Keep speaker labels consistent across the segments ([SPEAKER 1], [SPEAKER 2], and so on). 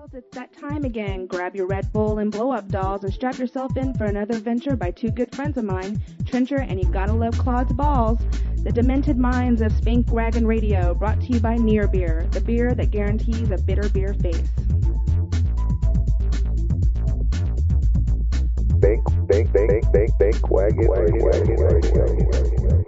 [SPEAKER 1] It's that time again. Grab your Red Bull and blow up dolls and strap yourself in for another venture by two good friends of mine, Trencher and You Gotta Love Claude's Balls. The demented minds of Spank Wagon Radio, brought to you by Near Beer, the beer that guarantees a bitter beer face.
[SPEAKER 2] Spank Wagon.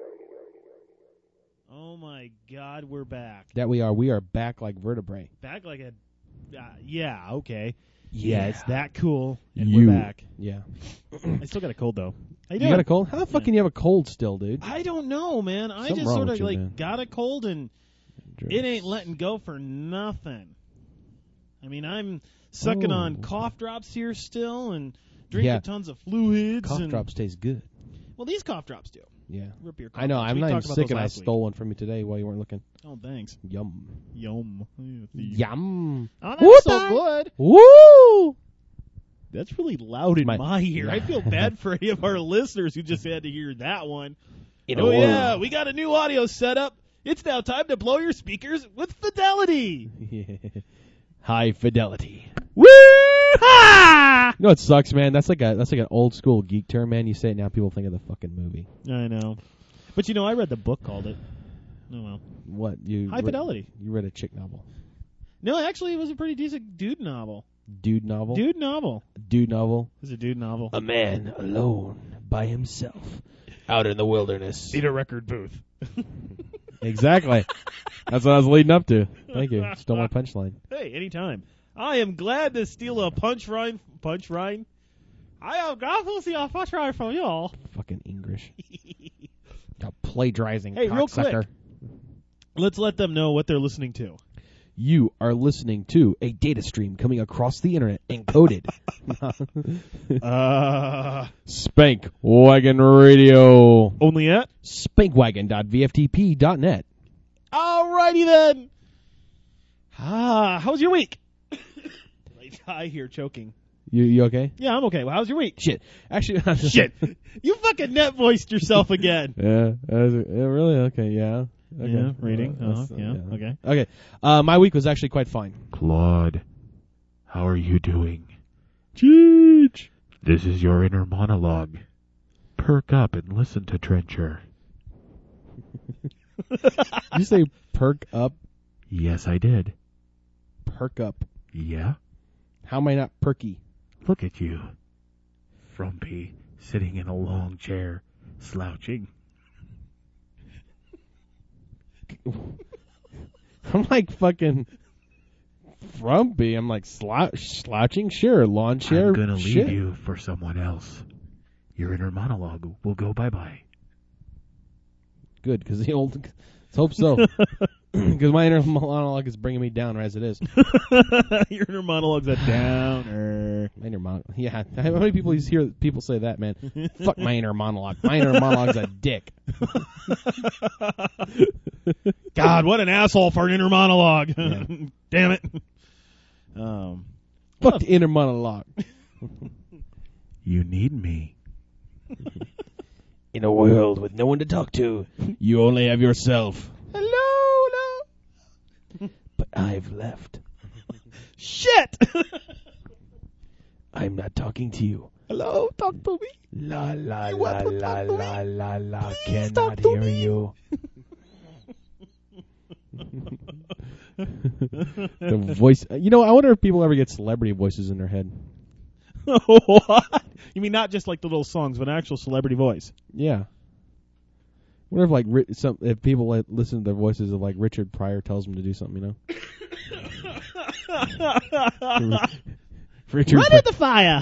[SPEAKER 3] Oh my God, we're back.
[SPEAKER 4] That we are. We are back like vertebrae.
[SPEAKER 3] Back like a... yeah, okay.
[SPEAKER 4] Yeah.
[SPEAKER 3] It's that cool, and
[SPEAKER 4] You.
[SPEAKER 3] we're back.
[SPEAKER 4] Yeah.
[SPEAKER 3] I still got a cold, though. How you
[SPEAKER 4] You got a cold? How the fuck can you have a cold still, dude?
[SPEAKER 3] I don't know, man. I
[SPEAKER 4] Something
[SPEAKER 3] just
[SPEAKER 4] wrong
[SPEAKER 3] sort
[SPEAKER 4] with
[SPEAKER 3] of,
[SPEAKER 4] you,
[SPEAKER 3] like,
[SPEAKER 4] man.
[SPEAKER 3] got a cold, and it ain't letting go for nothing. I mean, I'm sucking on cough drops here still, and drinking tons of fluids.
[SPEAKER 4] Cough drops taste good.
[SPEAKER 3] Well, these cough drops do.
[SPEAKER 4] Yeah.
[SPEAKER 3] Rip your cough
[SPEAKER 4] I know.
[SPEAKER 3] drops.
[SPEAKER 4] I'm
[SPEAKER 3] We
[SPEAKER 4] not even
[SPEAKER 3] talked about
[SPEAKER 4] sick,
[SPEAKER 3] those
[SPEAKER 4] and I
[SPEAKER 3] last week.
[SPEAKER 4] stole one from you today while you weren't looking.
[SPEAKER 3] Oh, thanks.
[SPEAKER 4] Yum.
[SPEAKER 3] Yum.
[SPEAKER 4] Yum.
[SPEAKER 3] Oh, that's
[SPEAKER 4] Woo,
[SPEAKER 3] so
[SPEAKER 4] dog.
[SPEAKER 3] good.
[SPEAKER 4] Woo!
[SPEAKER 3] That's really loud in my ear.
[SPEAKER 4] Yeah.
[SPEAKER 3] I feel bad for any of our listeners who just had to hear that one.
[SPEAKER 4] Oh,
[SPEAKER 3] yeah, we got a new audio setup. It's now time to blow your speakers with Fidelity.
[SPEAKER 4] High fidelity.
[SPEAKER 3] Woo-ha!
[SPEAKER 4] You know what sucks, man? That's like an old school geek term, man. You say it now, people think of the fucking movie.
[SPEAKER 3] I know. But, I read the book called it. Oh, well.
[SPEAKER 4] What? You
[SPEAKER 3] High Fidelity.
[SPEAKER 4] You read a chick novel.
[SPEAKER 3] No, actually, it was a pretty decent dude novel.
[SPEAKER 4] Dude novel?
[SPEAKER 3] Dude novel.
[SPEAKER 4] Dude novel?
[SPEAKER 3] It was a dude novel.
[SPEAKER 4] A man alone by himself out in the wilderness.
[SPEAKER 3] In a record booth.
[SPEAKER 4] Exactly. That's what I was leading up to. Thank you. Stole my punchline.
[SPEAKER 3] Hey, anytime. I am glad to steal a punch rhyme. I am glad to steal a punch rhyme from y'all.
[SPEAKER 4] Fucking English. Plagiarizing
[SPEAKER 3] Hey, real quick.
[SPEAKER 4] cocksucker.
[SPEAKER 3] Let's let them know what they're listening to.
[SPEAKER 4] You are listening to a data stream coming across the internet encoded. Spank Wagon Radio.
[SPEAKER 3] Only at?
[SPEAKER 4] Spankwagon.vftp.net.
[SPEAKER 3] Alrighty then. How was your week? I hear choking.
[SPEAKER 4] You okay?
[SPEAKER 3] Yeah, I'm okay. Well, how's your week?
[SPEAKER 4] Shit. Actually,
[SPEAKER 3] Shit. You fucking net voiced yourself again.
[SPEAKER 4] Yeah. Really? Okay. Yeah. Okay.
[SPEAKER 3] Yeah. Reading.
[SPEAKER 4] Yeah.
[SPEAKER 3] Okay.
[SPEAKER 4] Okay. My week was actually quite fine.
[SPEAKER 2] Claude, how are you doing?
[SPEAKER 4] Cheech.
[SPEAKER 2] This is your inner monologue. Perk up and listen to Trencher.
[SPEAKER 4] Did you say perk up?
[SPEAKER 2] Yes, I did.
[SPEAKER 4] Perk up.
[SPEAKER 2] Yeah?
[SPEAKER 4] How am I not perky?
[SPEAKER 2] Look at you. Frumpy, sitting in a long chair, slouching.
[SPEAKER 4] I'm like fucking frumpy. I'm like slouching. Sure, lawn chair.
[SPEAKER 2] I'm gonna leave
[SPEAKER 4] shit.
[SPEAKER 2] you for someone else. Your inner monologue will go bye-bye.
[SPEAKER 4] Good, because the old. Let's hope so. Because my inner monologue is bringing me down as it is.
[SPEAKER 3] Your inner monologue's a downer.
[SPEAKER 4] My inner monologue. Yeah. How many people you hear people say that, man? Fuck my inner monologue. My inner monologue's a dick.
[SPEAKER 3] God, what an asshole for an inner monologue.
[SPEAKER 4] Yeah.
[SPEAKER 3] Damn it.
[SPEAKER 4] Fuck the inner monologue.
[SPEAKER 2] You need me.
[SPEAKER 4] In a world with no one to talk to, you only have yourself.
[SPEAKER 3] Hello.
[SPEAKER 4] But I've left.
[SPEAKER 3] Shit.
[SPEAKER 4] I'm not talking to you.
[SPEAKER 3] Hello, talk to me.
[SPEAKER 4] La la
[SPEAKER 3] You
[SPEAKER 4] la
[SPEAKER 3] want to
[SPEAKER 4] la
[SPEAKER 3] talk to me?
[SPEAKER 4] la la la.
[SPEAKER 3] Please
[SPEAKER 4] Cannot
[SPEAKER 3] talk to
[SPEAKER 4] hear
[SPEAKER 3] me.
[SPEAKER 4] you. The voice. I wonder if people ever get celebrity voices in their head.
[SPEAKER 3] What? You mean not just like the little songs, but an actual celebrity voice?
[SPEAKER 4] Yeah. I wonder if if people listen to the voices of like Richard Pryor tells them to do something, Richard
[SPEAKER 3] Run at the fire.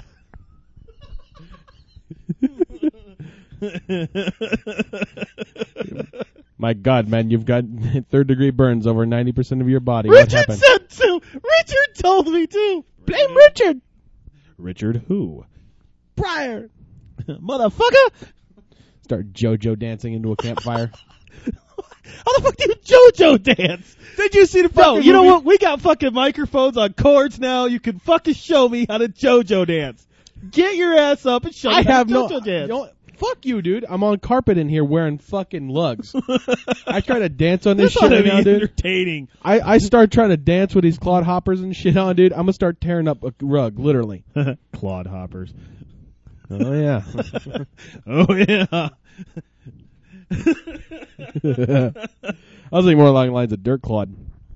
[SPEAKER 4] My God, man, you've got third-degree burns over 90% of your body.
[SPEAKER 3] Richard
[SPEAKER 4] What happened?
[SPEAKER 3] said to. Richard told me to.
[SPEAKER 4] Blame Richard.
[SPEAKER 3] Richard who? Pryor. Motherfucker.
[SPEAKER 4] Start JoJo dancing into a campfire.
[SPEAKER 3] How the fuck do you JoJo dance?
[SPEAKER 4] Did you see the
[SPEAKER 3] Bro, you know what? We got fucking microphones on cords now. You can fucking show me how to JoJo dance. Get your ass up and show me how to JoJo dance.
[SPEAKER 4] Fuck you, dude. I'm on carpet in here wearing fucking lugs. I try to dance on this
[SPEAKER 3] That's
[SPEAKER 4] shit
[SPEAKER 3] not
[SPEAKER 4] right now, dude.
[SPEAKER 3] entertaining.
[SPEAKER 4] I start trying to dance with these clodhoppers and shit on, dude. I'm gonna start tearing up a rug, literally.
[SPEAKER 3] Clodhoppers.
[SPEAKER 4] Oh yeah.
[SPEAKER 3] Oh yeah.
[SPEAKER 4] I was thinking more along the lines of dirt clod.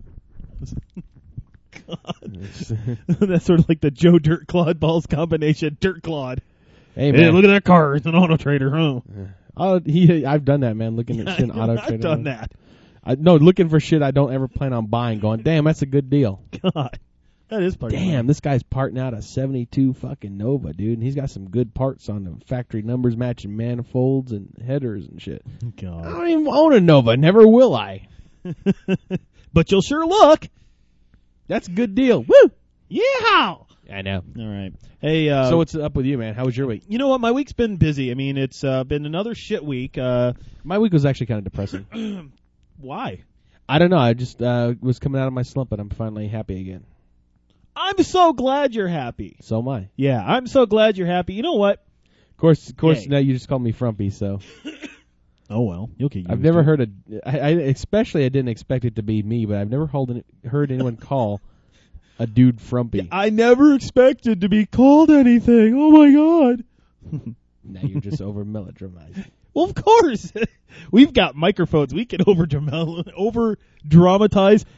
[SPEAKER 3] God. That's sort of like the Joe Dirt Clod Balls combination. Dirt Clod.
[SPEAKER 4] Hey man,
[SPEAKER 3] look at that car. It's an Auto Trader, huh?
[SPEAKER 4] I've done that, man. Looking at shit in Auto Trader.
[SPEAKER 3] I've done that.
[SPEAKER 4] No, looking for shit I don't ever plan on buying. Going, damn, that's a good deal.
[SPEAKER 3] God, that is part.
[SPEAKER 4] Damn, this guy's parting out a '72 fucking Nova, dude, and he's got some good parts on the factory numbers, matching manifolds and headers and shit.
[SPEAKER 3] God,
[SPEAKER 4] I don't even own a Nova. Never will I.
[SPEAKER 3] But you'll sure look.
[SPEAKER 4] That's a good deal. Woo!
[SPEAKER 3] Yeah.
[SPEAKER 4] I know.
[SPEAKER 3] All right. Hey.
[SPEAKER 4] So what's up with you, man? How was your week?
[SPEAKER 3] You know what? My week's been busy. I mean, it's been another shit week.
[SPEAKER 4] My week was actually kind of depressing.
[SPEAKER 3] Why?
[SPEAKER 4] I don't know. I just was coming out of my slump, and I'm finally happy again.
[SPEAKER 3] I'm so glad you're happy.
[SPEAKER 4] So am I.
[SPEAKER 3] Yeah, I'm so glad you're happy. You know what?
[SPEAKER 4] Of course.
[SPEAKER 3] Yay.
[SPEAKER 4] Now you just called me frumpy, so.
[SPEAKER 3] Oh well, you'll get used
[SPEAKER 4] I've never
[SPEAKER 3] to
[SPEAKER 4] heard especially I didn't expect it to be me, but I've never heard anyone call a dude frumpy.
[SPEAKER 3] I never expected to be called anything. Oh my God.
[SPEAKER 4] Now you're just over melodramatized.
[SPEAKER 3] Well, of course. We've got microphones. We can over dramatize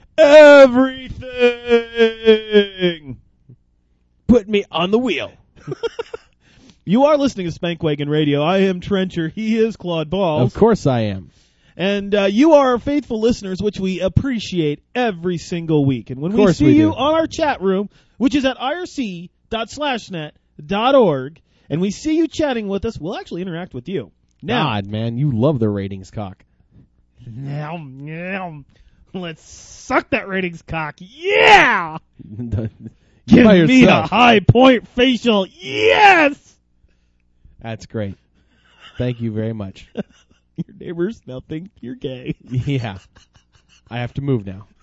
[SPEAKER 3] everything.
[SPEAKER 4] Put me on the wheel.
[SPEAKER 3] You are listening to Spankwagon Radio. I am Trencher. He is Claude Balls.
[SPEAKER 4] Of course I am.
[SPEAKER 3] And you are our faithful listeners, which we appreciate every single week. And when we see
[SPEAKER 4] we
[SPEAKER 3] you
[SPEAKER 4] do.
[SPEAKER 3] on our chat room, which is at irc.slashnet.org, and we see you chatting with us, we'll actually interact with you. Now,
[SPEAKER 4] God, man, you love the ratings cock.
[SPEAKER 3] now, let's suck that ratings cock. Yeah!
[SPEAKER 4] You
[SPEAKER 3] Give
[SPEAKER 4] by
[SPEAKER 3] me a
[SPEAKER 4] yourself.
[SPEAKER 3] high point facial. Yes!
[SPEAKER 4] That's great. Thank you very much.
[SPEAKER 3] Your neighbors now think you're gay.
[SPEAKER 4] Yeah. I have to move now.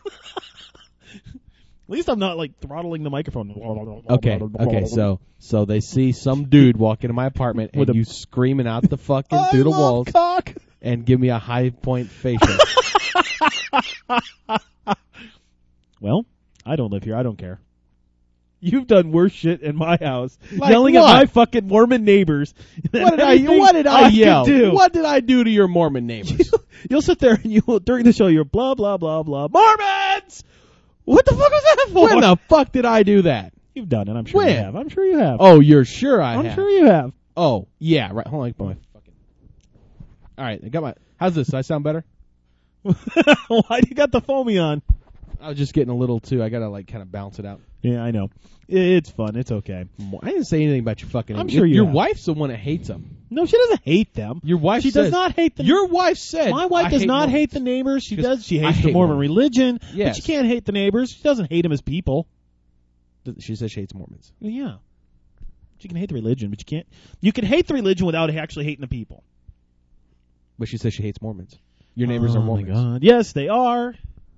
[SPEAKER 3] At least I'm not like throttling the microphone.
[SPEAKER 4] Okay, so they see some dude walk into my apartment and you screaming out the fucking through the walls
[SPEAKER 3] cock.
[SPEAKER 4] and give me a high point facial.
[SPEAKER 3] Well, I don't live here. I don't care. You've done worse shit in my house,
[SPEAKER 4] Like
[SPEAKER 3] yelling
[SPEAKER 4] what?
[SPEAKER 3] at my fucking Mormon neighbors.
[SPEAKER 4] What did I yell?
[SPEAKER 3] Do.
[SPEAKER 4] What did I do to your Mormon neighbors?
[SPEAKER 3] You'll sit there and you will, during the show, you're blah, blah, blah, blah. Mormons! What the fuck was that for?
[SPEAKER 4] When the fuck did I do that?
[SPEAKER 3] You've done it. I'm sure
[SPEAKER 4] When?
[SPEAKER 3] you have. I'm sure you have.
[SPEAKER 4] Oh, you're sure I have.
[SPEAKER 3] I'm sure you have.
[SPEAKER 4] Oh, yeah, right. Hold on, put my fucking. All right, I got my. How's this? Does I sound better?
[SPEAKER 3] Why do you got the foamy on?
[SPEAKER 4] I was just getting a little too. I gotta kind of bounce it out.
[SPEAKER 3] Yeah, I know. It's fun. It's okay.
[SPEAKER 4] I didn't say anything about your fucking.
[SPEAKER 3] I'm sure you
[SPEAKER 4] Your
[SPEAKER 3] have.
[SPEAKER 4] wife's the one that hates them.
[SPEAKER 3] No, she doesn't hate them.
[SPEAKER 4] Your wife.
[SPEAKER 3] She does not hate them.
[SPEAKER 4] Your wife said.
[SPEAKER 3] My wife does not
[SPEAKER 4] Mormons."
[SPEAKER 3] hate the neighbors. She
[SPEAKER 4] 'Cause
[SPEAKER 3] does. She
[SPEAKER 4] I
[SPEAKER 3] hates the
[SPEAKER 4] hate
[SPEAKER 3] Mormon
[SPEAKER 4] Mormons.
[SPEAKER 3] religion.
[SPEAKER 4] Yes.
[SPEAKER 3] But she can't hate the neighbors. She doesn't hate them as people.
[SPEAKER 4] She says she hates Mormons.
[SPEAKER 3] Yeah. She can hate the religion, but you can't. You can hate the religion without actually hating the people.
[SPEAKER 4] But she says she hates Mormons. Your neighbors are Mormons.
[SPEAKER 3] Oh my God! Yes, they are.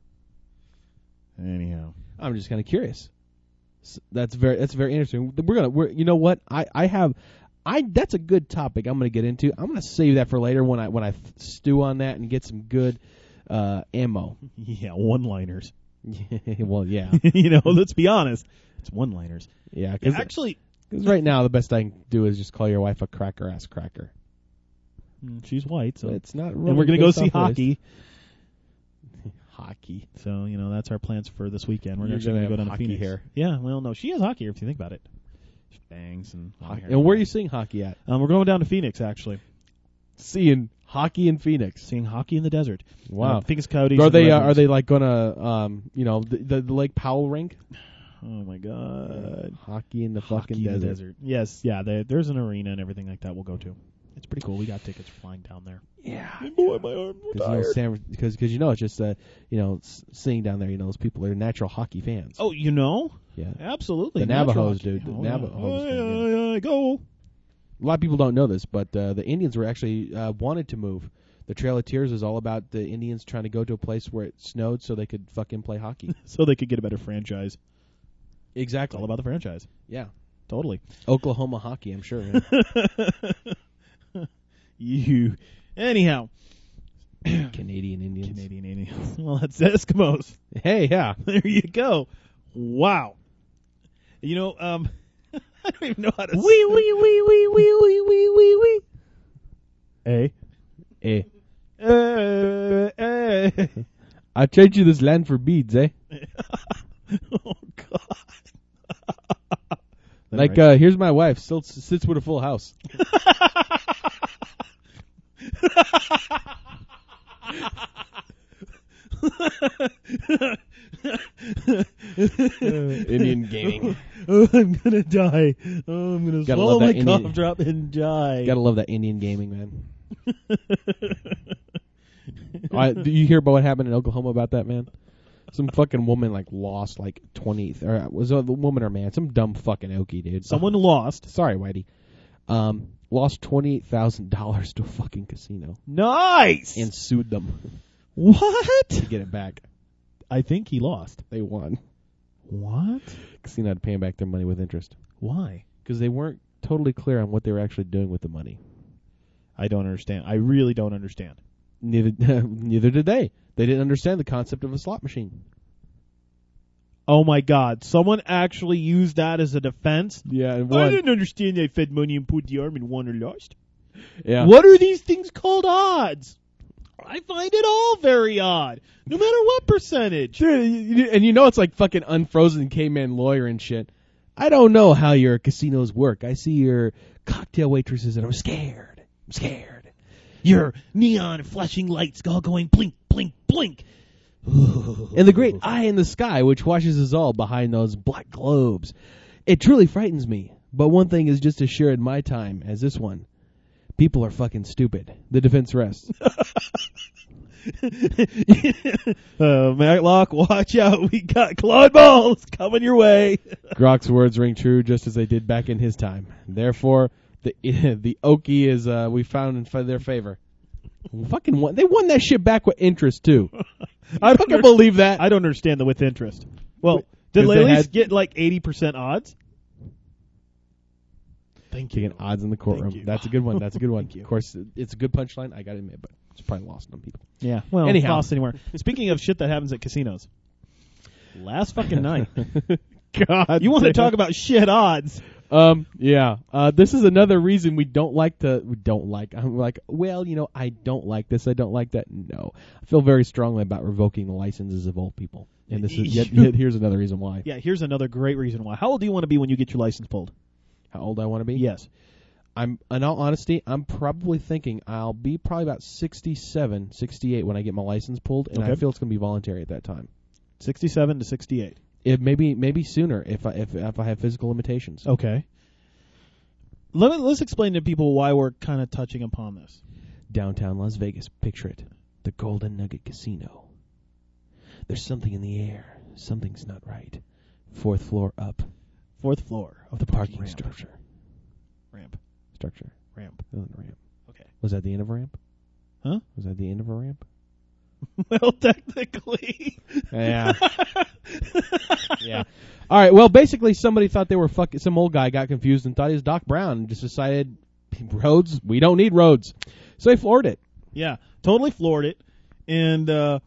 [SPEAKER 3] Anyhow,
[SPEAKER 4] I'm just kind of curious. That's very interesting. You know what? That's a good topic. I'm gonna get into. I'm gonna save that for later when I stew on that and get some good ammo.
[SPEAKER 3] yeah, one-liners.
[SPEAKER 4] Well, yeah,
[SPEAKER 3] Let's be honest. It's one-liners.
[SPEAKER 4] yeah. Because
[SPEAKER 3] Actually,
[SPEAKER 4] right now the best I can do is just call your wife a cracker ass cracker.
[SPEAKER 3] she's white, so
[SPEAKER 4] It's not. Really
[SPEAKER 3] and we're gonna go
[SPEAKER 4] based
[SPEAKER 3] see
[SPEAKER 4] off race.
[SPEAKER 3] hockey.
[SPEAKER 4] Hockey.
[SPEAKER 3] So that's our plans for this weekend. We're
[SPEAKER 4] You're
[SPEAKER 3] actually
[SPEAKER 4] gonna
[SPEAKER 3] going to go
[SPEAKER 4] have
[SPEAKER 3] down to
[SPEAKER 4] hockey
[SPEAKER 3] Phoenix.
[SPEAKER 4] here.
[SPEAKER 3] Yeah, well, no, she has hockey here if you think about it. Bangs and
[SPEAKER 4] Hockey. And where are you seeing hockey at?
[SPEAKER 3] We're going down to Phoenix actually,
[SPEAKER 4] Seeing hockey in Phoenix.
[SPEAKER 3] seeing hockey in the desert.
[SPEAKER 4] Wow.
[SPEAKER 3] Phoenix Coyotes.
[SPEAKER 4] Are
[SPEAKER 3] and the
[SPEAKER 4] they
[SPEAKER 3] Red Wings.
[SPEAKER 4] like gonna the Lake Powell rink?
[SPEAKER 3] Oh my God.
[SPEAKER 4] Hockey in the
[SPEAKER 3] Hockey
[SPEAKER 4] fucking
[SPEAKER 3] in the
[SPEAKER 4] desert.
[SPEAKER 3] Yes, yeah. There's an arena and everything like that. We'll go to. It's pretty cool. We got tickets for flying down there.
[SPEAKER 4] Yeah.
[SPEAKER 3] Boy, my arm
[SPEAKER 4] Because it's just seeing down there. Those people are natural hockey fans.
[SPEAKER 3] Oh,
[SPEAKER 4] yeah.
[SPEAKER 3] absolutely.
[SPEAKER 4] The Navajos, dude. The Navajos, dude,
[SPEAKER 3] Go.
[SPEAKER 4] A lot of people don't know this, but the Indians were actually wanted to move. The Trail of Tears is all about the Indians trying to go to a place where it snowed so they could fucking play hockey.
[SPEAKER 3] So they could get a better franchise. It's
[SPEAKER 4] Exactly.
[SPEAKER 3] all about the franchise.
[SPEAKER 4] Yeah.
[SPEAKER 3] Totally.
[SPEAKER 4] Oklahoma hockey, I'm sure.
[SPEAKER 3] You. Anyhow.
[SPEAKER 4] Canadian Indians.
[SPEAKER 3] Canadian Indians. Well, that's Eskimos.
[SPEAKER 4] Hey, yeah.
[SPEAKER 3] There you go. Wow. You know, I don't even know how to say
[SPEAKER 4] Wee.
[SPEAKER 3] Eh?
[SPEAKER 4] I trade you this land for beads, eh?
[SPEAKER 3] Oh, God.
[SPEAKER 4] Like, here's my wife, still sits with a full house. Indian gaming.
[SPEAKER 3] Oh, I'm gonna die. Oh, I'm gonna
[SPEAKER 4] Gotta
[SPEAKER 3] swallow
[SPEAKER 4] love
[SPEAKER 3] my
[SPEAKER 4] that
[SPEAKER 3] cough
[SPEAKER 4] Indian-
[SPEAKER 3] drop and die.
[SPEAKER 4] Gotta love that Indian gaming, man. Do you hear about what happened in Oklahoma about that, man? Some fucking woman lost 20, or was it a woman or man? Some dumb fucking Okie dude.
[SPEAKER 3] Someone lost.
[SPEAKER 4] Sorry, Whitey. Lost $28,000 to a fucking casino
[SPEAKER 3] Nice.
[SPEAKER 4] and sued them
[SPEAKER 3] What?
[SPEAKER 4] to get it back.
[SPEAKER 3] I think he lost.
[SPEAKER 4] They won.
[SPEAKER 3] What?
[SPEAKER 4] Casino had to pay them back their money with interest
[SPEAKER 3] Why?
[SPEAKER 4] because they weren't totally clear on what they were actually doing with the money.
[SPEAKER 3] I don't understand. I really don't understand.
[SPEAKER 4] Neither did they. They didn't understand the concept of a slot machine.
[SPEAKER 3] Oh my God! Someone actually used that as a defense.
[SPEAKER 4] Yeah, and
[SPEAKER 3] I didn't understand. I fed money and put the arm and won or lost.
[SPEAKER 4] Yeah.
[SPEAKER 3] What are these things called odds? I find it all very odd, no matter what percentage.
[SPEAKER 4] Dude, and you know it's like fucking unfrozen caveman lawyer and shit. I don't know how your casinos work. I see your cocktail waitresses and I'm scared.
[SPEAKER 3] Your neon flashing lights all going blink, blink, blink.
[SPEAKER 4] And the great eye in the sky which watches us all behind those black globes. It truly frightens me. But one thing is just as sure in my time as this one. People are fucking stupid. The defense rests.
[SPEAKER 3] Matlock, watch out. We got clawed balls coming your way.
[SPEAKER 4] Grok's words ring true just as they did back in his time. Therefore, the Okie is we found in their favor. Fucking won. They won that shit back with interest too. I fucking believe that.
[SPEAKER 3] I don't understand the with interest. Well, did
[SPEAKER 4] 'cause
[SPEAKER 3] they
[SPEAKER 4] they
[SPEAKER 3] at least
[SPEAKER 4] had-
[SPEAKER 3] get 80% odds? Thank you.
[SPEAKER 4] Taking odds in the courtroom.
[SPEAKER 3] Thank you.
[SPEAKER 4] That's a good one. That's a good one.
[SPEAKER 3] Thank you.
[SPEAKER 4] Of course, it's a good punchline. I gotta admit, but it's probably lost on people.
[SPEAKER 3] Yeah. Well,
[SPEAKER 4] Anyhow.
[SPEAKER 3] lost anywhere. Speaking of shit that happens at casinos, last fucking night.
[SPEAKER 4] God,
[SPEAKER 3] You want to talk about shit odds?
[SPEAKER 4] Yeah. This is another reason we don't like. I'm like, well, I don't like this. I don't like that. No, I feel very strongly about revoking the licenses of old people, and this is yet here's another reason why.
[SPEAKER 3] Yeah. Here's another great reason why. How old do you want to be when you get your license pulled?
[SPEAKER 4] How old I want to be?
[SPEAKER 3] Yes.
[SPEAKER 4] In all honesty, I'm probably thinking I'll be probably about 67, 68 when I get my license pulled, and
[SPEAKER 3] Okay.
[SPEAKER 4] I feel it's going to be voluntary at that time.
[SPEAKER 3] 67 to 68.
[SPEAKER 4] It maybe sooner if I have physical limitations.
[SPEAKER 3] Okay. Let's explain to people why we're kind of touching upon this.
[SPEAKER 4] Downtown Las Vegas, picture it, the Golden Nugget Casino. There's something in the air. Something's not right. 4th floor up.
[SPEAKER 3] 4th floor of
[SPEAKER 4] The parking
[SPEAKER 3] ramp.
[SPEAKER 4] structure.
[SPEAKER 3] Ramp.
[SPEAKER 4] Ramp. Ramp.
[SPEAKER 3] Okay.
[SPEAKER 4] Was that the end of a ramp?
[SPEAKER 3] Huh?
[SPEAKER 4] Was that the end of a ramp?
[SPEAKER 3] Well, technically.
[SPEAKER 4] Yeah. Yeah. All right. Well, basically, somebody thought they were fucking. Some old guy got confused and thought he was Doc Brown and just decided roads. We don't need roads, so he floored it.
[SPEAKER 3] Yeah, totally floored it, and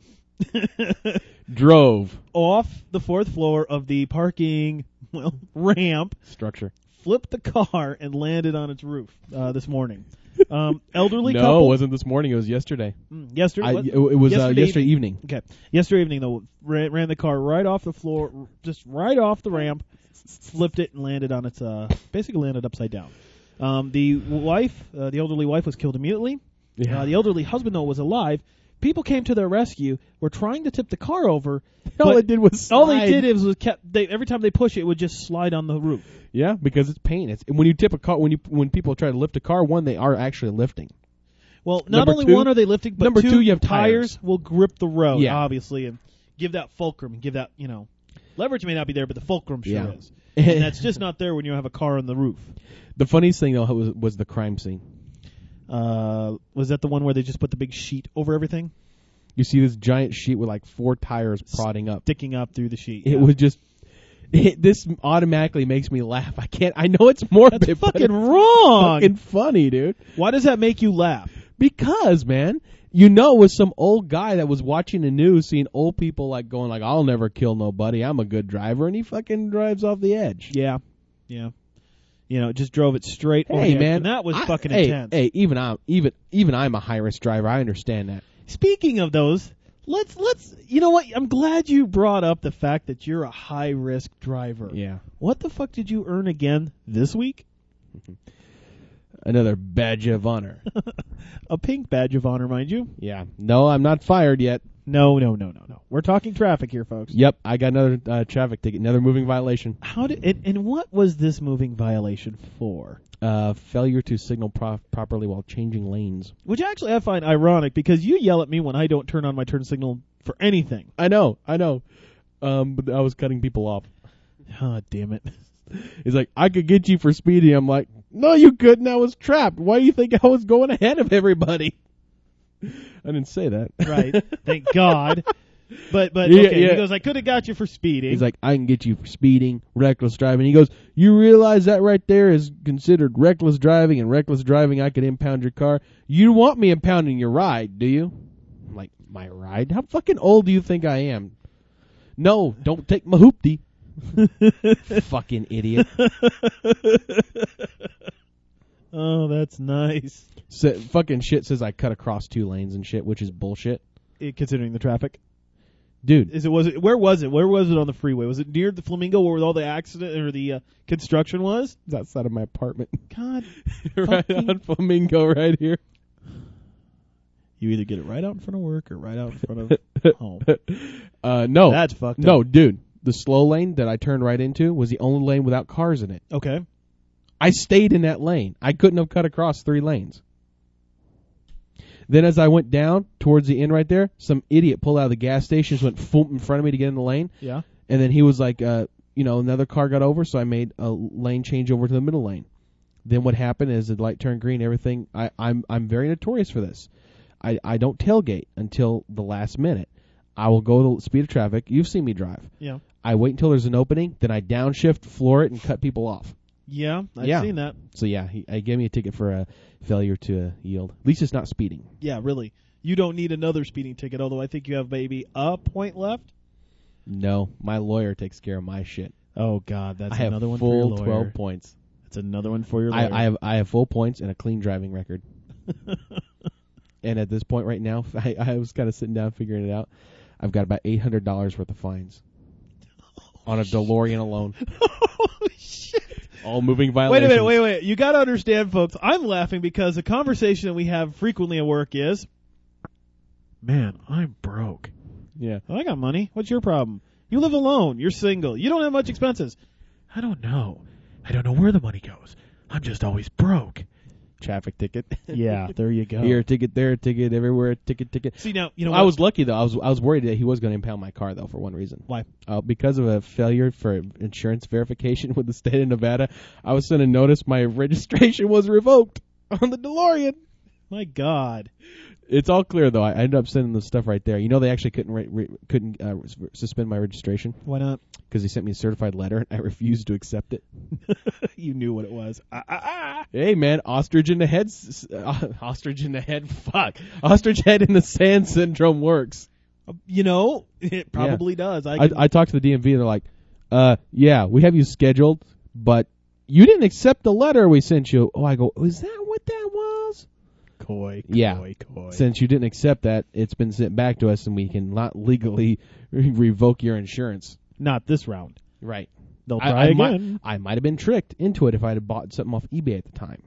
[SPEAKER 4] Drove
[SPEAKER 3] off the 4th floor of the parking ramp,
[SPEAKER 4] structure.
[SPEAKER 3] flipped the car, and landed on its roof this morning. Elderly
[SPEAKER 4] No,
[SPEAKER 3] couple.
[SPEAKER 4] it wasn't this morning. It was yesterday.
[SPEAKER 3] Yesterday.
[SPEAKER 4] It was
[SPEAKER 3] Yesterday
[SPEAKER 4] yesterday evening.
[SPEAKER 3] Okay. Yesterday evening, though, ran the car right off the floor, just right off the ramp, flipped it, and landed on its, basically landed upside down. The wife, the elderly wife, was killed immediately.
[SPEAKER 4] Yeah.
[SPEAKER 3] The elderly husband, though, was alive. People came to their rescue, were trying to tip the car over.
[SPEAKER 4] All
[SPEAKER 3] but
[SPEAKER 4] it did was
[SPEAKER 3] all they
[SPEAKER 4] slide.
[SPEAKER 3] did was every time they push it, it would just slide on the roof.
[SPEAKER 4] Yeah, because it's pain. It's when you tip a car. When people try to lift a car, one, they are actually lifting.
[SPEAKER 3] Well, not
[SPEAKER 4] Number
[SPEAKER 3] only
[SPEAKER 4] two-
[SPEAKER 3] one are they lifting, but
[SPEAKER 4] number two, you have
[SPEAKER 3] tires
[SPEAKER 4] tires.
[SPEAKER 3] will grip the road,
[SPEAKER 4] Yeah.
[SPEAKER 3] obviously, and give that fulcrum, give that, leverage may not be there, but the fulcrum sure
[SPEAKER 4] Yeah.
[SPEAKER 3] is. And that's just not there when you have a car on the roof.
[SPEAKER 4] The funniest thing though was the crime scene.
[SPEAKER 3] Was that the one where they just put the big sheet over everything?
[SPEAKER 4] You see this giant sheet with 4 tires prodding up.
[SPEAKER 3] Sticking up through the sheet.
[SPEAKER 4] It
[SPEAKER 3] yeah.
[SPEAKER 4] was just. This automatically makes me laugh. I know it's morbid.
[SPEAKER 3] That's
[SPEAKER 4] but
[SPEAKER 3] fucking
[SPEAKER 4] it's
[SPEAKER 3] wrong.
[SPEAKER 4] fucking funny, dude.
[SPEAKER 3] Why does that make you laugh?
[SPEAKER 4] Because, man, you know, it was some old guy that was watching the news, seeing old people like going like, "I'll never kill nobody. I'm a good driver," and he fucking drives off the edge.
[SPEAKER 3] Yeah. You know, it just drove it straight.
[SPEAKER 4] Hey, man,
[SPEAKER 3] and that was fucking
[SPEAKER 4] hey,
[SPEAKER 3] intense.
[SPEAKER 4] Hey, even I'm a high risk driver. I understand that.
[SPEAKER 3] Speaking of those, let's. You know what? I'm glad you brought up the fact that you're a high risk driver.
[SPEAKER 4] Yeah.
[SPEAKER 3] What the fuck did you earn again this week?
[SPEAKER 4] Another badge of honor.
[SPEAKER 3] A pink badge of honor, mind you.
[SPEAKER 4] Yeah. No, I'm not fired yet.
[SPEAKER 3] No. We're talking traffic here, folks.
[SPEAKER 4] Yep, I got another traffic ticket, another moving violation.
[SPEAKER 3] How did it, and what was this moving violation for?
[SPEAKER 4] Failure to signal properly while changing lanes.
[SPEAKER 3] Which actually I find ironic because you yell at me when I don't turn on my turn signal for anything.
[SPEAKER 4] I know. But I was cutting people off.
[SPEAKER 3] Oh, damn it.
[SPEAKER 4] He's like, I could get you for speeding. I'm like, no, you couldn't. I was trapped. Why do you think I was going ahead of everybody? I didn't say that.
[SPEAKER 3] Right. Thank God. But
[SPEAKER 4] Yeah,
[SPEAKER 3] okay.
[SPEAKER 4] yeah.
[SPEAKER 3] He goes, I could have got you for speeding.
[SPEAKER 4] He's like, I can get you for speeding, reckless driving. He goes, you realize that right there is considered reckless driving, and reckless driving, I could impound your car. You don't want me impounding your ride, do you? I'm like, my ride? How fucking old do you think I am? No, don't take my hoopty. Fucking idiot.
[SPEAKER 3] Oh, that's nice.
[SPEAKER 4] Fucking shit says I cut across 2 lanes and shit, which is bullshit.
[SPEAKER 3] Considering the traffic.
[SPEAKER 4] Dude.
[SPEAKER 3] Where was it? Where was it on the freeway? Was it near the Flamingo where all the accident or the construction was?
[SPEAKER 4] It's outside of my apartment.
[SPEAKER 3] God.
[SPEAKER 4] Right
[SPEAKER 3] fucking-
[SPEAKER 4] on Flamingo right here.
[SPEAKER 3] You either get it right out in front of work or right out in front of home.
[SPEAKER 4] No.
[SPEAKER 3] That's fucked up.
[SPEAKER 4] No, dude. The slow lane that I turned right into was the only lane without cars in it.
[SPEAKER 3] Okay.
[SPEAKER 4] I stayed in that lane. I couldn't have cut across 3 lanes. Then as I went down towards the end right there, some idiot pulled out of the gas station, went foom in front of me to get in the lane.
[SPEAKER 3] Yeah.
[SPEAKER 4] And then he was like, another car got over, so I made a lane change over to the middle lane. Then what happened is the light turned green, everything. I'm very notorious for this. I don't tailgate until the last minute. I will go the speed of traffic. You've seen me drive.
[SPEAKER 3] Yeah.
[SPEAKER 4] I wait until there's an opening, then I downshift, floor it, and cut people off.
[SPEAKER 3] Yeah, I've seen that.
[SPEAKER 4] So yeah, he gave me a ticket for a failure to yield. At least it's not speeding.
[SPEAKER 3] Yeah, really. You don't need another speeding ticket, although I think you have maybe a point left.
[SPEAKER 4] No, my lawyer takes care of my shit.
[SPEAKER 3] Oh God, that's
[SPEAKER 4] I have
[SPEAKER 3] another one for your
[SPEAKER 4] full
[SPEAKER 3] lawyer.
[SPEAKER 4] 12 points.
[SPEAKER 3] That's another one for your lawyer.
[SPEAKER 4] I have full points and a clean driving record. And at this point right now, I was kind of sitting down figuring it out. I've got about $800 worth of fines on a DeLorean alone.
[SPEAKER 3] Oh shit.
[SPEAKER 4] All moving violations.
[SPEAKER 3] Wait a minute, wait. You got to understand, folks. I'm laughing because the conversation that we have frequently at work is,
[SPEAKER 2] Man, I'm broke.
[SPEAKER 4] Yeah.
[SPEAKER 3] oh, I got money. What's your problem? You live alone. You're single. You don't have much expenses.
[SPEAKER 2] I don't know. I don't know where the money goes. I'm just always broke.
[SPEAKER 4] Traffic ticket.
[SPEAKER 3] Yeah, there you go.
[SPEAKER 4] Here a ticket, there a ticket, everywhere a ticket.
[SPEAKER 3] See, now, you know
[SPEAKER 4] I
[SPEAKER 3] what?
[SPEAKER 4] was lucky though. I was worried that he was going to impound my car though for one reason.
[SPEAKER 3] Why?
[SPEAKER 4] Because of a failure for insurance verification with the state of Nevada. I was sent a notice my registration was revoked on the DeLorean.
[SPEAKER 3] My God.
[SPEAKER 4] It's all clear though. I ended up sending the stuff right there. You know they actually couldn't suspend my registration
[SPEAKER 3] Why not?
[SPEAKER 4] because they sent me a certified letter and I refused to accept it.
[SPEAKER 3] You knew what it was.
[SPEAKER 4] Hey man, ostrich in the head. Ostrich in the head. Fuck. Ostrich head in the sand syndrome works.
[SPEAKER 3] You know, it probably does.
[SPEAKER 4] I talked to the DMV and they're like, yeah, we have you scheduled, but you didn't accept the letter we sent you. Oh, I go, is that what that was?
[SPEAKER 3] Coy.
[SPEAKER 4] Since you didn't accept that, it's been sent back to us and we can not legally revoke your insurance.
[SPEAKER 3] Not this round.
[SPEAKER 4] Right.
[SPEAKER 3] They'll try again.
[SPEAKER 4] I might have been tricked into it if I had bought something off eBay at the time.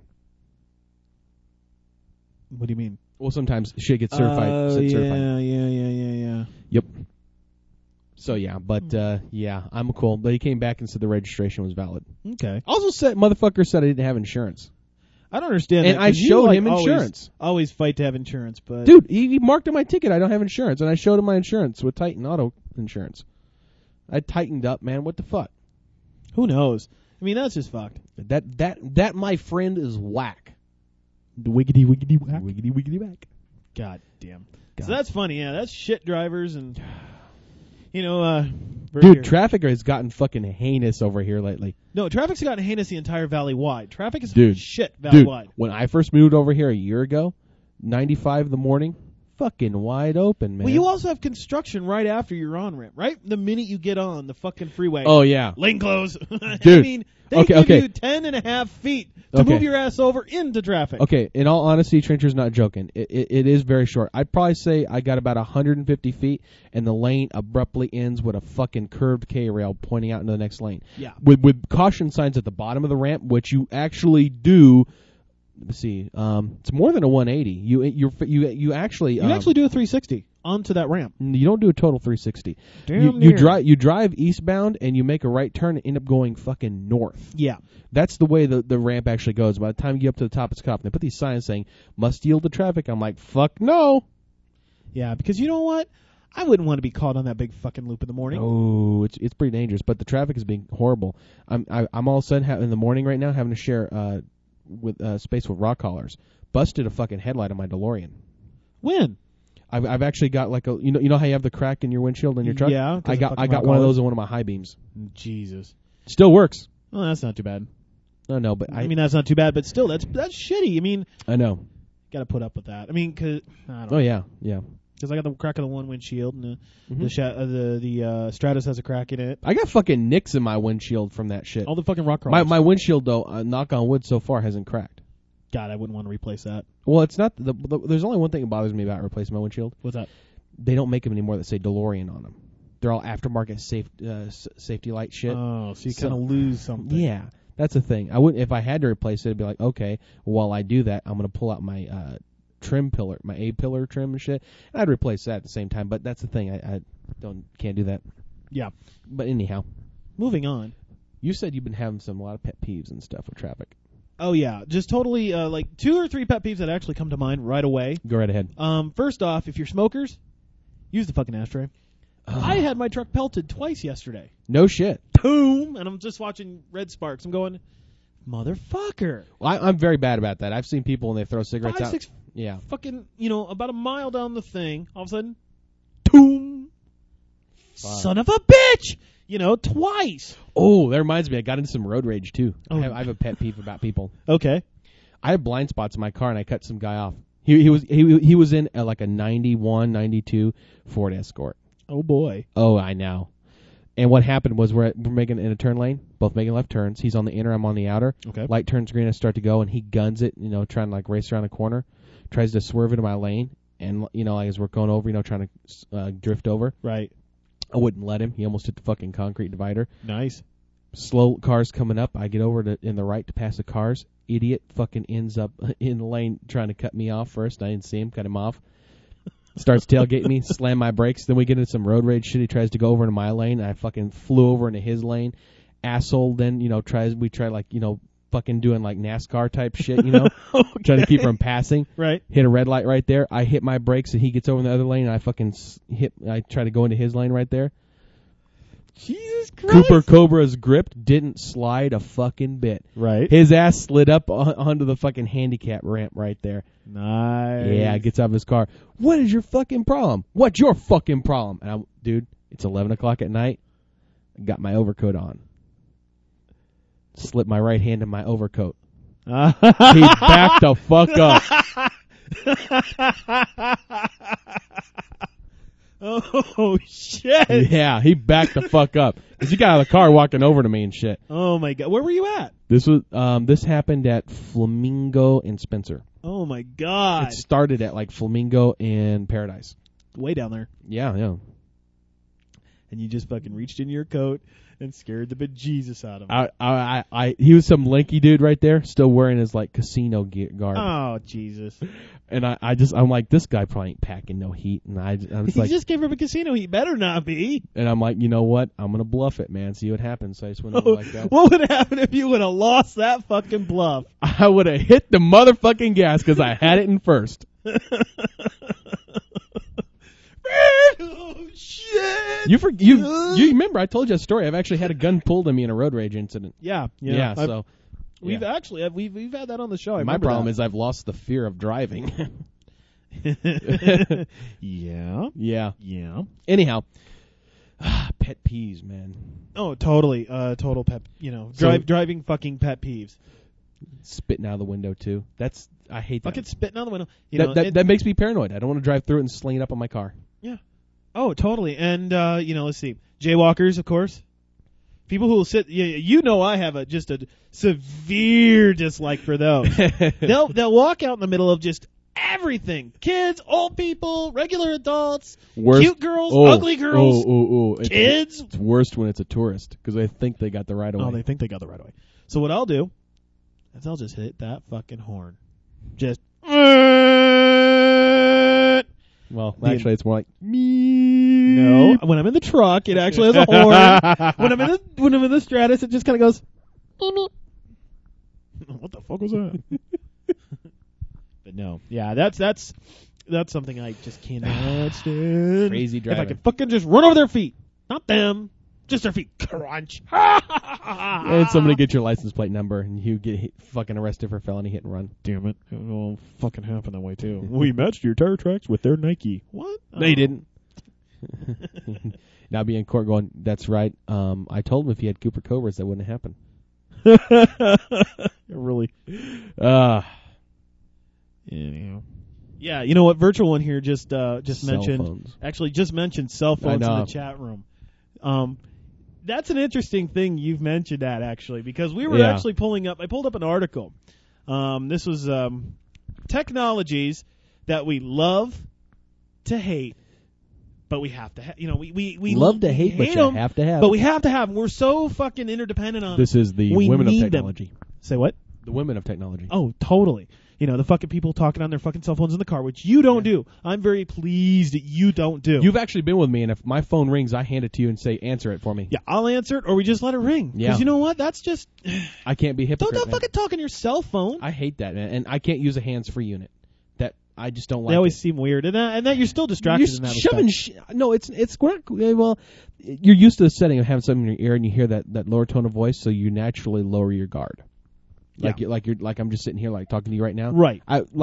[SPEAKER 3] What do you mean?
[SPEAKER 4] Well, sometimes shit gets certified. certified.
[SPEAKER 3] Yeah.
[SPEAKER 4] Yep. So yeah, but yeah, I'm cool. But he came back and said the registration was valid.
[SPEAKER 3] Okay.
[SPEAKER 4] Also said, motherfucker said I didn't have insurance.
[SPEAKER 3] I don't understand
[SPEAKER 4] And
[SPEAKER 3] that,
[SPEAKER 4] I
[SPEAKER 3] 'cause you,
[SPEAKER 4] showed
[SPEAKER 3] like,
[SPEAKER 4] him insurance.
[SPEAKER 3] Always fight to have insurance, but...
[SPEAKER 4] Dude, he marked on my ticket I don't have insurance, and I showed him my insurance with Titan Auto Insurance. I tightened up, man. What the fuck?
[SPEAKER 3] Who knows? I mean, that's just fucked.
[SPEAKER 4] That my friend is whack.
[SPEAKER 3] Wiggity whack.
[SPEAKER 4] Wiggity wiggity whack.
[SPEAKER 3] God damn.
[SPEAKER 4] God.
[SPEAKER 3] So that's funny, yeah. That's shit drivers and...
[SPEAKER 4] Dude, traffic has gotten fucking heinous over here lately.
[SPEAKER 3] No, traffic's gotten heinous the entire valley wide. Traffic is
[SPEAKER 4] Dude,
[SPEAKER 3] shit valley
[SPEAKER 4] Dude,
[SPEAKER 3] wide.
[SPEAKER 4] when I first moved over here a year ago, 95 in the morning, fucking wide open, man.
[SPEAKER 3] Well, you also have construction right after you're on ramp, right? The minute you get on the fucking freeway.
[SPEAKER 4] Oh, yeah.
[SPEAKER 3] Lane close. I
[SPEAKER 4] Dude.
[SPEAKER 3] mean, they give you 10.5 feet to
[SPEAKER 4] Okay.
[SPEAKER 3] move your ass over into traffic.
[SPEAKER 4] Okay, in all honesty, Trencher's not joking. It is very short. I'd probably say I got about 150 feet, and the lane abruptly ends with a fucking curved K-rail pointing out into the next lane.
[SPEAKER 3] Yeah.
[SPEAKER 4] With caution signs at the bottom of the ramp, which you actually do. Let's see. It's more than a 180. You actually
[SPEAKER 3] You actually do a 360 onto that ramp.
[SPEAKER 4] you don't do a total 360.
[SPEAKER 3] Damn
[SPEAKER 4] You
[SPEAKER 3] near.
[SPEAKER 4] drive eastbound and you make a right turn and end up going fucking north.
[SPEAKER 3] Yeah.
[SPEAKER 4] That's the way the ramp actually goes. By the time you get up to the top, it's cut off. They put these signs saying must yield to traffic. I'm like, fuck no.
[SPEAKER 3] Yeah, because you know what? I wouldn't want to be caught on that big fucking loop in the morning.
[SPEAKER 4] Oh, it's pretty dangerous. But the traffic is being horrible. I'm all of a sudden in the morning right now having to share with space with rock collars. Busted a fucking headlight on my DeLorean.
[SPEAKER 3] When?
[SPEAKER 4] I've actually got like a you know how you have the crack in your windshield in your truck.
[SPEAKER 3] Yeah, 'cause
[SPEAKER 4] I
[SPEAKER 3] of
[SPEAKER 4] got
[SPEAKER 3] fucking rock
[SPEAKER 4] one of
[SPEAKER 3] collars.
[SPEAKER 4] those in one of my high beams.
[SPEAKER 3] Jesus.
[SPEAKER 4] Still works.
[SPEAKER 3] Well, that's not too bad.
[SPEAKER 4] No, but
[SPEAKER 3] I mean, that's not too bad, but still, that's shitty. I mean,
[SPEAKER 4] I know.
[SPEAKER 3] got to put up with that. I mean, because I don't
[SPEAKER 4] Oh
[SPEAKER 3] know.
[SPEAKER 4] yeah.
[SPEAKER 3] Because I got the crack of the one windshield, and
[SPEAKER 4] Mhm.
[SPEAKER 3] the Stratus has a crack in it.
[SPEAKER 4] I got fucking nicks in my windshield from that shit.
[SPEAKER 3] All the fucking rock crawlers.
[SPEAKER 4] My windshield though, knock on wood, so far hasn't cracked.
[SPEAKER 3] God, I wouldn't want to replace that.
[SPEAKER 4] Well, it's not. There's only one thing that bothers me about replacing my windshield.
[SPEAKER 3] What's that?
[SPEAKER 4] They don't make them anymore that say DeLorean on them. They're all aftermarket safety light shit.
[SPEAKER 3] Oh, so you
[SPEAKER 4] So-
[SPEAKER 3] kind of lose something.
[SPEAKER 4] Yeah, that's the thing. I wouldn't if I had to replace it. I'd be like, okay, while I do that, I'm gonna pull out my trim pillar, my A pillar trim and shit, and I'd replace that at the same time. But that's the thing. I can't do that.
[SPEAKER 3] Yeah.
[SPEAKER 4] But anyhow,
[SPEAKER 3] Moving on.
[SPEAKER 4] you said you've been having a lot of pet peeves and stuff with traffic.
[SPEAKER 3] Oh, yeah. Just totally, like, 2 or 3 pet peeves that actually come to mind right away.
[SPEAKER 4] Go right ahead.
[SPEAKER 3] First off, if you're smokers, use the fucking ashtray. I had my truck pelted twice yesterday.
[SPEAKER 4] No shit.
[SPEAKER 3] Boom! And I'm just watching red sparks. I'm going, motherfucker.
[SPEAKER 4] Well, I'm very bad about that. I've seen people when they throw cigarettes
[SPEAKER 3] 5,
[SPEAKER 4] out.
[SPEAKER 3] 6
[SPEAKER 4] Yeah.
[SPEAKER 3] fucking, about a mile down the thing, all of a sudden, boom!
[SPEAKER 4] Fuck.
[SPEAKER 3] Son of a bitch! Twice.
[SPEAKER 4] Oh, that reminds me. I got into some road rage too.
[SPEAKER 3] Oh.
[SPEAKER 4] I have a pet peeve about people.
[SPEAKER 3] Okay.
[SPEAKER 4] I have blind spots in my car, and I cut some guy off. He was in like a 91, 92 Ford Escort.
[SPEAKER 3] Oh, boy.
[SPEAKER 4] Oh, I know. And what happened was we're making in a turn lane, both making left turns. He's on the inner, I'm on the outer.
[SPEAKER 3] Okay.
[SPEAKER 4] Light turns green, I start to go, and he guns it, trying to like race around the corner. Tries to swerve into my lane, and like as we're going over, trying to drift over.
[SPEAKER 3] Right.
[SPEAKER 4] I wouldn't let him. He almost hit the fucking concrete divider.
[SPEAKER 3] Nice.
[SPEAKER 4] Slow cars coming up. I get over in the right to pass the cars. Idiot fucking ends up in the lane trying to cut me off first. I didn't see him. Cut him off. Starts tailgating me. Slam my brakes. Then we get into some road rage shit. He tries to go over into my lane. I fucking flew over into his lane. Asshole then, we try like, fucking doing like NASCAR type shit, trying to keep from passing.
[SPEAKER 3] Right.
[SPEAKER 4] Hit a red light right there. I hit my brakes and he gets over in the other lane and I fucking I try to go into his lane right there.
[SPEAKER 3] Jesus Christ.
[SPEAKER 4] Cooper Cobra's grip didn't slide a fucking bit.
[SPEAKER 3] Right.
[SPEAKER 4] His ass slid up onto the fucking handicap ramp right there.
[SPEAKER 3] Nice.
[SPEAKER 4] Yeah, gets out of his car. What is your fucking problem? What's your fucking problem? And dude, it's 11 o'clock at night. I got my overcoat on. Slipped my right hand in my overcoat. He backed the fuck up.
[SPEAKER 3] Oh, shit.
[SPEAKER 4] Yeah, he backed the fuck up. Because he got out of the car walking over to me and shit.
[SPEAKER 3] Oh, my God. Where were you at?
[SPEAKER 4] This happened at Flamingo and Spencer.
[SPEAKER 3] Oh, my God.
[SPEAKER 4] It started at like Flamingo and Paradise.
[SPEAKER 3] Way down there.
[SPEAKER 4] Yeah.
[SPEAKER 3] And you just fucking reached in your coat and scared the bejesus out of him.
[SPEAKER 4] He was some lanky dude right there, still wearing his like casino garb.
[SPEAKER 3] Oh, Jesus.
[SPEAKER 4] And I'm like, this guy probably ain't packing no heat. And I was
[SPEAKER 3] He
[SPEAKER 4] like,
[SPEAKER 3] just came from a casino. He better not be.
[SPEAKER 4] and I'm like, you know what? I'm gonna bluff it, man. See what happens. So I just went over like that.
[SPEAKER 3] What would happen if you would have lost that fucking bluff?
[SPEAKER 4] I would have hit the motherfucking gas because I had it in first.
[SPEAKER 3] Oh, shit.
[SPEAKER 4] You remember I told you a story. I've actually had a gun pulled on me in a road rage incident.
[SPEAKER 3] Yeah.
[SPEAKER 4] So
[SPEAKER 3] We've
[SPEAKER 4] yeah.
[SPEAKER 3] actually we've had that on the show.
[SPEAKER 4] My problem is I've lost the fear of driving.
[SPEAKER 3] Yeah.
[SPEAKER 4] Yeah.
[SPEAKER 3] Yeah.
[SPEAKER 4] Anyhow, Pet peeves, man.
[SPEAKER 3] Oh, totally. Total pet. Driving fucking pet peeves.
[SPEAKER 4] Spitting out of the window too. I hate that.
[SPEAKER 3] Fucking spitting out the window.
[SPEAKER 4] That makes me paranoid. I don't want to drive through it and sling it up on my car.
[SPEAKER 3] Yeah. Oh, totally. And let's see. Jaywalkers, of course. People who will sit. I have just a severe dislike for those. They'll walk out in the middle of just everything. Kids, old people, regular adults, cute girls, ugly girls, kids.
[SPEAKER 4] It's worst when it's a tourist because they think they got the right of way.
[SPEAKER 3] Oh, they think they got the right of way. So what I'll do is I'll just hit that fucking horn. Just.
[SPEAKER 4] Well, actually, it's more like me.
[SPEAKER 3] No, when I'm in the truck, it actually has a horn. When I'm in the Stratus, it just kind of goes. What the fuck was that? But no, yeah, that's something I just cannot stand.
[SPEAKER 4] Crazy driving.
[SPEAKER 3] If I could fucking just run over their feet, not them, just their feet. Crunch.
[SPEAKER 4] And somebody get your license plate number, and you get fucking arrested for felony hit and run.
[SPEAKER 3] Damn it! It will fucking happen that way too. We matched your tire tracks with their Nike. What?
[SPEAKER 4] No, you didn't. Now be in court going, that's right. I told him if he had Cooper Cobras, that wouldn't happen.
[SPEAKER 3] Really?
[SPEAKER 4] Anyhow.
[SPEAKER 3] Yeah, you know what? Virtual One here just mentioned.
[SPEAKER 4] Phones.
[SPEAKER 3] Actually, just mentioned cell phones in the chat room. That's an interesting thing you've mentioned that actually because we were actually I pulled up an article. This was technologies that we love to hate, but we have to have. We
[SPEAKER 4] love to hate, but you have to have.
[SPEAKER 3] But we have to have. We're so fucking interdependent on.
[SPEAKER 4] This is the women of technology.
[SPEAKER 3] Say what?
[SPEAKER 4] The women of technology.
[SPEAKER 3] Oh, totally. The fucking people talking on their fucking cell phones in the car, which you don't do. I'm very pleased that you don't do.
[SPEAKER 4] You've actually been with me, and if my phone rings, I hand it to you and say, answer it for me.
[SPEAKER 3] Yeah, I'll answer it, or we just let it ring.
[SPEAKER 4] Yeah.
[SPEAKER 3] Because you know what? That's just...
[SPEAKER 4] I can't be a hypocrite,
[SPEAKER 3] Don't fucking talk on your cell phone.
[SPEAKER 4] I hate that, man. And I can't use a hands-free unit. That I just don't like.
[SPEAKER 3] They always seem weird. And that you're still distracted in that
[SPEAKER 4] shoving no, it's well, you're used to the setting of having something in your ear, and you hear that lower tone of voice, so you naturally lower your guard. Like I'm just sitting here like talking to you right now.
[SPEAKER 3] Right.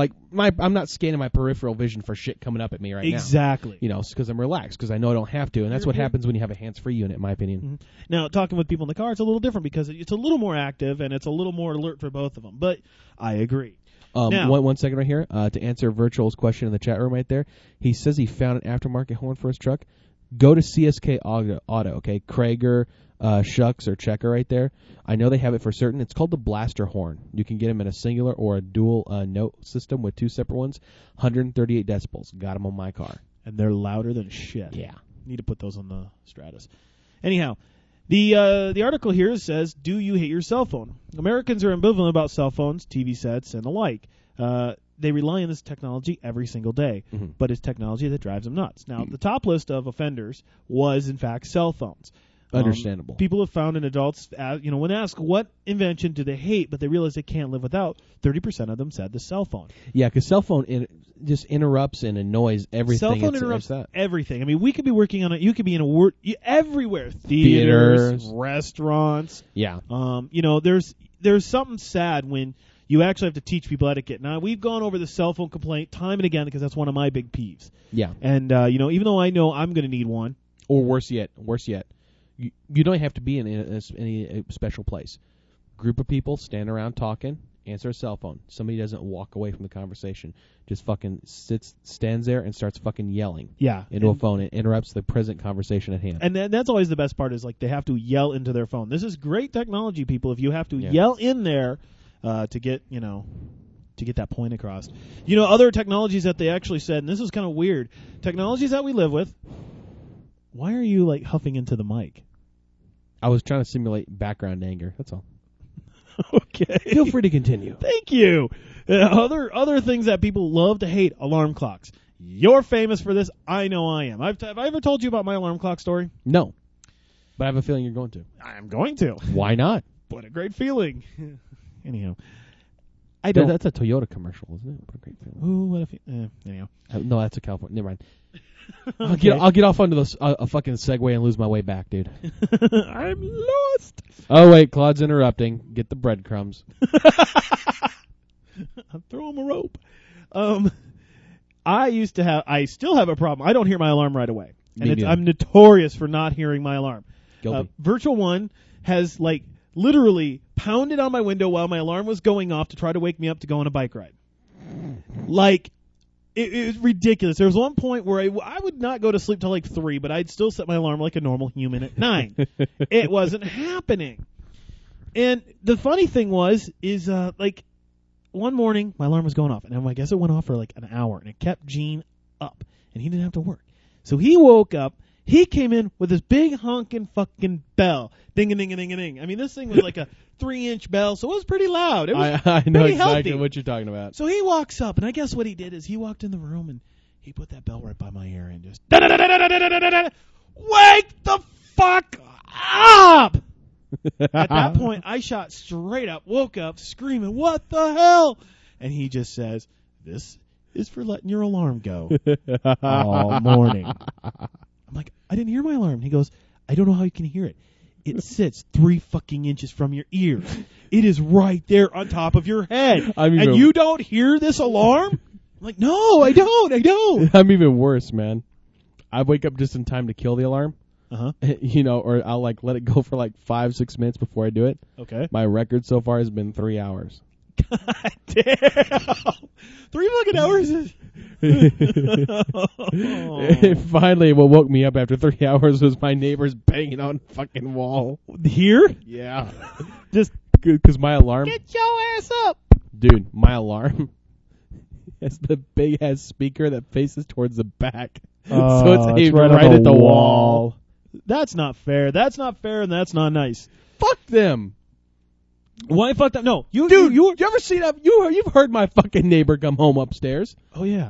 [SPEAKER 4] I'm not scanning my peripheral vision for shit coming up at me right now.
[SPEAKER 3] Exactly.
[SPEAKER 4] Because I'm relaxed because I know I don't have to, and that's what happens when you have a hands-free unit, in my opinion.
[SPEAKER 3] Mm-hmm. Now, talking with people in the car, it's a little different because it's a little more active and it's a little more alert for both of them. But I agree. Now,
[SPEAKER 4] one second right here to answer Virtual's question in the chat room right there. He says he found an aftermarket horn for his truck. Go to CSK Auto, okay? Krager, Shucks, or Checker right there. I know they have it for certain. It's called the Blaster Horn. You can get them in a singular or a dual note system with two separate ones. 138 decibels. Got them on my car.
[SPEAKER 3] And they're louder than shit.
[SPEAKER 4] Yeah.
[SPEAKER 3] Need to put those on the Stratus. Anyhow, the article here says, do you hate your cell phone? Americans are ambivalent about cell phones, TV sets, and the like. They rely on this technology every single day, but it's technology that drives them nuts. Now, the top list of offenders was, in fact, cell phones.
[SPEAKER 4] Understandable.
[SPEAKER 3] People have found in adults, when asked what invention do they hate, but they realize they can't live without, 30% of them said the cell phone.
[SPEAKER 4] Yeah, because cell phone just interrupts and annoys everything.
[SPEAKER 3] Cell phone interrupts everything. I mean, we could be working on it. You could be in everywhere. Theaters, restaurants.
[SPEAKER 4] Yeah.
[SPEAKER 3] There's something sad when you actually have to teach people etiquette. Now, we've gone over the cell phone complaint time and again because that's one of my big peeves.
[SPEAKER 4] Yeah.
[SPEAKER 3] And, even though I know I'm going to need one.
[SPEAKER 4] Or worse yet, you don't have to be in any special place. Group of people stand around talking, answer a cell phone. Somebody doesn't walk away from the conversation. Just fucking stands there and starts fucking yelling into a phone. It interrupts the present conversation at hand.
[SPEAKER 3] And that's always the best part is like they have to yell into their phone. This is great technology, people. If you have to yell in there to get that point across. Other technologies that they actually said, and this is kind of weird, technologies that we live with. Why are you like huffing into the mic?
[SPEAKER 4] I was trying to simulate background anger. That's all.
[SPEAKER 3] Okay.
[SPEAKER 4] Feel free to continue.
[SPEAKER 3] Thank you. Other things that people love to hate, alarm clocks. You're famous for this. I know I am. Have I ever told you about my alarm clock story?
[SPEAKER 4] No. But I have a feeling you're going to.
[SPEAKER 3] I'm going to.
[SPEAKER 4] Why not?
[SPEAKER 3] What a great feeling. Anyhow. I don't.
[SPEAKER 4] That's a Toyota commercial, isn't it? What a great feeling.
[SPEAKER 3] Ooh, what a anyhow.
[SPEAKER 4] No, that's a California. Never mind.
[SPEAKER 3] Okay.
[SPEAKER 4] I'll get off onto a fucking Segway and lose my way back, dude.
[SPEAKER 3] I'm lost.
[SPEAKER 4] Oh, wait. Claude's interrupting. Get the breadcrumbs.
[SPEAKER 3] I'll throw him a rope. I still have a problem. I don't hear my alarm right away. And I'm notorious for not hearing my alarm.
[SPEAKER 4] Guilty.
[SPEAKER 3] Virtual One has, like, literally pounded on my window while my alarm was going off to try to wake me up to go on a bike ride. Like, it was ridiculous. There was one point where I would not go to sleep till like 3, but I'd still set my alarm like a normal human at 9. It wasn't happening. And the funny thing is like, one morning my alarm was going off, and I guess it went off for like an hour, and it kept Gene up, and he didn't have to work. So he woke up. He came in with this big honking fucking bell. Ding-a-ding-a-ding-a-ding. I mean, this thing was like a 3-inch bell, so it was pretty loud. It was
[SPEAKER 4] I know
[SPEAKER 3] pretty
[SPEAKER 4] exactly
[SPEAKER 3] healthy.
[SPEAKER 4] what you're talking about.
[SPEAKER 3] So he walks up, and I guess what he did is he walked in the room, and he put that bell right by my ear and just, da-da-da-da-da-da-da-da-da, wake the fuck up! At that point, I shot straight up, woke up, screaming, what the hell? And he just says, this is for letting your alarm go all morning. I'm like, I didn't hear my alarm. He goes, I don't know how you can hear it. It sits 3 fucking inches from your ears. It is right there on top of your head. And you don't hear this alarm? I'm like, no, I don't.
[SPEAKER 4] I'm even worse, man. I wake up just in time to kill the alarm. You know, or I'll like let it go for like 5-6 minutes before I do it. Okay. My record so far has been 3 hours.
[SPEAKER 3] God damn. 3 fucking hours is...
[SPEAKER 4] Finally, what woke me up after 3 hours was my neighbors banging on the fucking wall.
[SPEAKER 3] Here?
[SPEAKER 4] Yeah. Just because my alarm...
[SPEAKER 3] Get your ass up!
[SPEAKER 4] Dude, my alarm has the big-ass speaker that faces towards the back. So it's aimed right at the wall.
[SPEAKER 3] That's not fair. That's not fair, and that's not nice.
[SPEAKER 4] Fuck them.
[SPEAKER 3] Why fuck them? No, you
[SPEAKER 4] ever seen that? You've heard my fucking neighbor come home upstairs.
[SPEAKER 3] Oh yeah.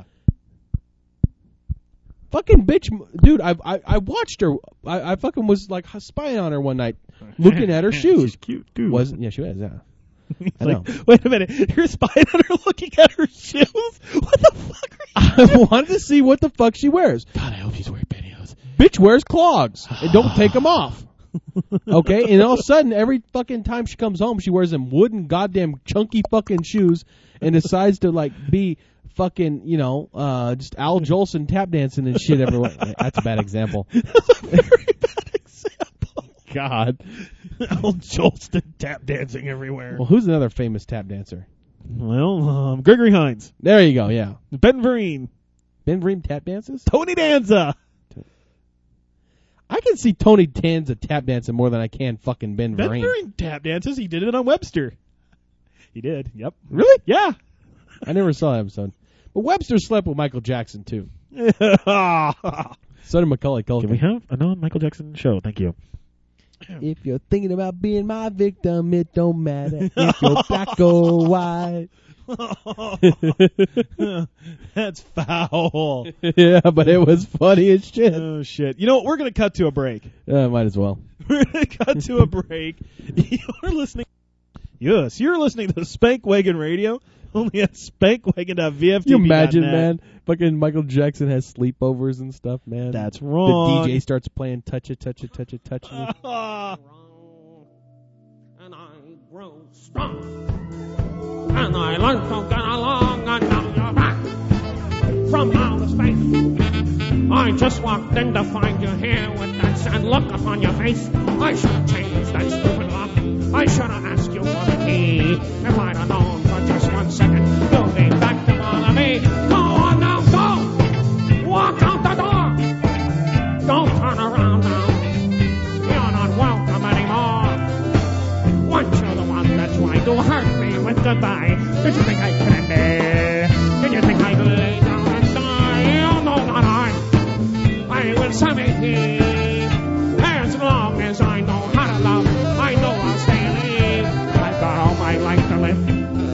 [SPEAKER 4] Fucking bitch, dude. I watched her. I fucking was like spying on her one night, looking at her shoes.
[SPEAKER 2] She's cute, dude.
[SPEAKER 4] Yeah, she was. Yeah. I
[SPEAKER 3] like,
[SPEAKER 4] know.
[SPEAKER 3] Wait a minute. You're spying on her, looking at her shoes. What the fuck are you
[SPEAKER 4] I wanted to see what the fuck she wears.
[SPEAKER 2] God, I hope she's wearing pantyhose.
[SPEAKER 4] Bitch wears clogs and don't take them off. Okay, and all of a sudden, every fucking time she comes home, she wears them wooden goddamn chunky fucking shoes and decides to like be fucking, you know, just Al Jolson tap dancing and shit everywhere. That's a bad example.
[SPEAKER 3] That's a very bad example.
[SPEAKER 4] God.
[SPEAKER 3] Al Jolson tap dancing everywhere.
[SPEAKER 4] Well, who's another famous tap dancer?
[SPEAKER 3] Well, Gregory Hines.
[SPEAKER 4] There you go, yeah.
[SPEAKER 3] Ben Vereen.
[SPEAKER 4] Ben Vereen tap dances?
[SPEAKER 3] Tony Danza.
[SPEAKER 4] I can see Tony Danza tap dancing more than I can fucking Ben Vereen.
[SPEAKER 3] Ben Vereen tap dances. He did it on Webster. He did. Yep.
[SPEAKER 4] Really?
[SPEAKER 3] Yeah.
[SPEAKER 4] I never saw that episode. But Webster slept with Michael Jackson too. So did Macaulay Culkin.
[SPEAKER 2] Can we have a non-Michael Jackson show? Thank you.
[SPEAKER 4] If you're thinking about being my victim, it don't matter if you're black or white.
[SPEAKER 3] That's foul.
[SPEAKER 4] Yeah, but it was funny as shit.
[SPEAKER 3] Oh, shit. You know what? We're going to cut to a break.
[SPEAKER 4] Might as well.
[SPEAKER 3] We're going to cut to a break. You're listening. Yes, you're listening to Spank Wagon Radio, only at spankwagon.vftv.net.
[SPEAKER 4] Can you imagine, man? Fucking Michael Jackson has sleepovers and stuff, man.
[SPEAKER 3] That's wrong.
[SPEAKER 4] The DJ starts playing Touch It, Touch It, Touch It, Touch It.
[SPEAKER 5] And I grow strong. And I learn to get along and down your back. From outer space, I just walked in to find you here with that sad look upon your face. I should have changed that stupid lock. I should have asked you for the key. If I'd have known for just 1 second, you'll be back to bother me. Go on now, go! Walk out the door! Don't turn around now. You're not welcome anymore. Once you're the one that tried to hurt me with goodbye, did you think I could end it? Did you think I'd lay down and die? Oh, no, not I will submit here. As long as I know how to love, I know I'll stay alive. I've got all my life to live.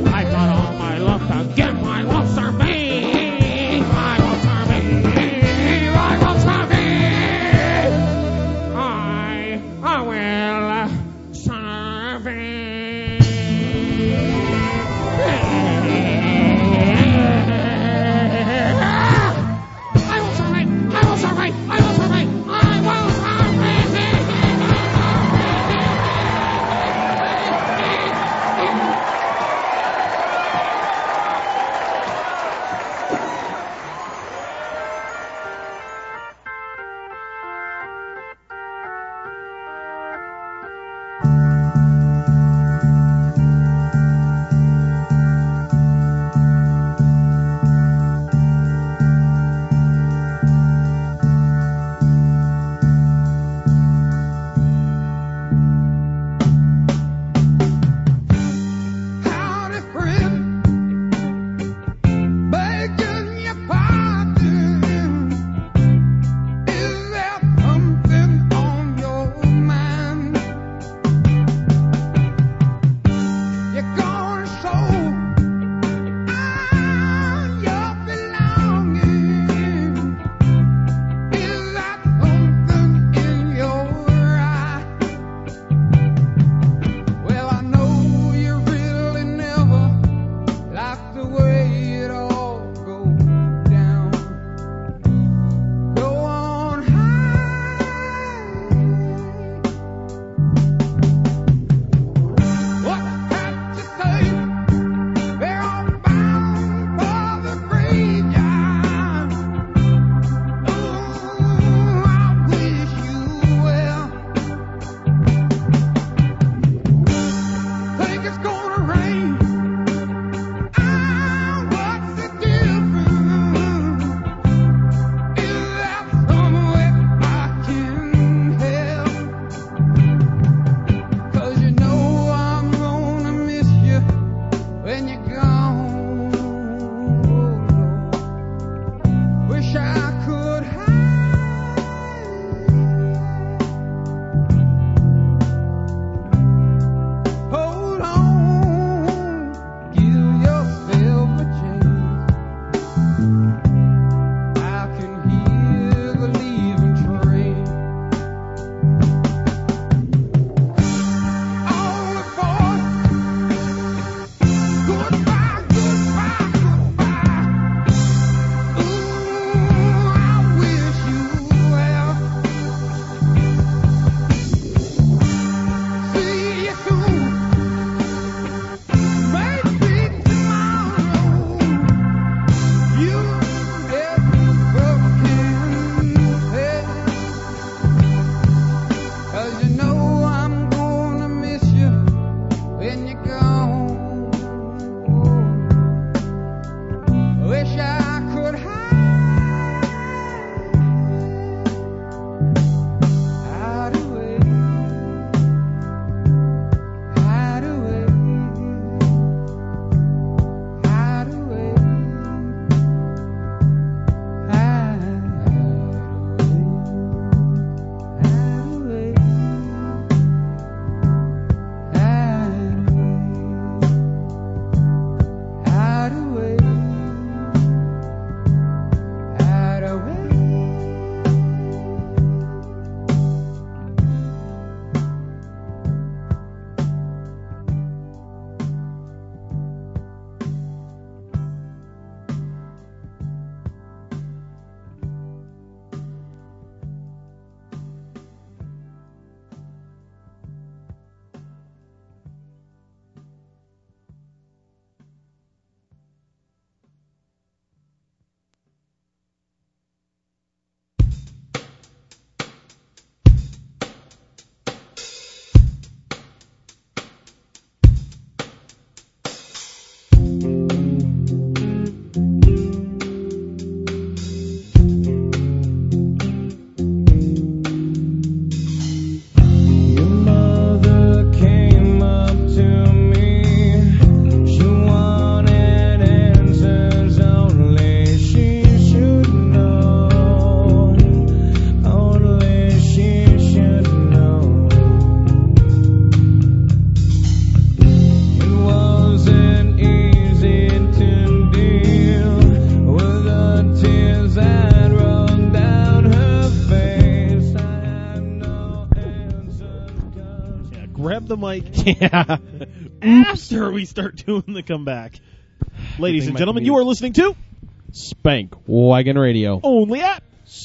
[SPEAKER 3] grab the mic
[SPEAKER 4] Yeah.
[SPEAKER 3] after we start doing the comeback. Ladies and gentlemen, you are listening to
[SPEAKER 4] Spank Wagon Radio.
[SPEAKER 3] Only at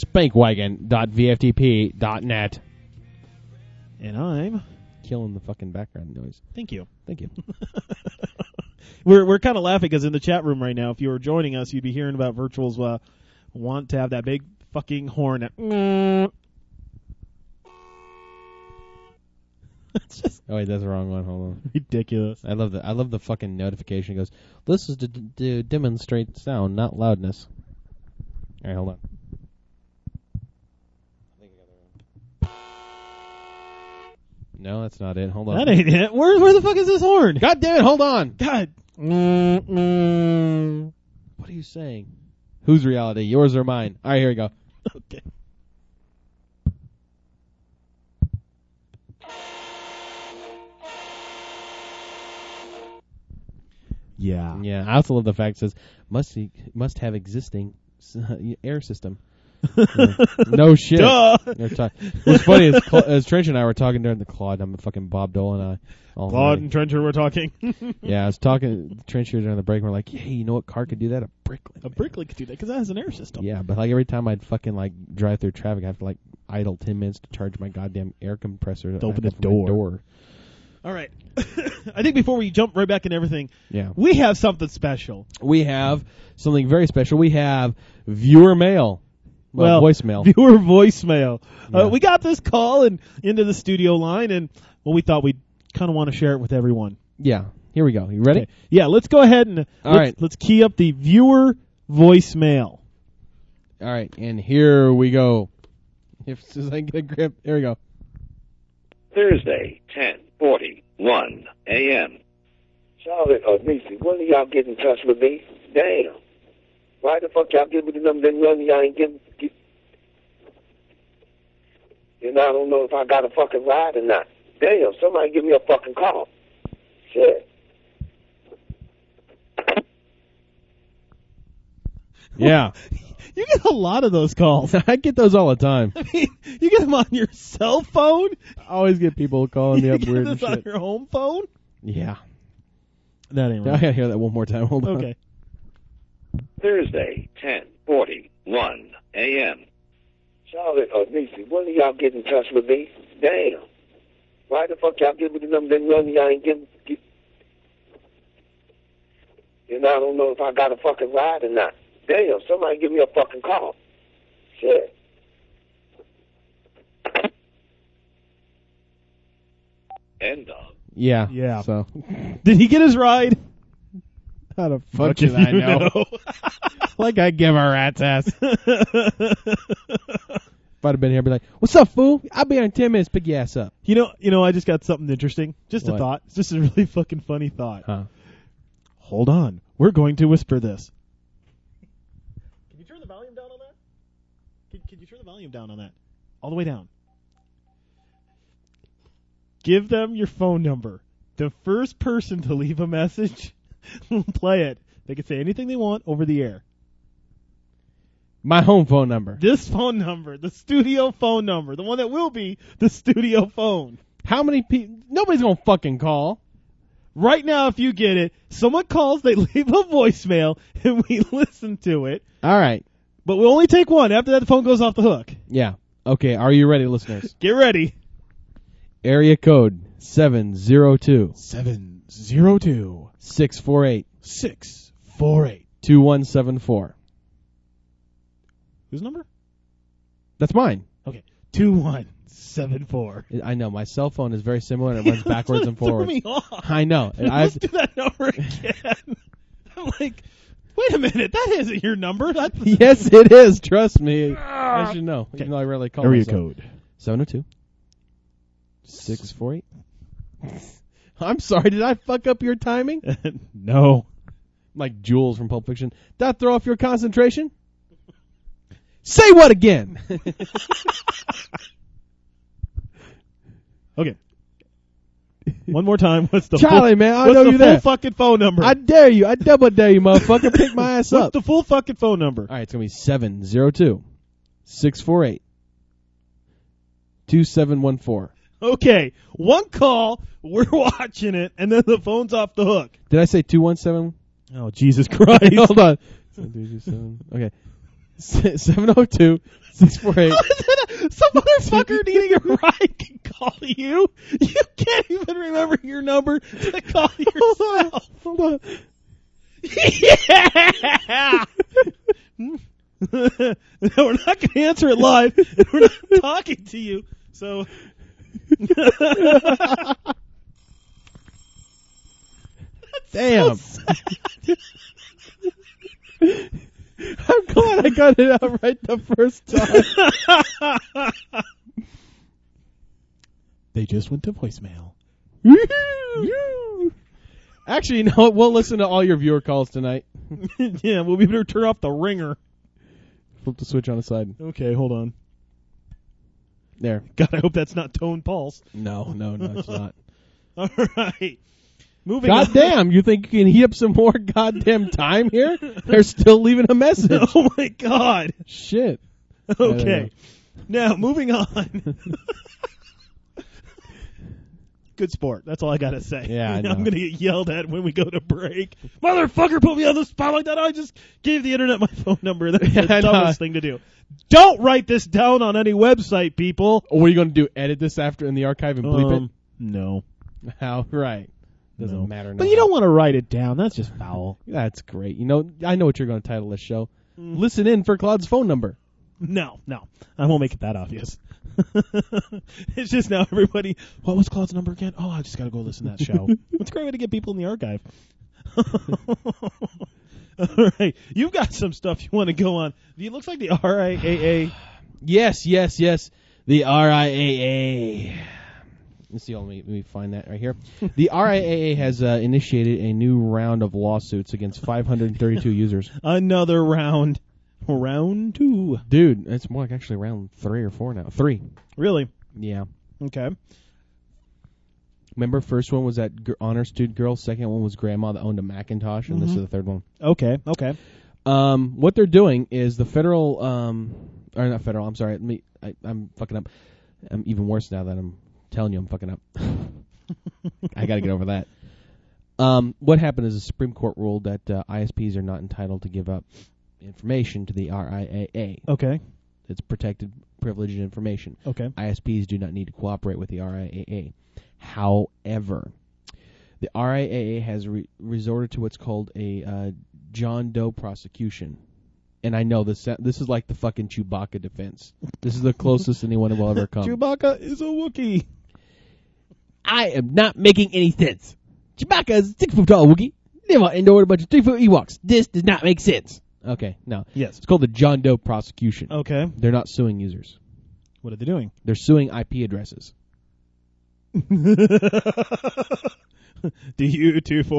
[SPEAKER 4] Spankwagon.vftp.net.
[SPEAKER 3] And I'm...
[SPEAKER 4] Killing the fucking background noise.
[SPEAKER 3] Thank you.
[SPEAKER 4] Thank you.
[SPEAKER 3] We're kind of laughing because in the chat room right now, if you were joining us, you'd be hearing about Virtual's want to have that big fucking horn. It's just
[SPEAKER 4] Oh wait, that's the wrong one. Hold on.
[SPEAKER 3] ridiculous.
[SPEAKER 4] I love the fucking notification. It goes, this is to demonstrate sound, not loudness. All right, hold on. No, that's not it. Hold on.
[SPEAKER 3] That ain't it. Where the fuck is this horn?
[SPEAKER 4] God damn it! Hold on.
[SPEAKER 3] God.
[SPEAKER 4] What are you saying? Whose reality? Yours or mine? All right, here we go.
[SPEAKER 3] Okay. Yeah.
[SPEAKER 4] Yeah, I also love the fact it says must have existing air system. No shit.
[SPEAKER 3] Duh.
[SPEAKER 4] What's funny is as Trench and I were talking during the Claude, I'm a fucking Bob Dole and I.
[SPEAKER 3] Claude and Trencher were talking.
[SPEAKER 4] Yeah, I was talking to Trench here during the break and we're like, hey, you know what car could do that? A Bricklink.
[SPEAKER 3] A Bricklink could do that because that has an air system.
[SPEAKER 4] Yeah, but like every time I'd fucking like drive through traffic, I have to like idle 10 minutes to charge my goddamn air compressor.
[SPEAKER 3] To open the
[SPEAKER 4] my
[SPEAKER 3] door. All right. I think before we jump right back into everything,
[SPEAKER 4] Yeah.
[SPEAKER 3] we have something special.
[SPEAKER 4] We have something very special. We have viewer mail. Well, voicemail.
[SPEAKER 3] Viewer voicemail.
[SPEAKER 4] Yeah.
[SPEAKER 3] We got this call and into the studio line, and we thought we'd kind of want to share it with everyone.
[SPEAKER 4] Yeah. Here we go. You ready?
[SPEAKER 3] Okay. Yeah, let's go ahead and let's key up the viewer voicemail.
[SPEAKER 4] All right, and here we go. If as soon as I get a grip, here we go.
[SPEAKER 6] Thursday, 10:41 a.m. Charlotte or Niecy, when do y'all get in touch with me? Damn. Why the fuck y'all give me the number then run y'all ain't getting... And I don't know if I got a fucking ride or not. Damn, somebody give me a fucking call. Shit.
[SPEAKER 4] Yeah.
[SPEAKER 3] You get a lot of those calls.
[SPEAKER 4] I get those all the time.
[SPEAKER 3] I mean, you get them on your cell phone.
[SPEAKER 4] I always get people calling me
[SPEAKER 3] You
[SPEAKER 4] up
[SPEAKER 3] get
[SPEAKER 4] weird
[SPEAKER 3] this
[SPEAKER 4] and
[SPEAKER 3] on
[SPEAKER 4] shit.
[SPEAKER 3] your home phone.
[SPEAKER 4] Yeah.
[SPEAKER 3] That ain't
[SPEAKER 4] I
[SPEAKER 3] right.
[SPEAKER 4] gotta hear that one more time. Hold on.
[SPEAKER 3] Okay.
[SPEAKER 6] Thursday, 10:41 a.m. Charlotte or Niecy, when do y'all get in touch with me? Damn. Why the fuck y'all give me the number then run y'all ain't getting... And I don't know if I got a fucking ride or not. Damn, somebody give me a fucking call. Shit. End of.
[SPEAKER 4] Yeah.
[SPEAKER 3] Yeah.
[SPEAKER 4] So.
[SPEAKER 3] Did he get his ride? How the fuck
[SPEAKER 4] Much as
[SPEAKER 3] if
[SPEAKER 4] I
[SPEAKER 3] you
[SPEAKER 4] know. Like I give a rat's ass. If I'd have been here, I'd be like, "What's up, fool? I'll be here in 10 minutes. Pick your ass up."
[SPEAKER 3] You know, I just got something interesting. Just a
[SPEAKER 4] What?
[SPEAKER 3] thought. It's just a really fucking funny thought.
[SPEAKER 4] Huh?
[SPEAKER 3] Hold on. We're going to whisper this. Can you turn the volume down on that? Can you turn the volume down on that? All the way down. Give them your phone number. The first person to leave a message will play it. They can say anything they want over the air.
[SPEAKER 4] My home phone number.
[SPEAKER 3] This phone number, the studio phone number, the one that will be the studio phone.
[SPEAKER 4] How many people? Nobody's gonna fucking call.
[SPEAKER 3] Right now, if you get it, someone calls, they leave a voicemail, and we listen to it.
[SPEAKER 4] All right.
[SPEAKER 3] But we'll only take one. After that, the phone goes off the hook.
[SPEAKER 4] Yeah. Okay. Are you ready, listeners?
[SPEAKER 3] Get ready.
[SPEAKER 4] Area code 702
[SPEAKER 3] 702
[SPEAKER 4] 648
[SPEAKER 3] 648.
[SPEAKER 4] 2174.
[SPEAKER 3] Whose number?
[SPEAKER 4] That's mine.
[SPEAKER 3] Okay. 2174.
[SPEAKER 4] I know my cell phone is very similar and it runs backwards and
[SPEAKER 3] Threw
[SPEAKER 4] forwards.
[SPEAKER 3] me off.
[SPEAKER 4] I know.
[SPEAKER 3] Let's do that number again. I'm like, wait a minute, that isn't your number. That's
[SPEAKER 4] Yes, it is. Trust me. I should know. Even though I rarely call
[SPEAKER 3] Area
[SPEAKER 4] myself.
[SPEAKER 3] code.
[SPEAKER 4] 702 648. I'm sorry. Did I fuck up your timing?
[SPEAKER 3] No.
[SPEAKER 4] Like Jules from Pulp Fiction. Did that throw off your concentration? Say what again?
[SPEAKER 3] Okay. One more time. What's the
[SPEAKER 4] Charlie,
[SPEAKER 3] full,
[SPEAKER 4] man, I
[SPEAKER 3] what's
[SPEAKER 4] know
[SPEAKER 3] the
[SPEAKER 4] you
[SPEAKER 3] full
[SPEAKER 4] there.
[SPEAKER 3] fucking phone number?
[SPEAKER 4] I dare you. I double dare you, motherfucker. Pick my ass
[SPEAKER 3] What's
[SPEAKER 4] up.
[SPEAKER 3] the full fucking phone number?
[SPEAKER 4] All right, it's going to be 702 648 2714.
[SPEAKER 3] Okay, one call, we're watching it, and then the phone's off the hook.
[SPEAKER 4] Did I say 217?
[SPEAKER 3] Oh, Jesus Christ.
[SPEAKER 4] Hold on. 7327. Okay. 702 648.
[SPEAKER 3] Some motherfucker needing a ride can call you. You can't even remember your number to call yourself.
[SPEAKER 4] Hold on.
[SPEAKER 3] Yeah! We're not going to answer it live, and we're not talking to you. So,
[SPEAKER 4] Damn. I'm glad I got it out right the first time.
[SPEAKER 3] They just went to voicemail.
[SPEAKER 4] Actually, you know what? We'll listen to all your viewer calls tonight.
[SPEAKER 3] Yeah, we'll be able to turn off the ringer.
[SPEAKER 4] Flip the switch on the side.
[SPEAKER 3] Okay, hold on.
[SPEAKER 4] There.
[SPEAKER 3] God, I hope that's not Tone Pulse.
[SPEAKER 4] No, it's not.
[SPEAKER 3] All right. Moving on.
[SPEAKER 4] Goddamn, you think you can heat up some more goddamn time here? They're still leaving a message.
[SPEAKER 3] Oh, my God.
[SPEAKER 4] Shit.
[SPEAKER 3] Okay. Now, moving on. Good sport. That's all I got to say.
[SPEAKER 4] Yeah, I know.
[SPEAKER 3] I'm going to get yelled at when we go to break. Motherfucker put me on the spot like that. I just gave the internet my phone number. That's the dumbest thing to do. Don't write this down on any website, people.
[SPEAKER 4] What are you going to do? Edit this after in the archive and bleep it?
[SPEAKER 3] No.
[SPEAKER 4] How? Right. Doesn't
[SPEAKER 3] No.
[SPEAKER 4] matter.
[SPEAKER 3] But you don't want to write it down. That's just foul.
[SPEAKER 4] That's great. You know, I know what you're going to title this show. Listen in for Claude's phone number.
[SPEAKER 3] No. I won't make it that obvious. It's just now everybody, what was Claude's number again? Oh, I just got to go listen to that show. It's a great way to get people in the archive. All right. You've got some stuff you want to go on. It looks like the RIAA.
[SPEAKER 4] Yes. The RIAA. Let's see. Let me find that right here. The RIAA has initiated a new round of lawsuits against 532 users.
[SPEAKER 3] Another round. Round 2.
[SPEAKER 4] Dude, it's more like actually round 3 or 4 now. 3.
[SPEAKER 3] Really?
[SPEAKER 4] Yeah.
[SPEAKER 3] Okay.
[SPEAKER 4] Remember, first one was that honor student girl. Second one was grandma that owned a Macintosh, and this is the third one.
[SPEAKER 3] Okay.
[SPEAKER 4] What they're doing is the federal, or not federal. I'm sorry. I'm fucking up. I'm even worse now that I'm telling you I'm fucking up. I got to get over that. What happened is the Supreme Court ruled that ISPs are not entitled to give up information to the RIAA.
[SPEAKER 3] Okay.
[SPEAKER 4] It's protected, privileged information.
[SPEAKER 3] Okay.
[SPEAKER 4] ISPs do not need to cooperate with the RIAA. However, the RIAA has resorted to what's called a John Doe prosecution. And I know this is like the fucking Chewbacca defense. This is the closest anyone will ever come.
[SPEAKER 3] Chewbacca is a Wookiee.
[SPEAKER 4] I am not making any sense. Chewbacca is a 6-foot tall Wookiee. Never endured a bunch of 3-foot Ewoks. This does not make sense. Okay, no.
[SPEAKER 3] Yes.
[SPEAKER 4] It's called the John Doe prosecution.
[SPEAKER 3] Okay.
[SPEAKER 4] They're not suing users.
[SPEAKER 3] What are they doing?
[SPEAKER 4] They're suing IP addresses.
[SPEAKER 3] Do you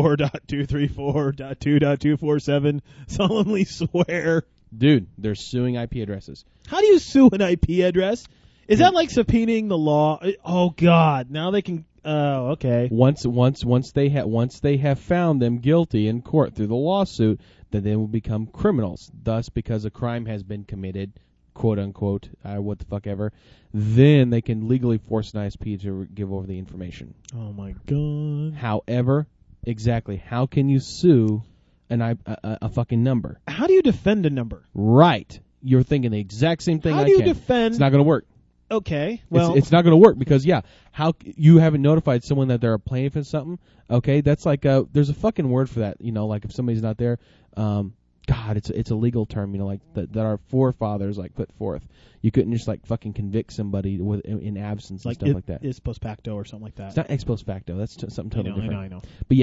[SPEAKER 3] 24.234.2.247 solemnly swear?
[SPEAKER 4] Dude, they're suing IP addresses.
[SPEAKER 3] How do you sue an IP address? Is that like subpoenaing the law? Oh God! Now they can. Oh, okay.
[SPEAKER 4] Once they have found them guilty in court through the lawsuit, then they will become criminals. Thus, because a crime has been committed, quote unquote, what the fuck ever, then they can legally force an ISP to give over the information.
[SPEAKER 3] Oh my God.
[SPEAKER 4] However, exactly, how can you sue a fucking number?
[SPEAKER 3] How do you defend a number?
[SPEAKER 4] Right. You're thinking the exact same thing.
[SPEAKER 3] How do you defend?
[SPEAKER 4] It's not going to work.
[SPEAKER 3] Okay. Well,
[SPEAKER 4] it's not going to work because how you haven't notified someone that they're a plaintiff in something. Okay, that's like there's a fucking word for that. You know, like if somebody's not there. God, it's a legal term. You know, like that our forefathers like put forth. You couldn't just like fucking convict somebody in absence and stuff like that.
[SPEAKER 3] It's post facto or something like that.
[SPEAKER 4] It's not ex post facto. That's something totally different.
[SPEAKER 3] I know.
[SPEAKER 4] But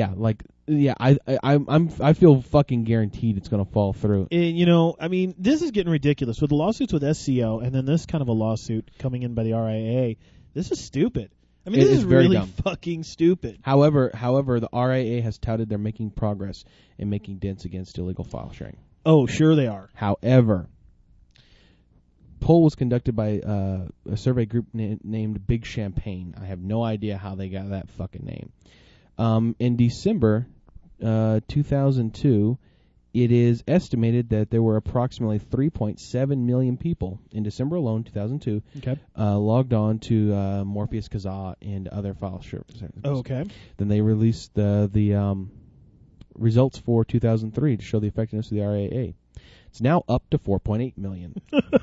[SPEAKER 4] I feel fucking guaranteed it's going to fall through.
[SPEAKER 3] And, I mean, this is getting ridiculous with the lawsuits with SCO, and then this kind of a lawsuit coming in by the RIAA. This is stupid. I mean, this is really fucking stupid.
[SPEAKER 4] However, the RIAA has touted they're making progress in making dents against illegal file sharing.
[SPEAKER 3] Oh, sure they are.
[SPEAKER 4] However, poll was conducted by a survey group named Big Champagne. I have no idea how they got that fucking name. In December 2002, it is estimated that there were approximately 3.7 million people in December alone, 2002, logged on to Morpheus, Kazaa, and other file services.
[SPEAKER 3] Oh, okay.
[SPEAKER 4] Then they released the results for 2003 to show the effectiveness of the RAA. It's now up to 4.8 million.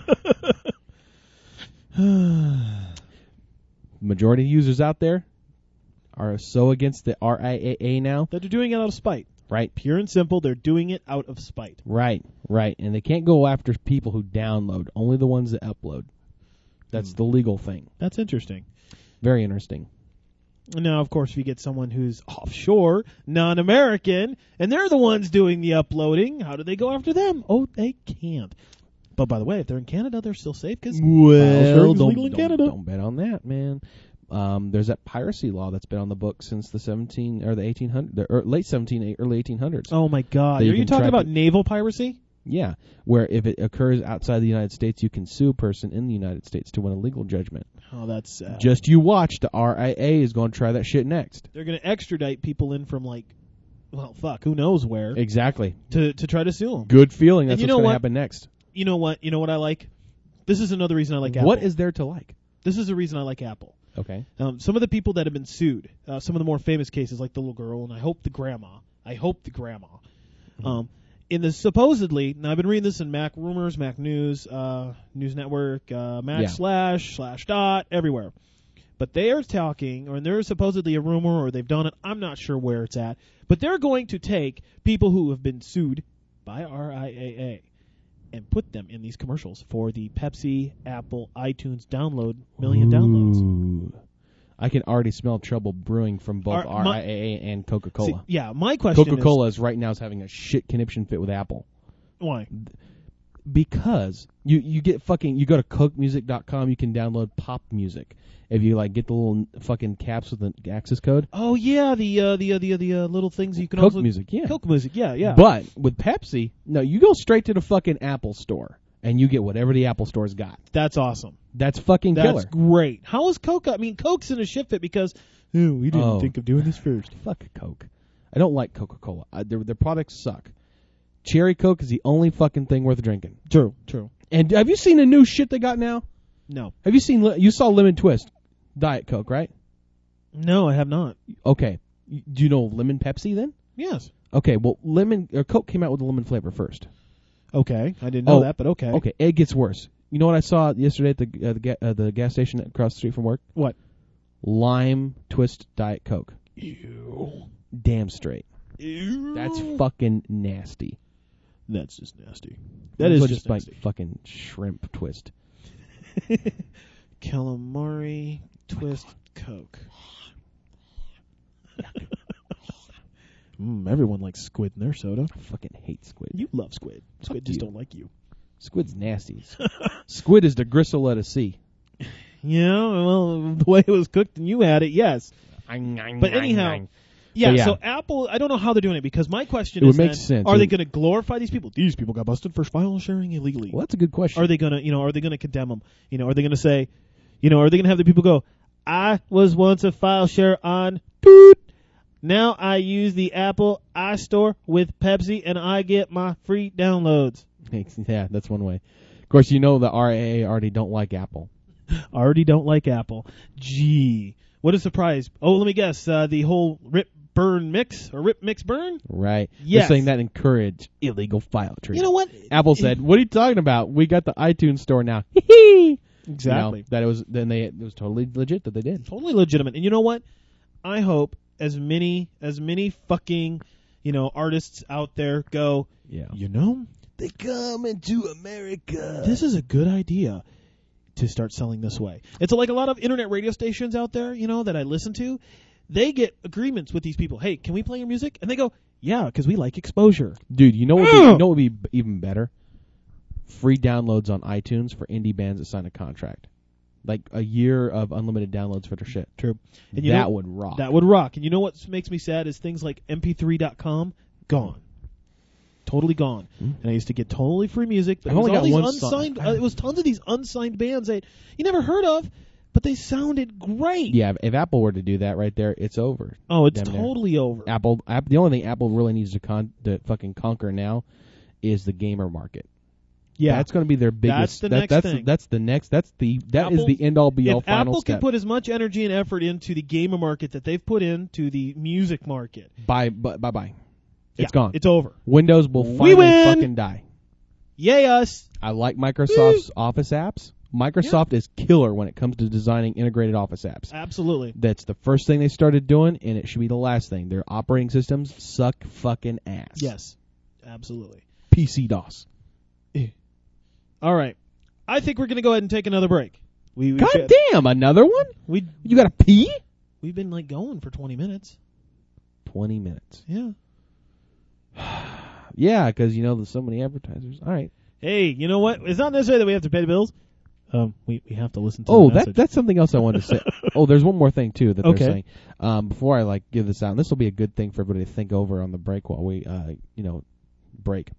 [SPEAKER 4] Majority of users out there are so against the RIAA now
[SPEAKER 3] That they're doing it out of spite.
[SPEAKER 4] Right.
[SPEAKER 3] Pure and simple, they're doing it out of spite.
[SPEAKER 4] Right. And they can't go after people who download, only the ones that upload. That's the legal thing.
[SPEAKER 3] That's interesting.
[SPEAKER 4] Very interesting.
[SPEAKER 3] Now, of course, if you get someone who's offshore, non-American, and they're the ones doing the uploading, how do they go after them? Oh, they can't. But by the way, if they're in Canada, they're still safe because files are legal in Canada.
[SPEAKER 4] Don't bet on that, man. There's that piracy law that's been on the books since the 1800s, late 17, early 1800s.
[SPEAKER 3] Oh my God! Are you talking about naval piracy?
[SPEAKER 4] Yeah, where if it occurs outside the United States, you can sue a person in the United States to win a legal judgment.
[SPEAKER 3] Oh, that's sad.
[SPEAKER 4] Just you watch. The RIA is going to try that shit next.
[SPEAKER 3] They're going to extradite people in from who knows where.
[SPEAKER 4] Exactly.
[SPEAKER 3] To try to sue them.
[SPEAKER 4] Good feeling. That's what's going to happen next.
[SPEAKER 3] You know what? You know what I like? This is another reason I like Apple.
[SPEAKER 4] What is there to like?
[SPEAKER 3] This is the reason I like Apple.
[SPEAKER 4] Okay.
[SPEAKER 3] Some of the people that have been sued, some of the more famous cases, like the little girl, and I hope the grandma. In the supposedly, now I've been reading this in Mac Rumors, Mac News, News Network, Mac //dot, everywhere. But they are talking, or there's supposedly a rumor, or they've done it, I'm not sure where it's at, but they're going to take people who have been sued by RIAA and put them in these commercials for the Pepsi, Apple, iTunes million downloads.
[SPEAKER 4] I can already smell trouble brewing from both RIAA and Coca-Cola.
[SPEAKER 3] See, my question
[SPEAKER 4] Coca-Cola is right now having a shit conniption fit with Apple.
[SPEAKER 3] Why?
[SPEAKER 4] Because you get you go to CokeMusic.com, you can download pop music. If you get the little fucking caps with an access code.
[SPEAKER 3] Oh yeah, the little things you can
[SPEAKER 4] Coke
[SPEAKER 3] also
[SPEAKER 4] music, yeah.
[SPEAKER 3] Coke music, yeah.
[SPEAKER 4] But with Pepsi, no, you go straight to the fucking Apple store and you get whatever the Apple store's got.
[SPEAKER 3] That's awesome.
[SPEAKER 4] That's fucking killer.
[SPEAKER 3] That's great. How is Coke? I mean, Coke's in a shit fit because we didn't think of doing this first.
[SPEAKER 4] Fuck Coke. I don't like Coca-Cola. Their products suck. Cherry Coke is the only fucking thing worth drinking.
[SPEAKER 3] True.
[SPEAKER 4] And have you seen the new shit they got now?
[SPEAKER 3] No.
[SPEAKER 4] Have you seen? You saw Lemon Twist Diet Coke, right?
[SPEAKER 3] No, I have not.
[SPEAKER 4] Okay. Do you know Lemon Pepsi then?
[SPEAKER 3] Yes.
[SPEAKER 4] Okay. Well, Coke came out with the lemon flavor first.
[SPEAKER 3] Okay, I didn't know that, but okay.
[SPEAKER 4] Okay, it gets worse. You know what I saw yesterday at the gas station across the street from work?
[SPEAKER 3] What?
[SPEAKER 4] Lime Twist Diet Coke.
[SPEAKER 3] Ew.
[SPEAKER 4] Damn straight.
[SPEAKER 3] Ew.
[SPEAKER 4] That's fucking nasty.
[SPEAKER 3] That's just nasty. That is just nasty.
[SPEAKER 4] Fucking shrimp twist.
[SPEAKER 3] Calamari Twist Coke. Everyone likes squid in their soda.
[SPEAKER 4] I fucking hate squid.
[SPEAKER 3] You love squid. Squid just don't like you.
[SPEAKER 4] Squid's nasty. Squid is the gristle of the sea.
[SPEAKER 3] Yeah, well, the way it was cooked and you had it, yes. But anyhow, so Apple, I don't know how they're doing it because my question is, are they going to glorify these people? These people got busted for file sharing illegally.
[SPEAKER 4] Well, that's a good question.
[SPEAKER 3] Are they going to, condemn them? Are they going to say, are they going to have the people go, I was once a file share on toot. Now I use the Apple iStore with Pepsi and I get my free downloads.
[SPEAKER 4] Yeah, that's one way. Of course, the RAA already don't like Apple.
[SPEAKER 3] Already don't like Apple. Gee, what a surprise. Oh, let me guess. The whole rip, burn, mix, or rip, mix, burn?
[SPEAKER 4] Right.
[SPEAKER 3] Yes.
[SPEAKER 4] They're saying that encourage illegal file trade.
[SPEAKER 3] You know what?
[SPEAKER 4] Apple said, what are you talking about? We got the iTunes store now.
[SPEAKER 3] Exactly.
[SPEAKER 4] That it was totally legit that they did.
[SPEAKER 3] Totally legitimate. And you know what? I hope as many fucking, artists out there go, they come into America. This is a good idea to start selling this way. It's like a lot of internet radio stations out there, that I listen to. They get agreements with these people. Hey, can we play your music? And they go, yeah, because we like exposure.
[SPEAKER 4] Dude, you know what would be even better? Free downloads on iTunes for indie bands that sign a contract. Like a year of unlimited downloads for their shit.
[SPEAKER 3] True. And
[SPEAKER 4] that would rock.
[SPEAKER 3] That would rock. And you know what makes me sad is things like mp3.com, gone. Totally gone. And I used to get totally free music. But
[SPEAKER 4] I've only got one
[SPEAKER 3] unsigned. It was tons of these unsigned bands that you never heard of. but they sounded great.
[SPEAKER 4] Yeah, if Apple were to do that right there, it's over.
[SPEAKER 3] Oh, it's
[SPEAKER 4] Damn near.
[SPEAKER 3] totally over.
[SPEAKER 4] The only thing Apple really needs to fucking conquer now is the gamer market.
[SPEAKER 3] Yeah,
[SPEAKER 4] That's going to be their biggest.
[SPEAKER 3] That's the next thing.
[SPEAKER 4] That's the next. That
[SPEAKER 3] Apple,
[SPEAKER 4] is the end all be all
[SPEAKER 3] if
[SPEAKER 4] final
[SPEAKER 3] Apple
[SPEAKER 4] step.
[SPEAKER 3] can put as much energy and effort into the gamer market that they've put into the music market,
[SPEAKER 4] Bye. It's gone.
[SPEAKER 3] It's over.
[SPEAKER 4] Windows will
[SPEAKER 3] We
[SPEAKER 4] finally
[SPEAKER 3] win.
[SPEAKER 4] fucking die.
[SPEAKER 3] Yay us!
[SPEAKER 4] I like Microsoft's Office apps. Microsoft is killer when it comes to designing integrated Office apps.
[SPEAKER 3] Absolutely.
[SPEAKER 4] That's the first thing they started doing, and it should be the last thing. Their operating systems suck fucking ass.
[SPEAKER 3] Yes, absolutely.
[SPEAKER 4] PC DOS.
[SPEAKER 3] All right, I think we're going to go ahead and take another break.
[SPEAKER 4] God damn, another one?
[SPEAKER 3] We
[SPEAKER 4] You got to pee?
[SPEAKER 3] we've been like going for 20 minutes.
[SPEAKER 4] 20 minutes.
[SPEAKER 3] Yeah.
[SPEAKER 4] Yeah, because, there's so many advertisers. All right.
[SPEAKER 3] Hey, you know what? It's not necessarily that we have to pay the bills. We have to listen to.
[SPEAKER 4] Oh,
[SPEAKER 3] the message.
[SPEAKER 4] that's something else I wanted to say. Oh, there's one more thing, too, that
[SPEAKER 3] Okay.
[SPEAKER 4] they're saying. Before I, give this out, and this will be a good thing for everybody to think over on the break while we, break.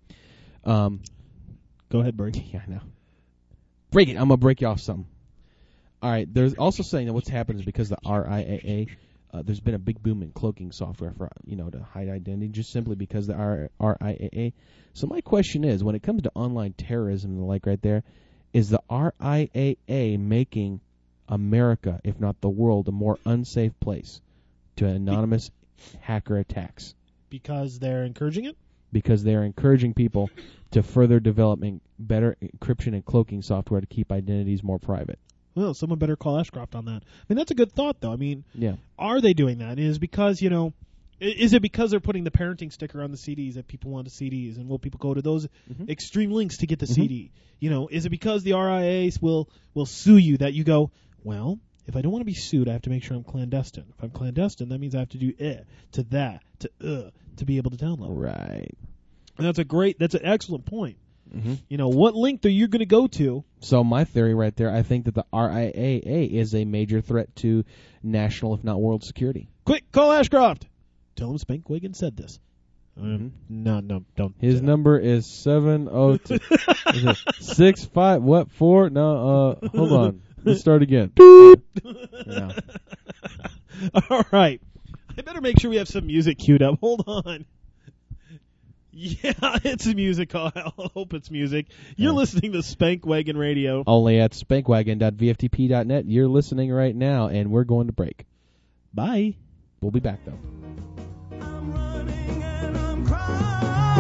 [SPEAKER 3] Go ahead, Berg.
[SPEAKER 4] Yeah, I know. Break it. I'm going to break you off something. All right. There's also saying that what's happened is because the RIAA, there's been a big boom in cloaking software for, to hide identity, just simply because the RIAA. So my question is, when it comes to online terrorism and the like right there, is the RIAA making America, if not the world, a more unsafe place to anonymous hacker attacks?
[SPEAKER 3] Because they're encouraging it?
[SPEAKER 4] Because they're encouraging people to further developing better encryption and cloaking software to keep identities more private.
[SPEAKER 3] Well, someone better call Ashcroft on that. I mean, that's a good thought, though. I mean,
[SPEAKER 4] Yeah.
[SPEAKER 3] are they doing that? Is because, is it because they're putting the parenting sticker on the CDs that people want the CDs, and will people go to those extreme links to get the CD? Is it because the RIAs will sue you that you go, well, if I don't want to be sued, I have to make sure I'm clandestine. If I'm clandestine, that means I have to do to that, to be able to download.
[SPEAKER 4] Right.
[SPEAKER 3] And that's an excellent point. What link are you going to go to?
[SPEAKER 4] So my theory right there, I think that the RIAA is a major threat to national, if not world, security.
[SPEAKER 3] Quick, call Ashcroft. Tell him Spank Wiggin said this. No, don't.
[SPEAKER 4] His number is 702 is it 65 what 4? No, hold on. Let's start again. Yeah.
[SPEAKER 3] All right. I better make sure we have some music queued up. Hold on. Yeah, it's music. I hope it's music. You're listening to Spank Wagon Radio.
[SPEAKER 4] Only at spankwagon.vftp.net. You're listening right now, and we're going to break.
[SPEAKER 3] Bye.
[SPEAKER 4] We'll be back, though.
[SPEAKER 7] I'm running and I'm crying.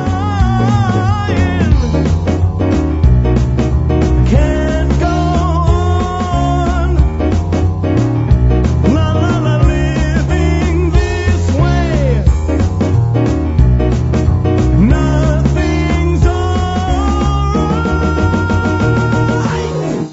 [SPEAKER 7] Can't go on. La la la, living this way. Nothing's alright.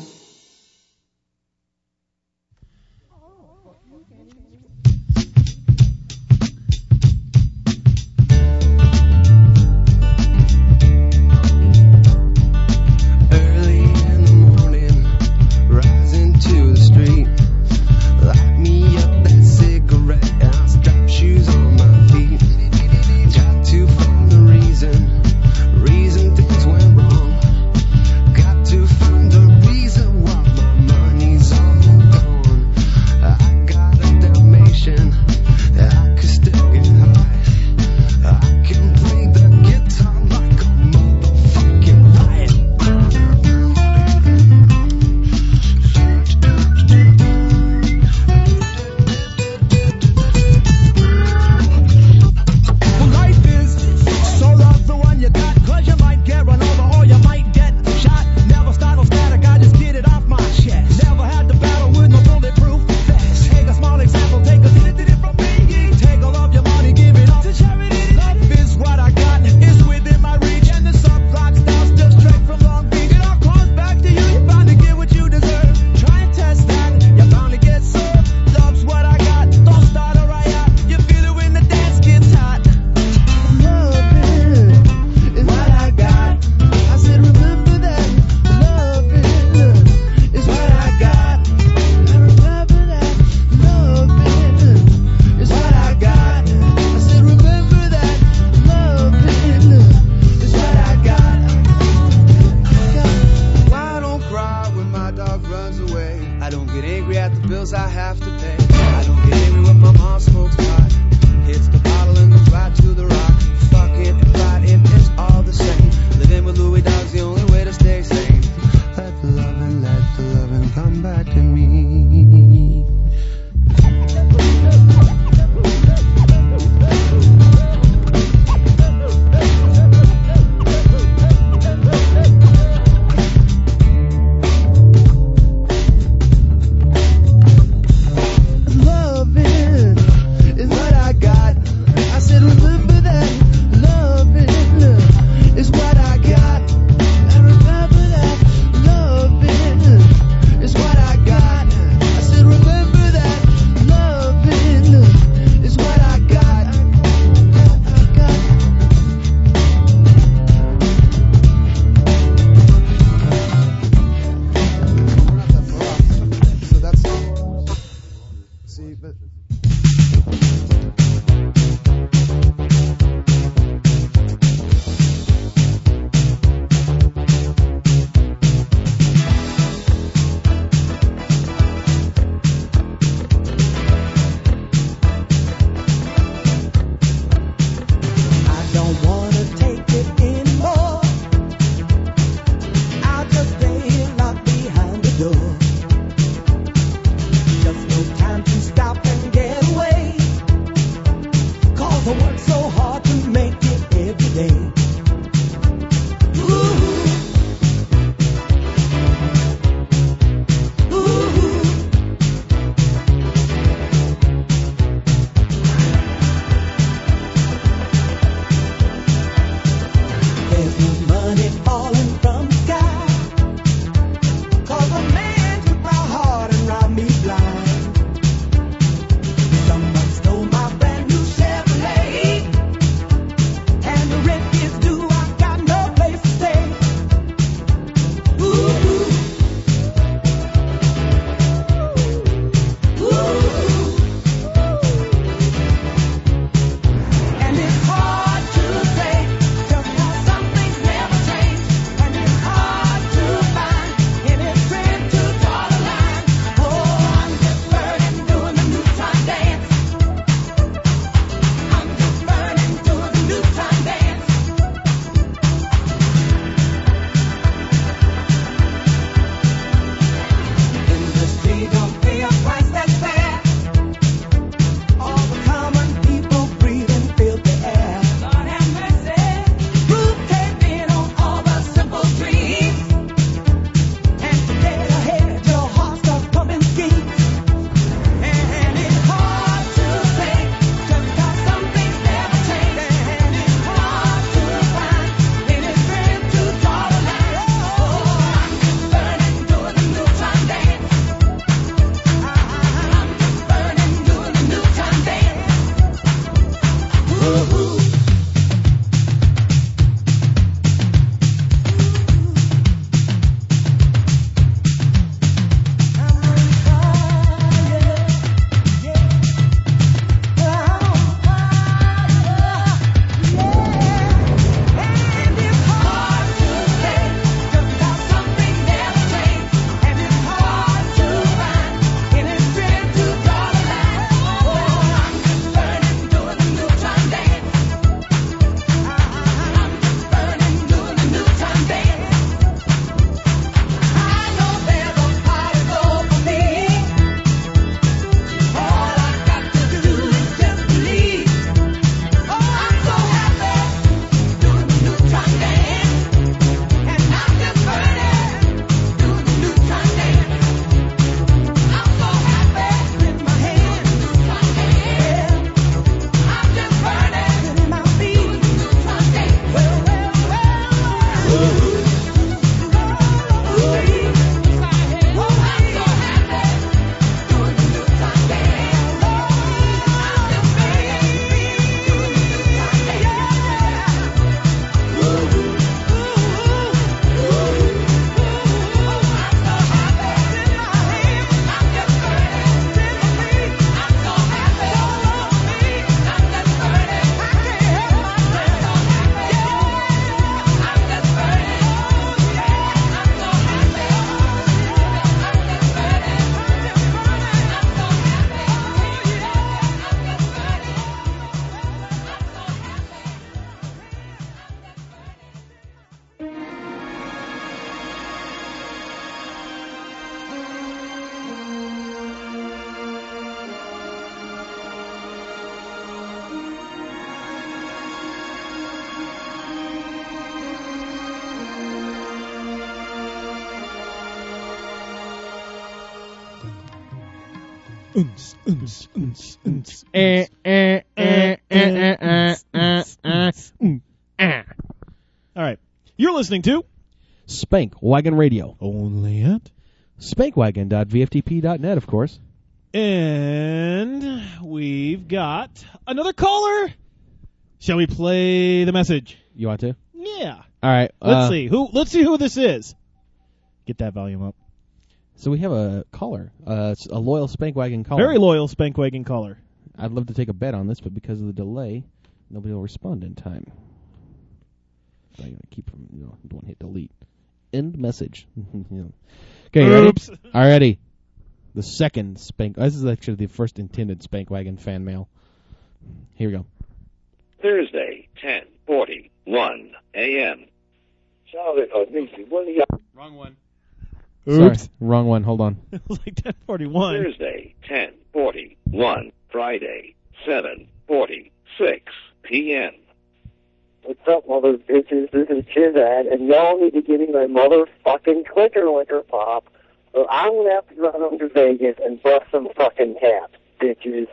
[SPEAKER 3] All right. You're listening to
[SPEAKER 4] Spank Wagon Radio.
[SPEAKER 3] Only at
[SPEAKER 4] Spankwagon.vftp.net, of course.
[SPEAKER 3] And we've got another caller. Shall we play the message?
[SPEAKER 4] You want to?
[SPEAKER 3] Yeah.
[SPEAKER 4] All right.
[SPEAKER 3] Let's see who this is. Get that volume up.
[SPEAKER 4] So we have a caller, a loyal Spankwagon caller.
[SPEAKER 3] Very loyal Spankwagon caller.
[SPEAKER 4] I'd love to take a bet on this, but because of the delay, nobody will respond in time. So I'm going to keep from, don't hit delete. End message. Okay, ready?
[SPEAKER 3] Oops.
[SPEAKER 4] Alrighty. The second Spank. This is actually the first intended Spankwagon fan mail. Here we go.
[SPEAKER 6] Thursday, 10:41 a.m. Charlotte or Nisi, what are y'all?
[SPEAKER 4] Wrong one.
[SPEAKER 3] Oops.
[SPEAKER 4] Sorry, wrong one. Hold on.
[SPEAKER 3] It was like 10:41.
[SPEAKER 6] Thursday, 10:41. Friday, 7:46 p.m. What's up, mother bitches? This is Chizad, and y'all need to give me my motherfucking clicker liquor pop, or I'm gonna have to run over to Vegas and bust some fucking taps, bitches.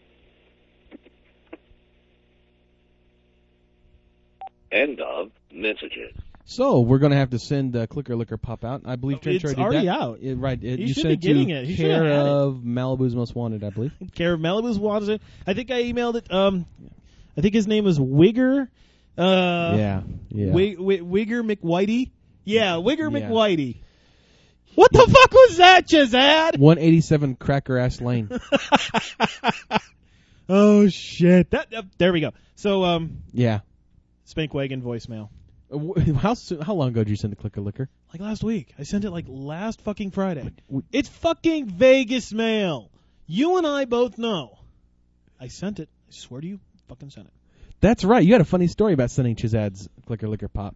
[SPEAKER 6] End of messages.
[SPEAKER 4] So we're going to have to send Clicker Liquor Pop out. I believe Trench
[SPEAKER 3] It's
[SPEAKER 4] did
[SPEAKER 3] already
[SPEAKER 4] that.
[SPEAKER 3] out.
[SPEAKER 4] Right.
[SPEAKER 3] He
[SPEAKER 4] You
[SPEAKER 3] should
[SPEAKER 4] sent
[SPEAKER 3] be getting
[SPEAKER 4] to
[SPEAKER 3] it. He should have
[SPEAKER 4] care
[SPEAKER 3] had it.
[SPEAKER 4] of Malibu's Most Wanted, I believe.
[SPEAKER 3] Care of Malibu's wanted it. I think I emailed it. I think his name was Wigger.
[SPEAKER 4] Yeah.
[SPEAKER 3] Wigger McWhitey. Yeah, Wigger
[SPEAKER 4] Yeah.
[SPEAKER 3] McWhitey. What the fuck was that, Chazad?
[SPEAKER 4] 187 Cracker Ass Lane.
[SPEAKER 3] Oh shit! There we go. So
[SPEAKER 4] Yeah.
[SPEAKER 3] Spankwagon voicemail.
[SPEAKER 4] How long ago did you send the Clicker Liquor?
[SPEAKER 3] Like last week. I sent it like last fucking Friday. It's fucking Vegas mail. You and I both know. I sent it. I swear to you, fucking sent it.
[SPEAKER 4] That's right. You had a funny story about sending Chizad's Clicker Liquor Pop.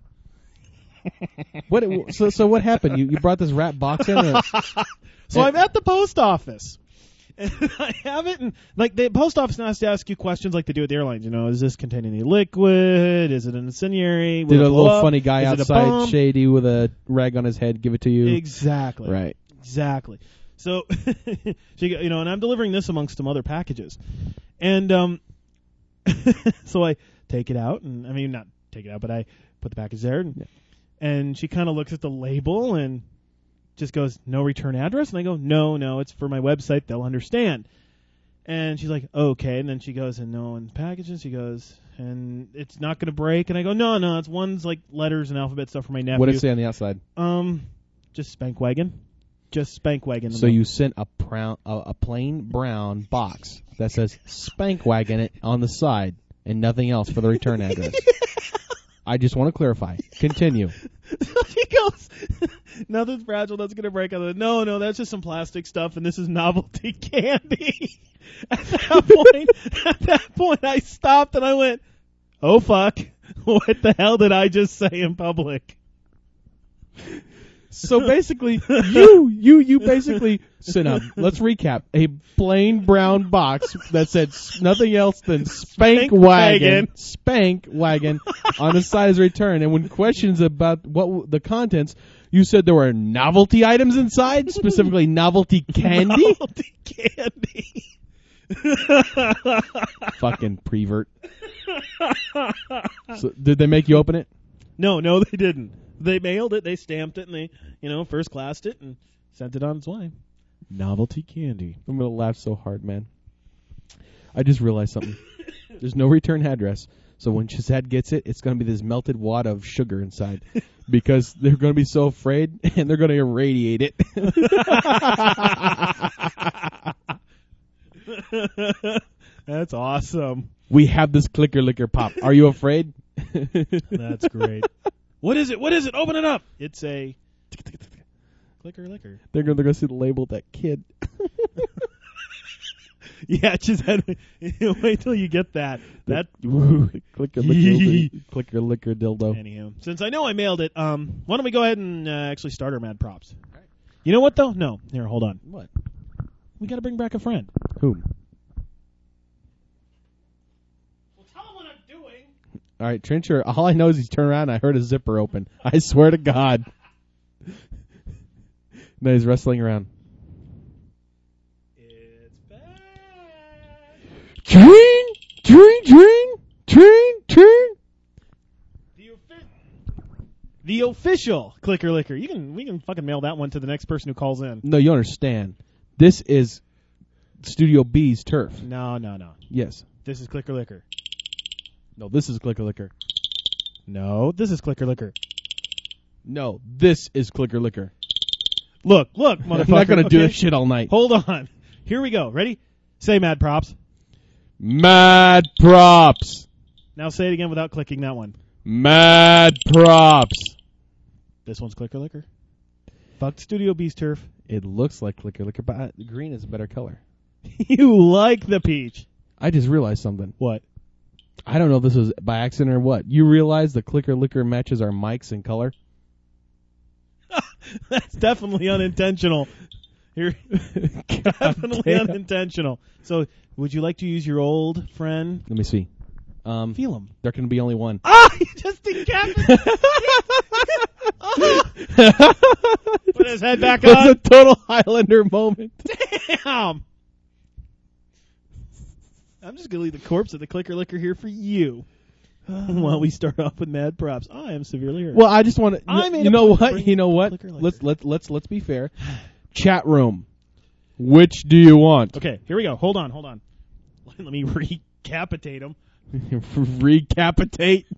[SPEAKER 4] So what happened? You brought this rat box in?
[SPEAKER 3] So I'm at the post office. And I have it, and like the post office now has to ask you questions like they do with the airlines. Is this containing any liquid? Is it an incendiary? Will
[SPEAKER 4] Did
[SPEAKER 3] it
[SPEAKER 4] a
[SPEAKER 3] blow
[SPEAKER 4] little
[SPEAKER 3] up?
[SPEAKER 4] funny guy
[SPEAKER 3] Is it a
[SPEAKER 4] outside
[SPEAKER 3] bomb?
[SPEAKER 4] shady with a rag on his head give it to you?
[SPEAKER 3] Exactly.
[SPEAKER 4] Right.
[SPEAKER 3] Exactly. So, and I'm delivering this amongst some other packages, and so I take it out, and not take it out, but I put the package there, and she kind of looks at the label and just goes, "No return address," and I go, "No, it's for my website. They'll understand." And she's like, "Okay," and then she goes, "And no, in the package," and she goes, "And it's not going to break," and I go, "No, it's one's like letters and alphabet stuff for my nephew."
[SPEAKER 4] What did it say on the outside?
[SPEAKER 3] Just Spankwagon. Just Spankwagon.
[SPEAKER 4] So you sent a plain brown box that says Spankwagon on the side and nothing else for the return address. I just want to clarify. Continue.
[SPEAKER 3] She goes, "Nothing's fragile, nothing's going to break." I go, No, that's just some plastic stuff, and this is novelty candy. At that point, I stopped and I went, "Oh, fuck. What the hell did I just say in public?"
[SPEAKER 4] So basically, you basically sent a, let's recap, a plain brown box that said nothing else than Spankwagon on the side as return. And when questions about what the contents, you said there were novelty items inside, specifically novelty candy?
[SPEAKER 3] Novelty candy.
[SPEAKER 4] Fucking prevert. So, did they make you open it?
[SPEAKER 3] No, they didn't. They mailed it, they stamped it, and they, first classed it and sent it on its way. Novelty candy.
[SPEAKER 4] I'm going to laugh so hard, man. I just realized something. There's no return address. So when Chizad gets it, it's going to be this melted wad of sugar inside. Because they're going to be so afraid, and they're going to irradiate it.
[SPEAKER 3] That's awesome.
[SPEAKER 4] We have this Clicker Liquor Pop. Are you afraid?
[SPEAKER 3] That's great. What is it? Open it up. It's a Clicker Liquor.
[SPEAKER 4] They're going to see the label, that kid.
[SPEAKER 3] Yeah, just wait till you get that. That
[SPEAKER 4] Clicker Liquor dildo.
[SPEAKER 3] Anyhow, since I know I mailed it, why don't we go ahead and actually start our Mad Props? Right. You know what though? No. Here, hold on.
[SPEAKER 4] What?
[SPEAKER 3] We got to bring back a friend.
[SPEAKER 4] Whom?
[SPEAKER 3] Well, tell him what I'm doing.
[SPEAKER 4] All right, Trencher, all I know is he's turned around and I heard a zipper open. I swear to God. No, he's wrestling around.
[SPEAKER 3] It's back.
[SPEAKER 4] Train, train, train, train, train.
[SPEAKER 3] The official Clicker Licker. We can fucking mail that one to the next person who calls in.
[SPEAKER 4] No, you understand. This is Studio B's turf.
[SPEAKER 3] No.
[SPEAKER 4] Yes.
[SPEAKER 3] This is Clicker Licker.
[SPEAKER 4] No, this is Clicker Licker.
[SPEAKER 3] No, this is Clicker Licker.
[SPEAKER 4] No, this is Clicker Licker.
[SPEAKER 3] Look, motherfucker.
[SPEAKER 4] I'm not gonna do
[SPEAKER 3] okay?
[SPEAKER 4] this shit all night.
[SPEAKER 3] Hold on. Here we go. Ready? Say Mad Props.
[SPEAKER 4] Mad props.
[SPEAKER 3] Now say it again without clicking that one.
[SPEAKER 4] Mad props.
[SPEAKER 3] This one's Clicker Licker. Fuck Studio B's turf.
[SPEAKER 4] It looks like Clicker Licker, but green is a better color.
[SPEAKER 3] You like the peach.
[SPEAKER 4] I just realized something.
[SPEAKER 3] What?
[SPEAKER 4] I don't know if this was by accident or what. You realize the Clicker Licker matches our mics in color?
[SPEAKER 3] That's definitely unintentional. You're definitely unintentional. So, would you like to use your old friend?
[SPEAKER 4] Let me see.
[SPEAKER 3] Feel him.
[SPEAKER 4] There can be only one.
[SPEAKER 3] Ah, you just decapitated. Put his head back
[SPEAKER 4] It's
[SPEAKER 3] on.
[SPEAKER 4] a total Highlander moment.
[SPEAKER 3] Damn. I'm just going to leave the corpse of the Clicker Licker here for you. While we start off with Mad Props. I am severely hurt.
[SPEAKER 4] Well, I just want to.
[SPEAKER 3] I made
[SPEAKER 4] You
[SPEAKER 3] a
[SPEAKER 4] know
[SPEAKER 3] point
[SPEAKER 4] what?
[SPEAKER 3] bringing
[SPEAKER 4] You know what?
[SPEAKER 3] Clicker Licker.
[SPEAKER 4] Let's be fair. Chat room. Which do you want?
[SPEAKER 3] Okay, here we go. Hold on. Let me recapitate him.
[SPEAKER 4] Recapitate.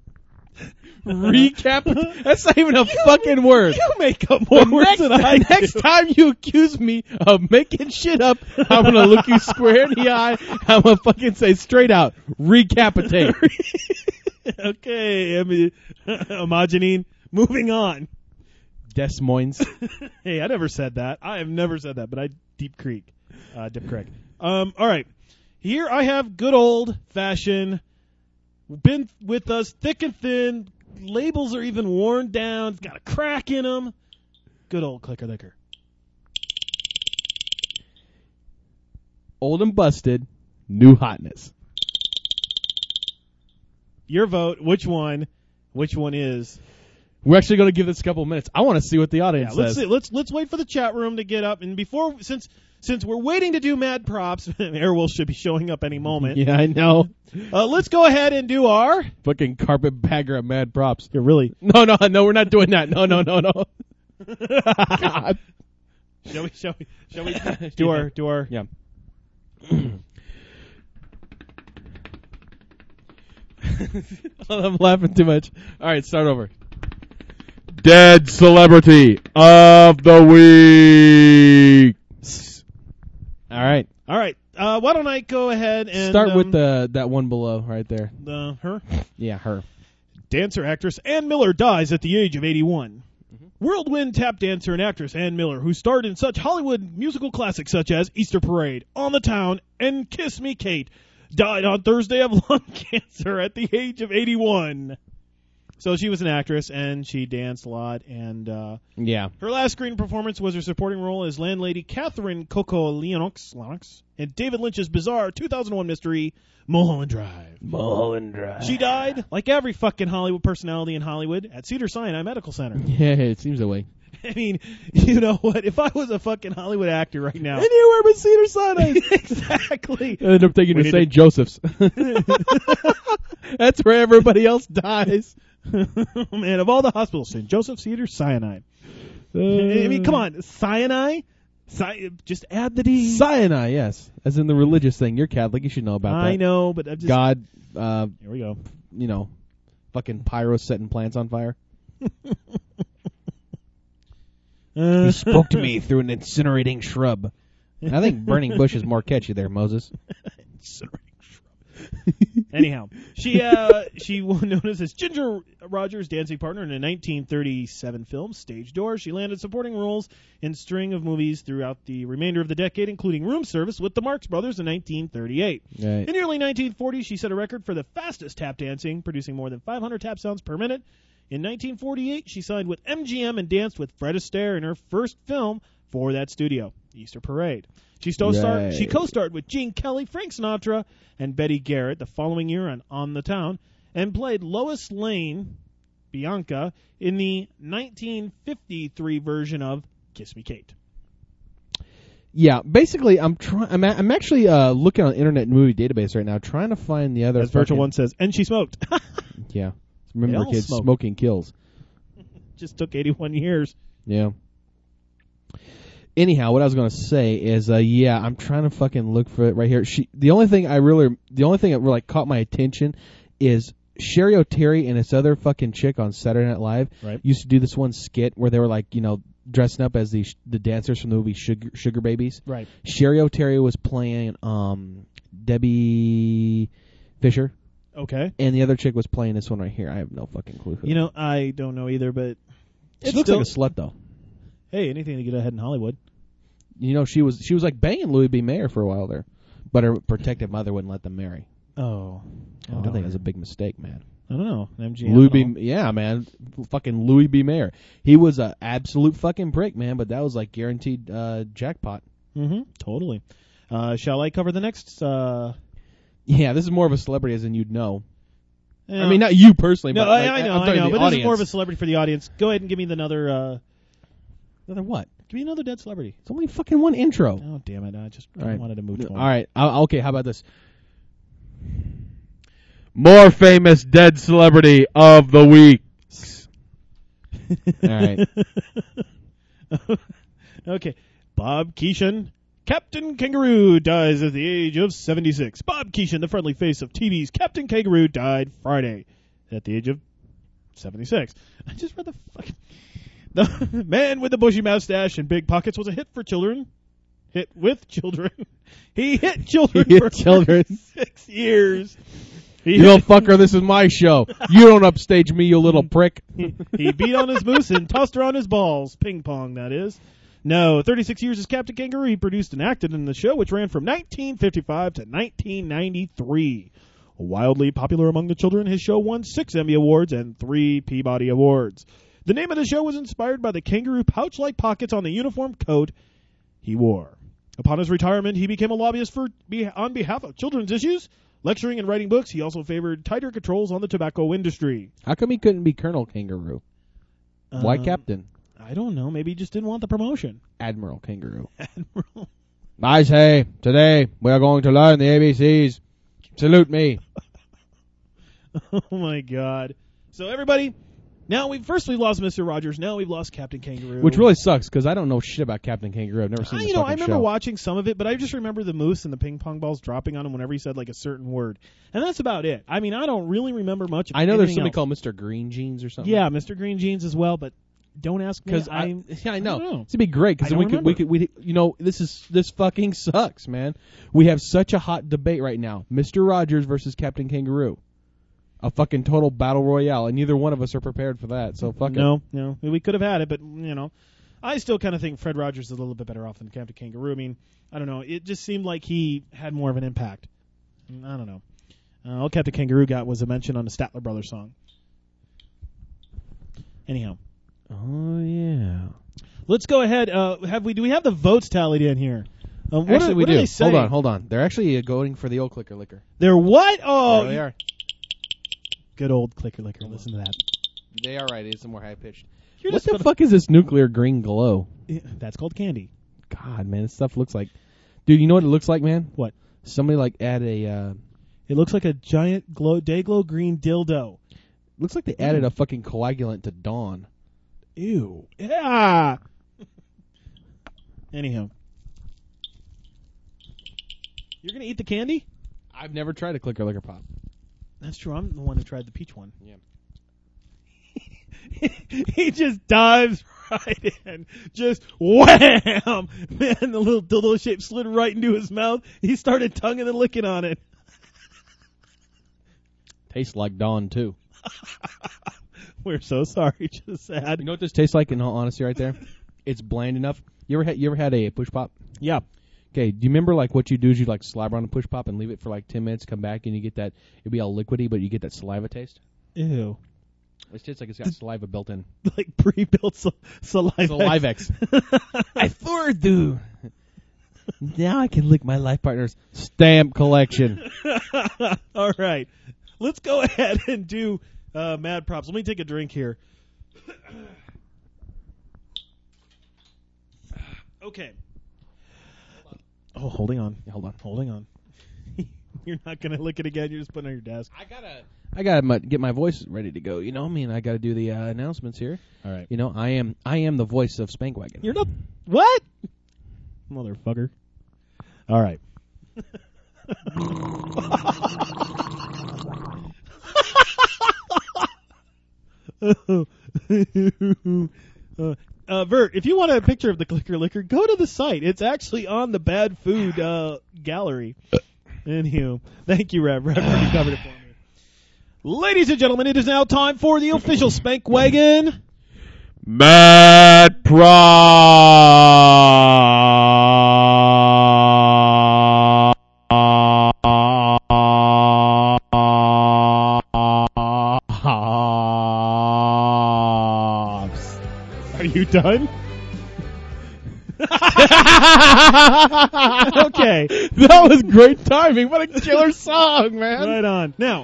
[SPEAKER 4] Recap. That's not even a fucking word.
[SPEAKER 3] You make up more words than I do.
[SPEAKER 4] Next time you accuse me of making shit up, I'm gonna look you square in the eye. I'm gonna fucking say straight out, recapitate.
[SPEAKER 3] Okay, Imogenine. Moving on.
[SPEAKER 4] Des Moines.
[SPEAKER 3] Hey, I never said that. I have never said that, but I Dip Creek. All right. Here I have good old fashioned. Been with us thick and thin. Labels are even worn down. It's got a crack in them. Good old Clicker Licker.
[SPEAKER 4] Old and busted. New hotness.
[SPEAKER 3] Your vote. Which one? Which one is?
[SPEAKER 4] We're actually going to give this a couple of minutes. I want to see what the audience
[SPEAKER 3] Let's
[SPEAKER 4] says.
[SPEAKER 3] see. Let's wait for the chat room to get up. And before, since we're waiting to do Mad Props, Airwolf should be showing up any moment.
[SPEAKER 4] Yeah, I know.
[SPEAKER 3] Let's go ahead and do our.
[SPEAKER 4] Fucking carpetbagger of mad props.
[SPEAKER 3] You're really.
[SPEAKER 4] No, we're not doing that. No. God.
[SPEAKER 3] Shall we do our?
[SPEAKER 4] Yeah. I'm laughing too much. All right, start over. Dead celebrity of the week. All right.
[SPEAKER 3] Why don't I go ahead and
[SPEAKER 4] Start with that one below right there.
[SPEAKER 3] her
[SPEAKER 4] Yeah, her.
[SPEAKER 3] dancer actress Ann Miller dies at the age of 81. Whirlwind tap dancer and actress Ann Miller, who starred in such Hollywood musical classics such as Easter Parade, On the Town, and Kiss Me Kate, died on Thursday of lung cancer at the age of 81. So she was an actress, and she danced a lot, and
[SPEAKER 4] Yeah.
[SPEAKER 3] her last screen performance was her supporting role as landlady Catherine Coco Lennox in David Lynch's bizarre 2001 mystery, Mulholland Drive. She died, like every fucking Hollywood personality in Hollywood, at Cedars-Sinai Medical Center.
[SPEAKER 4] Yeah, it seems that way.
[SPEAKER 3] I mean, you know what? If I was a fucking Hollywood actor right now...
[SPEAKER 4] Anywhere but Cedars-Sinai.
[SPEAKER 3] Exactly.
[SPEAKER 4] I ended up taking
[SPEAKER 3] We
[SPEAKER 4] to
[SPEAKER 3] need
[SPEAKER 4] St. Joseph's. That's where everybody else dies.
[SPEAKER 3] Man, of all the hospitals, St. Joseph, Cedars-Sinai. I mean, come on. Sinai? Just add the D.
[SPEAKER 4] Sinai, yes. As in the religious thing. You're Catholic. You should know about that.
[SPEAKER 3] I know, but I'm just...
[SPEAKER 4] God,
[SPEAKER 3] Here we go.
[SPEAKER 4] fucking pyro setting plants on fire.
[SPEAKER 3] He
[SPEAKER 4] Spoke to me through an incinerating shrub. I think burning bush is more catchy there, Moses.
[SPEAKER 3] Anyhow, she was known as Ginger Rogers' dancing partner in a 1937 film, Stage Door. She landed supporting roles in a string of movies throughout the remainder of the decade, including Room Service with the Marx Brothers in 1938.
[SPEAKER 4] Right.
[SPEAKER 3] In the early 1940s, she set a record for the fastest tap dancing, producing more than 500 tap sounds per minute. In 1948, she signed with MGM and danced with Fred Astaire in her first film for that studio, Easter Parade. She co-starred with Gene Kelly, Frank Sinatra, and Betty Garrett the following year on the Town, and played Lois Lane, Bianca, in the 1953 version of Kiss Me Kate.
[SPEAKER 4] Yeah, basically, I'm actually looking on Internet Movie Database right now, trying to find the other.
[SPEAKER 3] As Virtual One says, and she smoked.
[SPEAKER 4] Yeah, remember
[SPEAKER 3] They all
[SPEAKER 4] kids,
[SPEAKER 3] smoke.
[SPEAKER 4] smoking kills.
[SPEAKER 3] Just took 81 years.
[SPEAKER 4] Yeah. Anyhow, what I was going to say is, I'm trying to fucking look for it right here. The only thing that really caught my attention is Sherry O'Terry and this other fucking chick on Saturday Night Live
[SPEAKER 3] Right.
[SPEAKER 4] used to do this one skit where they were like, dressing up as the dancers from the movie Sugar Babies.
[SPEAKER 3] Right.
[SPEAKER 4] Sherry O'Terry was playing Debbie Fisher,
[SPEAKER 3] Okay.
[SPEAKER 4] and the other chick was playing this one right here. I have no fucking clue who.
[SPEAKER 3] I don't know either, but
[SPEAKER 4] she
[SPEAKER 3] it's
[SPEAKER 4] looks
[SPEAKER 3] still,
[SPEAKER 4] like a slut though.
[SPEAKER 3] hey, anything to get ahead in Hollywood.
[SPEAKER 4] She was like banging Louis B. Mayer for a while there, but her protective mother wouldn't let them marry.
[SPEAKER 3] Oh.
[SPEAKER 4] I think that was a big mistake, man.
[SPEAKER 3] I don't know. MGM.
[SPEAKER 4] Louis B. Yeah, man, fucking Louis B. Mayer. He was an absolute fucking prick, man. But that was like guaranteed jackpot.
[SPEAKER 3] Mm-hmm. Totally. Shall I cover the next?
[SPEAKER 4] Yeah, this is more of a celebrity, as in you'd know.
[SPEAKER 3] Yeah.
[SPEAKER 4] I mean, not you personally.
[SPEAKER 3] No,
[SPEAKER 4] but like,
[SPEAKER 3] I know,
[SPEAKER 4] I'm talking
[SPEAKER 3] but
[SPEAKER 4] the
[SPEAKER 3] this
[SPEAKER 4] audience.
[SPEAKER 3] is more of a celebrity for the audience. Go ahead and give me another.
[SPEAKER 4] Another what?
[SPEAKER 3] Give me another dead celebrity.
[SPEAKER 4] It's only fucking one intro.
[SPEAKER 3] Oh, damn it! I just
[SPEAKER 4] All right.
[SPEAKER 3] wanted to move to
[SPEAKER 4] All
[SPEAKER 3] one.
[SPEAKER 4] right. Okay. How about this? More famous dead celebrity of the week. All right.
[SPEAKER 3] Okay. Bob Keeshan. Captain Kangaroo dies at the age of 76. Bob Keeshan, the friendly face of TV's Captain Kangaroo, died Friday at the age of 76. I just read the fucking... The man with the bushy mustache and big pockets was a hit for children. Hit with children. He hit children
[SPEAKER 4] He hit
[SPEAKER 3] for
[SPEAKER 4] children.
[SPEAKER 3] 6 years. He
[SPEAKER 4] You little fucker, this is my show. You don't upstage me, you little prick.
[SPEAKER 3] He beat on his moose and tossed her on his balls. Ping pong, that is. No, 36 years as Captain Kangaroo. He produced and acted in the show, which ran from 1955 to 1993. Wildly popular among the children, his show won 6 Emmy Awards and 3 Peabody Awards. The name of the show was inspired by the kangaroo pouch-like pockets on the uniform coat he wore. Upon his retirement, he became a lobbyist on behalf of children's issues. Lecturing and writing books, he also favored tighter controls on the tobacco industry.
[SPEAKER 4] How come he couldn't be Colonel Kangaroo? Why Captain?
[SPEAKER 3] I don't know. Maybe he just didn't want the promotion.
[SPEAKER 4] Admiral Kangaroo.
[SPEAKER 3] Admiral.
[SPEAKER 4] I say, today we are going to learn the ABCs. Salute me.
[SPEAKER 3] Oh, my God. So, everybody, now we lost Mr. Rogers. Now we've lost Captain Kangaroo.
[SPEAKER 4] Which really sucks, because I don't know shit about Captain Kangaroo. I've never seen the fucking
[SPEAKER 3] I remember
[SPEAKER 4] show.
[SPEAKER 3] watching some of it, but I just remember the moose and the ping pong balls dropping on him whenever he said, like, a certain word. And that's about it. I mean, I don't really remember much of
[SPEAKER 4] I know there's
[SPEAKER 3] anything
[SPEAKER 4] somebody
[SPEAKER 3] else.
[SPEAKER 4] called Mr. Green Jeans or something.
[SPEAKER 3] Yeah, Mr. Green Jeans as well, but don't ask me.
[SPEAKER 4] Because I know.
[SPEAKER 3] don't know.
[SPEAKER 4] It'd be great because
[SPEAKER 3] I
[SPEAKER 4] then
[SPEAKER 3] don't
[SPEAKER 4] we could this fucking sucks, man. We have such a hot debate right now. Mr. Rogers versus Captain Kangaroo. A fucking total battle royale, and neither one of us are prepared for that. So fuck it.
[SPEAKER 3] No, we could have had it, but I still kind of think Fred Rogers is a little bit better off than Captain Kangaroo. I mean, I don't know. It just seemed like he had more of an impact. I don't know. All Captain Kangaroo got was a mention on the Statler Brothers song. Anyhow,
[SPEAKER 4] Oh yeah.
[SPEAKER 3] let's go ahead. Do we have the votes tallied in here?
[SPEAKER 4] Actually, we
[SPEAKER 3] what
[SPEAKER 4] do.
[SPEAKER 3] They saying?
[SPEAKER 4] Hold on. They're actually going for the old clicker liquor.
[SPEAKER 3] They're what? Oh,
[SPEAKER 4] There they are.
[SPEAKER 3] good old clicker liquor. Listen to that.
[SPEAKER 4] They are right. It's more high pitched.
[SPEAKER 3] You're
[SPEAKER 4] What
[SPEAKER 3] just
[SPEAKER 4] the fuck is this nuclear green glow?
[SPEAKER 3] That's called candy.
[SPEAKER 4] God, man, this stuff looks like. Dude, you know what it looks like, man?
[SPEAKER 3] What?
[SPEAKER 4] Somebody like add a.
[SPEAKER 3] It looks like a giant Dayglow green dildo.
[SPEAKER 4] Looks like they added a fucking coagulant to Dawn.
[SPEAKER 3] Ew. Yeah. Anyhow. You're going to eat the candy?
[SPEAKER 4] I've never tried a clicker liquor pop.
[SPEAKER 3] That's true. I'm the one who tried the peach one.
[SPEAKER 4] Yeah.
[SPEAKER 3] He just dives right in. Just wham! Man, the little dildo shape slid right into his mouth. He started tonguing and licking on it.
[SPEAKER 4] Tastes like Dawn, too.
[SPEAKER 3] We're so sorry. Just sad.
[SPEAKER 4] You know what this tastes like, in all honesty, right there? It's bland enough. You ever had a push pop?
[SPEAKER 3] Yeah.
[SPEAKER 4] Okay, do you remember like what you do is you like slobber on a push pop and leave it for like 10 minutes, come back and you get that, it'd be all liquidy, but you get that saliva taste?
[SPEAKER 3] Ew.
[SPEAKER 4] It tastes like it's got saliva built in.
[SPEAKER 3] Like pre-built saliva.
[SPEAKER 4] Salivex. I for do. Now I can lick my life partner's stamp collection.
[SPEAKER 3] All right. Let's go ahead and do Mad Props. Let me take a drink here. Okay. Oh, holding on.
[SPEAKER 4] Yeah, hold on.
[SPEAKER 3] Holding on. You're not going to lick it again. You're just putting it on your desk.
[SPEAKER 4] I gotta get my voice ready to go. You know, I mean, I gotta do the announcements here.
[SPEAKER 3] All right.
[SPEAKER 4] You know, I am the voice of Spankwagon.
[SPEAKER 3] You're not. What? Motherfucker. All right. Vert, if you want a picture of the Clicker Licker, go to the site. It's actually on the Bad Food gallery. Anywho, thank you, Rev. Rev already covered it for me. Ladies and gentlemen, it is now time for the official Spankwagon.
[SPEAKER 2] Mad Props.
[SPEAKER 3] Are you done? Okay.
[SPEAKER 4] That was great timing. What a killer song, man.
[SPEAKER 3] Right on. Now,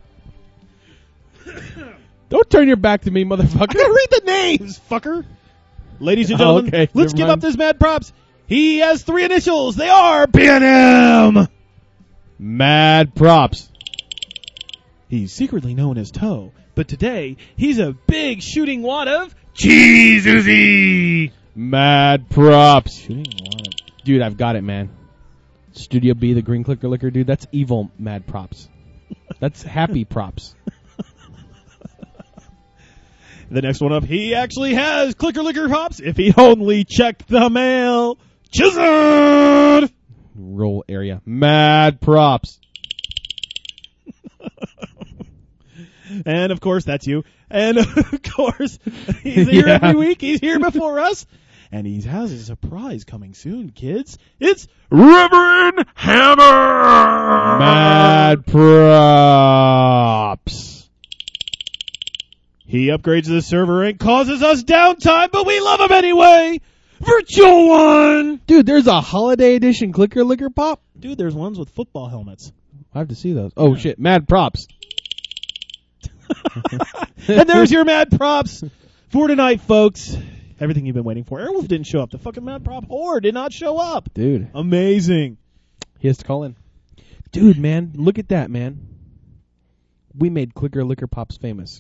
[SPEAKER 4] Don't turn your back to me, motherfucker.
[SPEAKER 3] I gotta read the names, fucker. Ladies and gentlemen,
[SPEAKER 4] Okay,
[SPEAKER 3] let's
[SPEAKER 4] never
[SPEAKER 3] give
[SPEAKER 4] mind.
[SPEAKER 3] up this Mad Props. He has 3 initials. They are B&M.
[SPEAKER 4] Mad Props.
[SPEAKER 3] He's secretly known as Toe, but today he's a big shooting wad of
[SPEAKER 2] Cheese Uzi.
[SPEAKER 4] Mad Props.
[SPEAKER 3] shooting wad of.
[SPEAKER 4] Dude, I've got it, man. Studio B, the Green Clicker Licker, dude. That's evil Mad Props. That's happy props.
[SPEAKER 3] The next one up, he actually has Clicker Licker Pops if he only checked the mail. Chizard!
[SPEAKER 4] Roll area. Mad Props.
[SPEAKER 3] And, of course, that's you. And, of course, he's here
[SPEAKER 4] Yeah.
[SPEAKER 3] every week. He's here before us. And he has a surprise coming soon, kids. It's
[SPEAKER 2] Reverend Hammer.
[SPEAKER 4] Mad Props.
[SPEAKER 3] He upgrades the server and causes us downtime, but we love him anyway. Virtual One!
[SPEAKER 4] Dude, there's a holiday edition Clicker Licker Pop.
[SPEAKER 3] Dude, there's ones with football helmets.
[SPEAKER 4] I have to see those. Oh, shit. Mad Props.
[SPEAKER 3] And there's your Mad Props for tonight, folks. Everything you've been waiting for. Airwolf didn't show up. The fucking Mad Prop whore did not show up.
[SPEAKER 4] Dude,
[SPEAKER 3] Amazing.
[SPEAKER 4] he has to call in. Dude, man, look at that, man. We made Clicker Licker Pops famous.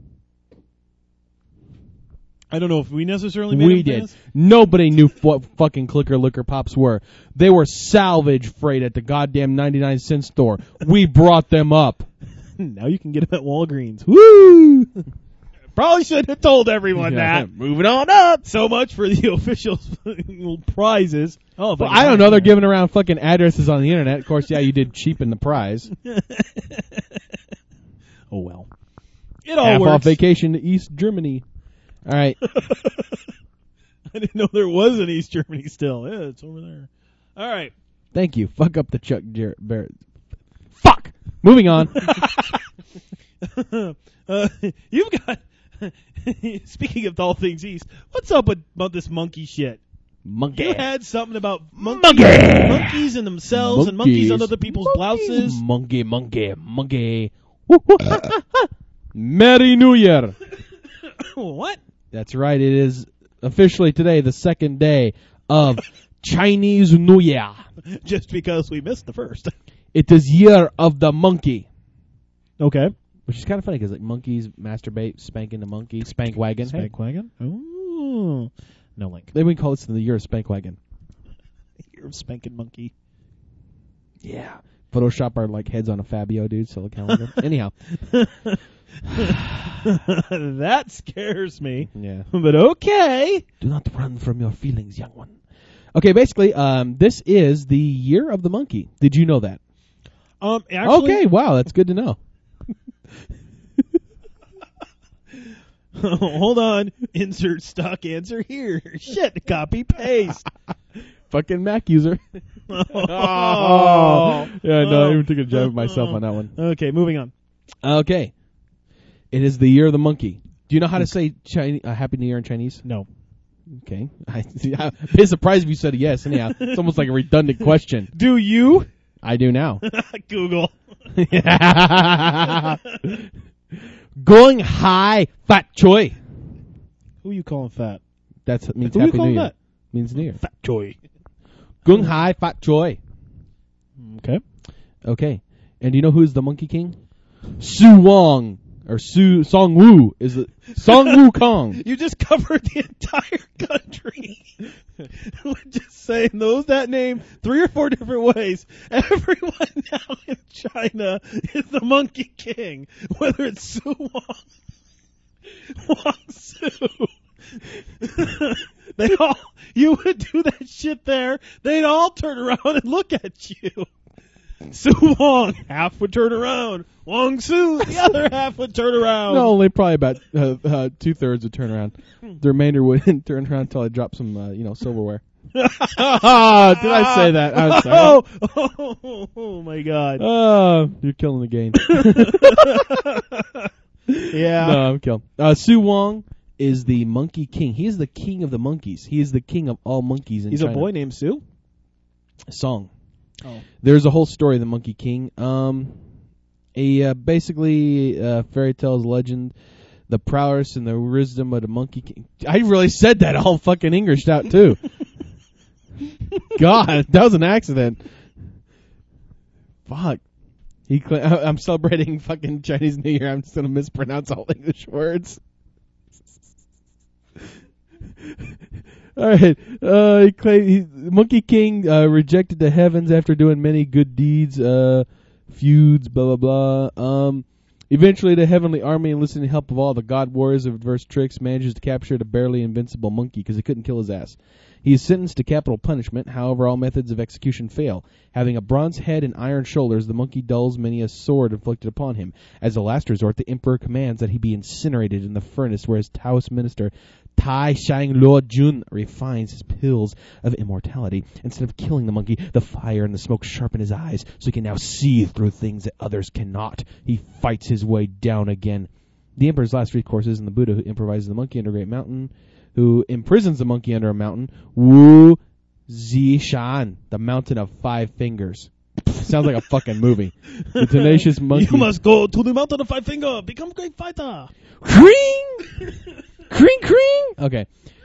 [SPEAKER 3] I don't know if we necessarily made
[SPEAKER 4] We
[SPEAKER 3] him
[SPEAKER 4] did.
[SPEAKER 3] famous.
[SPEAKER 4] Nobody knew what fucking Clicker Licker Pops were. They were salvage freight at the goddamn 99-cent store. We brought them up.
[SPEAKER 3] Now you can get them at Walgreens. Woo! Probably should have told everyone
[SPEAKER 4] Yeah.
[SPEAKER 3] that. Moving on up. So much for the official prizes. Oh,
[SPEAKER 4] Well, I don't know. They're giving around fucking addresses on the internet. Of course, yeah, you did cheapen the prize.
[SPEAKER 3] Oh, well. It all
[SPEAKER 4] Half
[SPEAKER 3] works.
[SPEAKER 4] off vacation to East Germany. All right.
[SPEAKER 3] I didn't know there was an East Germany still. Yeah, it's over there. All right.
[SPEAKER 4] Thank you. Fuck up the Chuck Barrett. Fuck! Moving on.
[SPEAKER 3] You've got... Speaking of all things East, what's up about this monkey shit?
[SPEAKER 4] Monkey.
[SPEAKER 3] You had something about monkeys and themselves and monkeys on other people's blouses.
[SPEAKER 4] Monkey. Merry New Year.
[SPEAKER 3] What?
[SPEAKER 4] That's right. It is officially today the second day of Chinese New Year.
[SPEAKER 3] Just because we missed the first.
[SPEAKER 4] It is year of the monkey.
[SPEAKER 3] Okay.
[SPEAKER 4] Which is kind of funny because like monkeys masturbate, spanking the monkey, spank wagon. Hey,
[SPEAKER 3] Spankwagon? Ooh. No link.
[SPEAKER 4] then we call this the year of spank wagon.
[SPEAKER 3] You're a spanking monkey.
[SPEAKER 4] Yeah. Photoshop our like heads on a Fabio, dude. Sell a calendar. Anyhow.
[SPEAKER 3] That scares me.
[SPEAKER 4] Yeah.
[SPEAKER 3] But okay.
[SPEAKER 4] Do not run from your feelings, young one. Okay, basically, this is the year of the monkey. Did you know that?
[SPEAKER 3] Actually,
[SPEAKER 4] Okay, wow, that's good to know.
[SPEAKER 3] hold on. Insert stock answer here. Shit, copy paste.
[SPEAKER 4] Fucking Mac user.
[SPEAKER 3] Oh.
[SPEAKER 4] Yeah, no, I even took a jab at myself on that one.
[SPEAKER 3] Okay, moving on.
[SPEAKER 4] Okay. It is the year of the monkey. Do you know how to say Happy New Year in Chinese?
[SPEAKER 3] No.
[SPEAKER 4] Okay. I'd be surprised if you said yes. Anyhow, it's almost like a redundant question.
[SPEAKER 3] Do you?
[SPEAKER 4] I do now.
[SPEAKER 3] Google.
[SPEAKER 4] Going high, fat choy.
[SPEAKER 3] Who you calling fat?
[SPEAKER 4] That means
[SPEAKER 3] Who you
[SPEAKER 4] Happy New
[SPEAKER 3] calling
[SPEAKER 4] Year.
[SPEAKER 3] fat?
[SPEAKER 4] Means New Year.
[SPEAKER 3] Fat Joy.
[SPEAKER 4] Gung Hai Fat Choi.
[SPEAKER 3] Okay.
[SPEAKER 4] Okay. And do you know who's the Monkey King? Su Wong. Or Song Woo is the Song Woo Kong.
[SPEAKER 3] You just covered the entire country. We're just saying that name 3 or 4 different ways. Everyone now in China is the Monkey King, whether it's Su Wong, Wong Su. They all, you would do that shit there, they'd all turn around and look at you. Su Wong, half would turn around. Wong Su, the other half would turn around.
[SPEAKER 4] No, only probably about 2/3 would turn around. The remainder wouldn't turn around until I drop some, silverware. Did I say that? I'm sorry.
[SPEAKER 3] Oh, my God.
[SPEAKER 4] You're killing the game.
[SPEAKER 3] Yeah.
[SPEAKER 4] No, I'm killing. Su Wong is the Monkey King. He is the king of the monkeys. He is the king of all monkeys in
[SPEAKER 3] He's
[SPEAKER 4] China.
[SPEAKER 3] a boy named Su?
[SPEAKER 4] Song.
[SPEAKER 3] Oh.
[SPEAKER 4] There's a whole story of the Monkey King. Basically fairy tales, legend, the prowess and the wisdom of the Monkey King. I really said that all fucking Englished out too. God, that was an accident. Fuck. I'm celebrating fucking Chinese New Year. I'm just gonna mispronounce all English words. All right. Monkey King rejected the heavens after doing many good deeds, feuds, blah, blah, blah. Eventually, the heavenly army, enlisting the help of all the god warriors of adverse tricks, manages to capture the barely invincible monkey because they couldn't kill his ass. He is sentenced to capital punishment. However, all methods of execution fail. Having a bronze head and iron shoulders, the monkey dulls many a sword inflicted upon him. As a last resort, the emperor commands that he be incinerated in the furnace where his Taoist minister Tai Shang Luo Jun refines his pills of immortality. Instead of killing the monkey, the fire and the smoke sharpen his eyes, so he can now see through things that others cannot. He fights his way down again. The emperor's last recourse is in the Buddha, who improvises the monkey under a great mountain, who imprisons the monkey under a mountain. Wu Zishan, the mountain of 5 fingers. Sounds like a fucking movie. The tenacious monkey.
[SPEAKER 3] You must go to the mountain of 5 finger. Become a great fighter.
[SPEAKER 4] Kring! Kring, kring! Okay.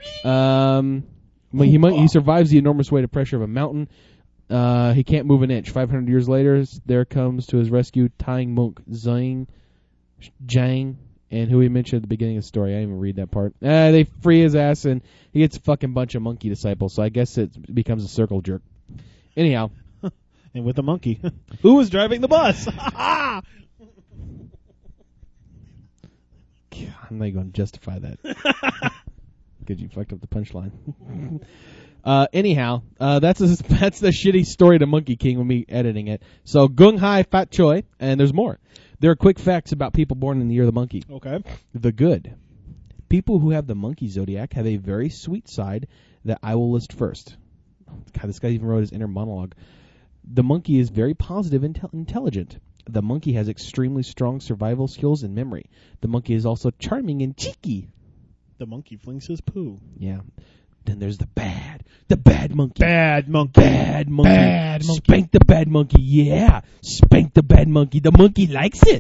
[SPEAKER 4] He survives the enormous weight of pressure of a mountain. He can't move an inch. 500 years later, there comes to his rescue Tang monk Zhang, and who we mentioned at the beginning of the story. I didn't even read that part. They free his ass, and he gets a fucking bunch of monkey disciples, so I guess it becomes a circle jerk. Anyhow.
[SPEAKER 3] And with a monkey. Who was driving the bus?
[SPEAKER 4] I'm not going to justify that. Because you fucked up the punchline. Anyhow, that's the shitty story to Monkey King when me editing it. So, Gung Hai Fat Choi, and there's more. There are quick facts about people born in the year of the monkey.
[SPEAKER 3] Okay.
[SPEAKER 4] The good. People who have the monkey zodiac have a very sweet side that I will list first. God, this guy even wrote his inner monologue. The monkey is very positive and intelligent. The monkey has extremely strong survival skills and memory. The monkey is also charming and cheeky.
[SPEAKER 3] The monkey flings his poo.
[SPEAKER 4] Yeah. Then there's the bad monkey.
[SPEAKER 3] Bad monkey.
[SPEAKER 4] Bad monkey.
[SPEAKER 3] Bad monkey.
[SPEAKER 4] Spank the bad monkey. Yeah. Spank the bad monkey. The monkey likes it.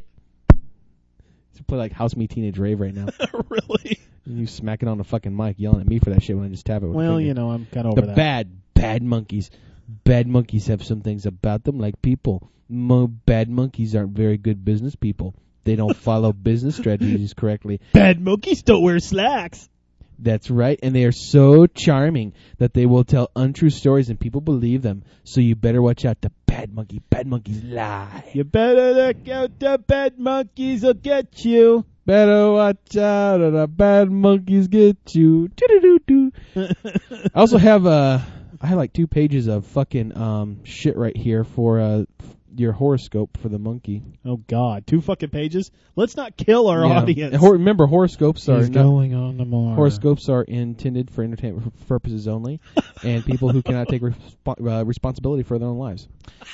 [SPEAKER 4] You play like House Me Teenage Rave right now.
[SPEAKER 3] Really?
[SPEAKER 4] And you smack it on the fucking mic yelling at me for that shit when I just tap it with
[SPEAKER 3] Well,
[SPEAKER 4] a finger.
[SPEAKER 3] you know, I'm kind of over
[SPEAKER 4] The
[SPEAKER 3] that.
[SPEAKER 4] bad monkeys. Bad monkeys have some things about them like people. Bad monkeys aren't very good business people. They don't follow business strategies correctly.
[SPEAKER 3] Bad monkeys don't wear slacks.
[SPEAKER 4] That's right, and they are so charming that they will tell untrue stories and people believe them. So you better watch out. The bad monkey. Bad monkeys lie.
[SPEAKER 3] You better look out, the bad monkeys will get you.
[SPEAKER 4] Better watch out or the bad monkeys get you. Do-do-do-do. I also have I have like 2 pages of fucking shit right here for your horoscope for the monkey.
[SPEAKER 3] Oh, God. 2 fucking pages? Let's not kill our audience.
[SPEAKER 4] Remember, horoscopes are
[SPEAKER 3] going on tomorrow.
[SPEAKER 4] Horoscopes are intended for entertainment purposes only, and people who cannot take responsibility for their own lives.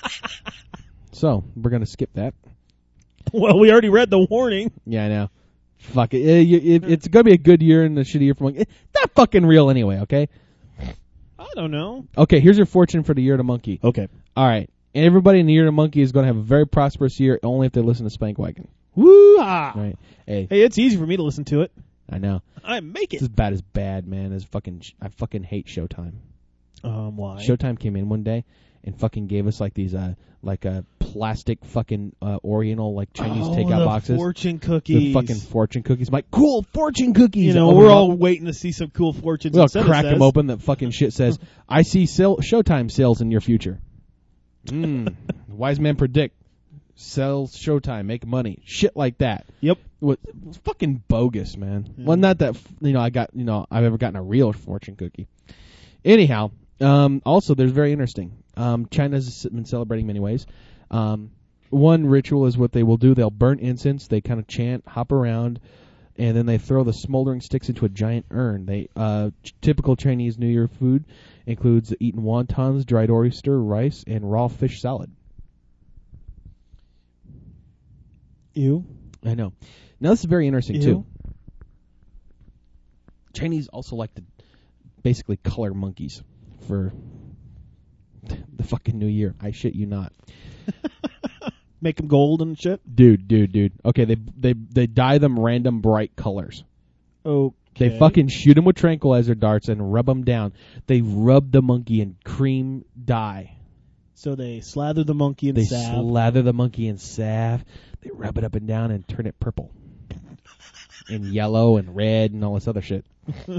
[SPEAKER 4] So, we're going to skip that.
[SPEAKER 3] Well, we already read the warning.
[SPEAKER 4] Yeah, I know. Fuck it. It's going to be a good year and a shitty year for monkey. It's not fucking real anyway, okay?
[SPEAKER 3] I don't know.
[SPEAKER 4] Okay, here's your fortune for the year of the monkey.
[SPEAKER 3] Okay.
[SPEAKER 4] All right. And everybody in the year of the monkey is going to have a very prosperous year only if they listen to Spank Wagon.
[SPEAKER 3] Woo-ah!
[SPEAKER 4] Right. Hey,
[SPEAKER 3] it's easy for me to listen to it.
[SPEAKER 4] I know.
[SPEAKER 3] I make
[SPEAKER 4] It's
[SPEAKER 3] it.
[SPEAKER 4] as bad as bad, man. I fucking hate Showtime.
[SPEAKER 3] Why?
[SPEAKER 4] Showtime came in one day and fucking gave us like these like a plastic fucking Oriental like Chinese takeout
[SPEAKER 3] the
[SPEAKER 4] boxes.
[SPEAKER 3] fortune cookies.
[SPEAKER 4] The fucking fortune cookies. I'm like, cool fortune cookies.
[SPEAKER 3] You know,
[SPEAKER 4] Open
[SPEAKER 3] we're
[SPEAKER 4] them
[SPEAKER 3] all
[SPEAKER 4] up.
[SPEAKER 3] waiting to see some cool fortunes.
[SPEAKER 4] We'll
[SPEAKER 3] Instead,
[SPEAKER 4] crack
[SPEAKER 3] it
[SPEAKER 4] them
[SPEAKER 3] says,
[SPEAKER 4] open. That fucking shit says, I see Showtime sales in your future. Wise men predict. Sells Showtime, make money. Shit like that.
[SPEAKER 3] Yep.
[SPEAKER 4] It was fucking bogus, man. Well, not that, I've ever gotten a real fortune cookie. Anyhow, also, there's very interesting. China's been celebrating many ways. One ritual is what they will do. They'll burn incense. They kind of chant, hop around, and then they throw the smoldering sticks into a giant urn. Typical Chinese New Year food includes eaten wontons, dried oyster, rice, and raw fish salad.
[SPEAKER 3] Ew.
[SPEAKER 4] I know. Now, this is very interesting,
[SPEAKER 3] Ew.
[SPEAKER 4] too. Chinese also like to basically color monkeys for the fucking New Year. I shit you not.
[SPEAKER 3] Make them gold and shit?
[SPEAKER 4] Dude. Okay, they dye them random bright colors.
[SPEAKER 3] Okay.
[SPEAKER 4] They fucking shoot them with tranquilizer darts and rub them down. They rub the monkey in cream dye.
[SPEAKER 3] So they slather the monkey in
[SPEAKER 4] They
[SPEAKER 3] salve.
[SPEAKER 4] slather the monkey in salve. They rub it up and down and turn it purple. And yellow and red and all this other shit.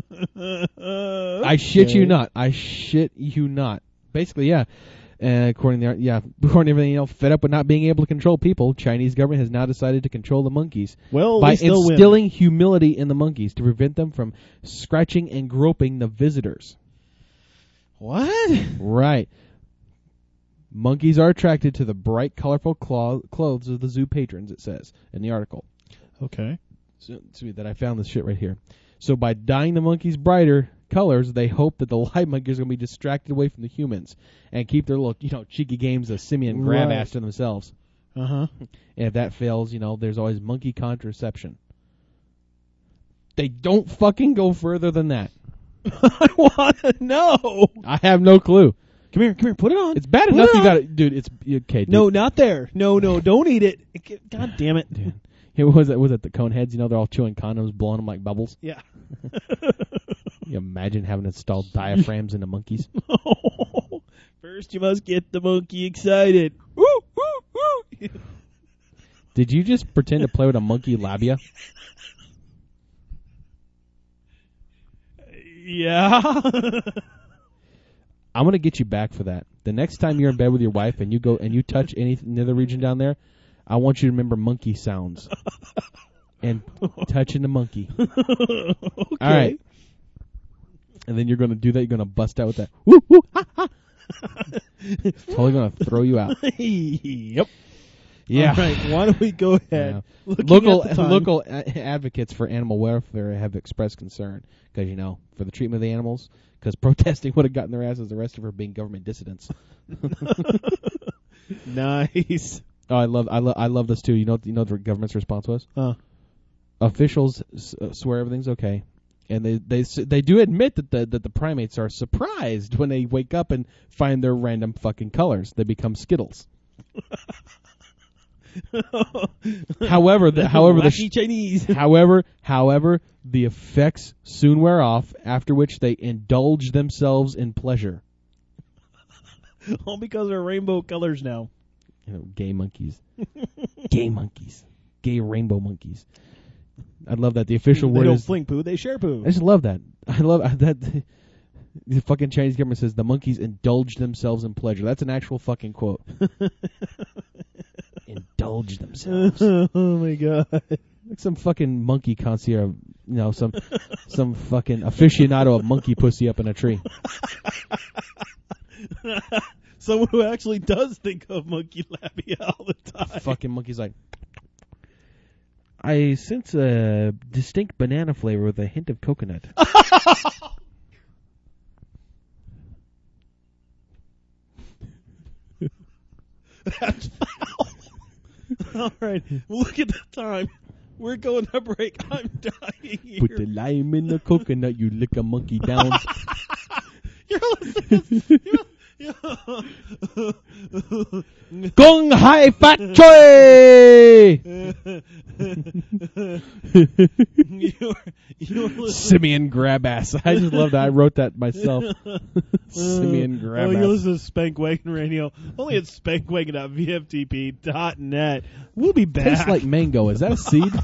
[SPEAKER 4] I shit you not. Basically, yeah. According to everything, fed up with not being able to control people, Chinese government has now decided to control the monkeys by instilling humility in the monkeys to prevent them from scratching and groping the visitors.
[SPEAKER 3] What?
[SPEAKER 4] Right. Monkeys are attracted to the bright, colorful clothes of the zoo patrons, it says in the article.
[SPEAKER 3] Okay.
[SPEAKER 4] So, sweet that I found this shit right here. So by dyeing the monkeys brighter colors, they hope that the live monkeys are going to be distracted away from the humans and keep their little, cheeky games of simian grab ass to themselves.
[SPEAKER 3] Uh-huh.
[SPEAKER 4] And if that fails, there's always monkey contraception. They don't fucking go further than that.
[SPEAKER 3] I want to know.
[SPEAKER 4] I have no clue.
[SPEAKER 3] Come here, put it on.
[SPEAKER 4] It's bad
[SPEAKER 3] Put
[SPEAKER 4] enough
[SPEAKER 3] it
[SPEAKER 4] you
[SPEAKER 3] on.
[SPEAKER 4] got it. Dude, it's okay. Dude.
[SPEAKER 3] No, not there. No, don't eat it. God damn it.
[SPEAKER 4] Dude. It was it the Coneheads? They're all chewing condoms, blowing them like bubbles.
[SPEAKER 3] Yeah.
[SPEAKER 4] You imagine having installed diaphragms into monkeys?
[SPEAKER 3] First, you must get the monkey excited. Woo, woo, woo.
[SPEAKER 4] Did you just pretend to play with a monkey labia?
[SPEAKER 3] Yeah.
[SPEAKER 4] I'm gonna get you back for that. The next time you're in bed with your wife and you go and you touch any other region down there, I want you to remember monkey sounds and touching the monkey.
[SPEAKER 3] Okay.
[SPEAKER 4] All right. And then you're gonna do that. You're gonna bust out with that. Woo woo ha ha. Totally gonna throw you out.
[SPEAKER 3] Yep.
[SPEAKER 4] Yeah.
[SPEAKER 3] All right. Why don't we go ahead?
[SPEAKER 4] Yeah.
[SPEAKER 3] Looking
[SPEAKER 4] Local advocates for animal welfare have expressed concern because for the treatment of the animals. Because protesting would have gotten their asses arrested for being government dissidents.
[SPEAKER 3] Nice.
[SPEAKER 4] Oh, I love this too. You know what the government's response was? Officials swear everything's okay, and they do admit that the primates are surprised when they wake up and find their random fucking colors. They become Skittles. However,
[SPEAKER 3] Chinese.
[SPEAKER 4] However, the effects soon wear off. After which they indulge themselves in pleasure.
[SPEAKER 3] All because they're rainbow colors now.
[SPEAKER 4] Gay monkeys, gay rainbow monkeys. I love that the official
[SPEAKER 3] They
[SPEAKER 4] word
[SPEAKER 3] don't
[SPEAKER 4] is
[SPEAKER 3] fling poo; they share poo.
[SPEAKER 4] I just love that. I love that. The fucking Chinese government says the monkeys indulge themselves in pleasure. That's an actual fucking quote. Indulge themselves.
[SPEAKER 3] Oh my god!
[SPEAKER 4] Like some fucking monkey concierge, some fucking aficionado of monkey pussy up in a tree.
[SPEAKER 3] Someone who actually does think of monkey labia all the time.
[SPEAKER 4] Fucking monkey's like, I sense a distinct banana flavor with a hint of coconut.
[SPEAKER 3] That's foul. All right, look at the time. We're going to break. I'm dying here.
[SPEAKER 4] Put the lime in the coconut, you lick a monkey down.
[SPEAKER 3] You're listening.
[SPEAKER 4] Gong Hai Fat Choi! Simeon Grabass. I just love that. I wrote that myself. Simeon
[SPEAKER 3] Oh,
[SPEAKER 4] Grabass.
[SPEAKER 3] you listen to Spank Wagon Radio only at spankwagon.vftp.net. We'll be back.
[SPEAKER 4] Tastes like mango. Is that a seed?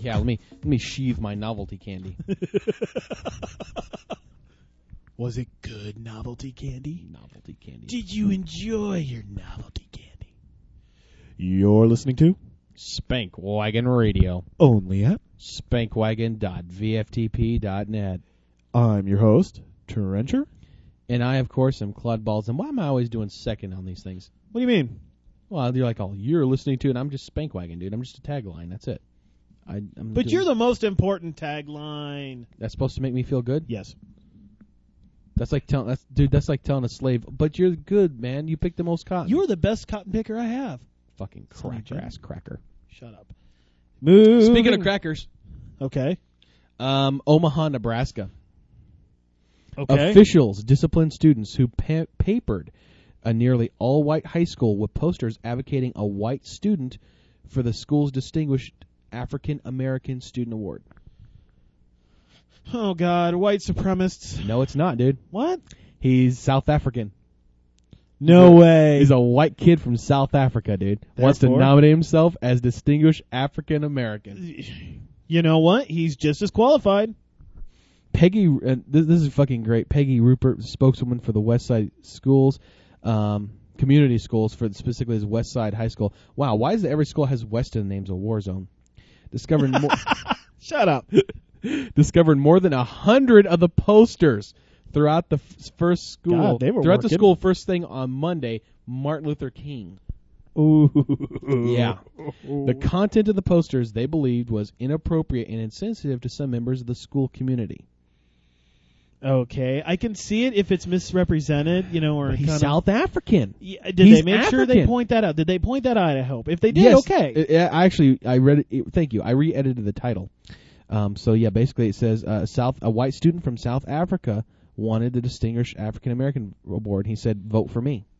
[SPEAKER 4] Let me sheathe my novelty candy.
[SPEAKER 3] Was it good novelty candy?
[SPEAKER 4] Novelty candy.
[SPEAKER 3] Did you enjoy your novelty candy? You're listening to
[SPEAKER 4] Spank Wagon Radio.
[SPEAKER 3] Only at.
[SPEAKER 4] Spankwagon.vftp.net.
[SPEAKER 3] I'm your host, Trencher.
[SPEAKER 4] And I, of course, am Claude Balls. And why am I always doing second on these things?
[SPEAKER 3] What do you mean?
[SPEAKER 4] Well, you're like, you're listening to it, and I'm just Spank Wagon, dude. I'm just a tagline. That's it.
[SPEAKER 3] But you're the most important tagline.
[SPEAKER 4] That's supposed to make me feel good?
[SPEAKER 3] Yes.
[SPEAKER 4] That's like telling a slave, but you're good, man. You picked the most cotton.
[SPEAKER 3] You're the best cotton picker I have.
[SPEAKER 4] Fucking ass cracker.
[SPEAKER 3] Shut up. Moving.
[SPEAKER 4] Speaking of crackers.
[SPEAKER 3] Okay.
[SPEAKER 4] Omaha, Nebraska.
[SPEAKER 3] Okay.
[SPEAKER 4] Officials disciplined students who papered a nearly all-white high school with posters advocating a white student for the school's Distinguished African American Student Award.
[SPEAKER 3] Oh, God. White supremacists.
[SPEAKER 4] No, it's not, dude.
[SPEAKER 3] What?
[SPEAKER 4] He's South African.
[SPEAKER 3] No way.
[SPEAKER 4] He's a white kid from South Africa, dude. Wants to
[SPEAKER 3] Therefore?
[SPEAKER 4] nominate himself as Distinguished African American.
[SPEAKER 3] You know what? He's just as qualified.
[SPEAKER 4] Peggy, this is fucking great. Peggy Rupert, spokeswoman for the West Side Schools, community schools, for specifically as West Side High School. Wow, why is it every school has West in the name's a war zone? Discovered more.
[SPEAKER 3] Shut up.
[SPEAKER 4] Discovered more than 100 of the posters throughout the first school.
[SPEAKER 3] God, they were
[SPEAKER 4] throughout the
[SPEAKER 3] working.
[SPEAKER 4] school first thing on Monday, Martin Luther King.
[SPEAKER 3] Ooh.
[SPEAKER 4] Yeah. The content of the posters they believed was inappropriate and insensitive to some members of the school community.
[SPEAKER 3] Okay, I can see it if it's misrepresented, or
[SPEAKER 4] He's
[SPEAKER 3] kind
[SPEAKER 4] South African.
[SPEAKER 3] Yeah, did
[SPEAKER 4] He's
[SPEAKER 3] they make sure they
[SPEAKER 4] African.
[SPEAKER 3] point that out? Did they point that out? I hope. If they did,
[SPEAKER 4] Yes.
[SPEAKER 3] okay.
[SPEAKER 4] I read it. Thank you. I re-edited the title. So yeah, basically it says a white student from South Africa wanted the Distinguished African American Award. He said, "Vote for me."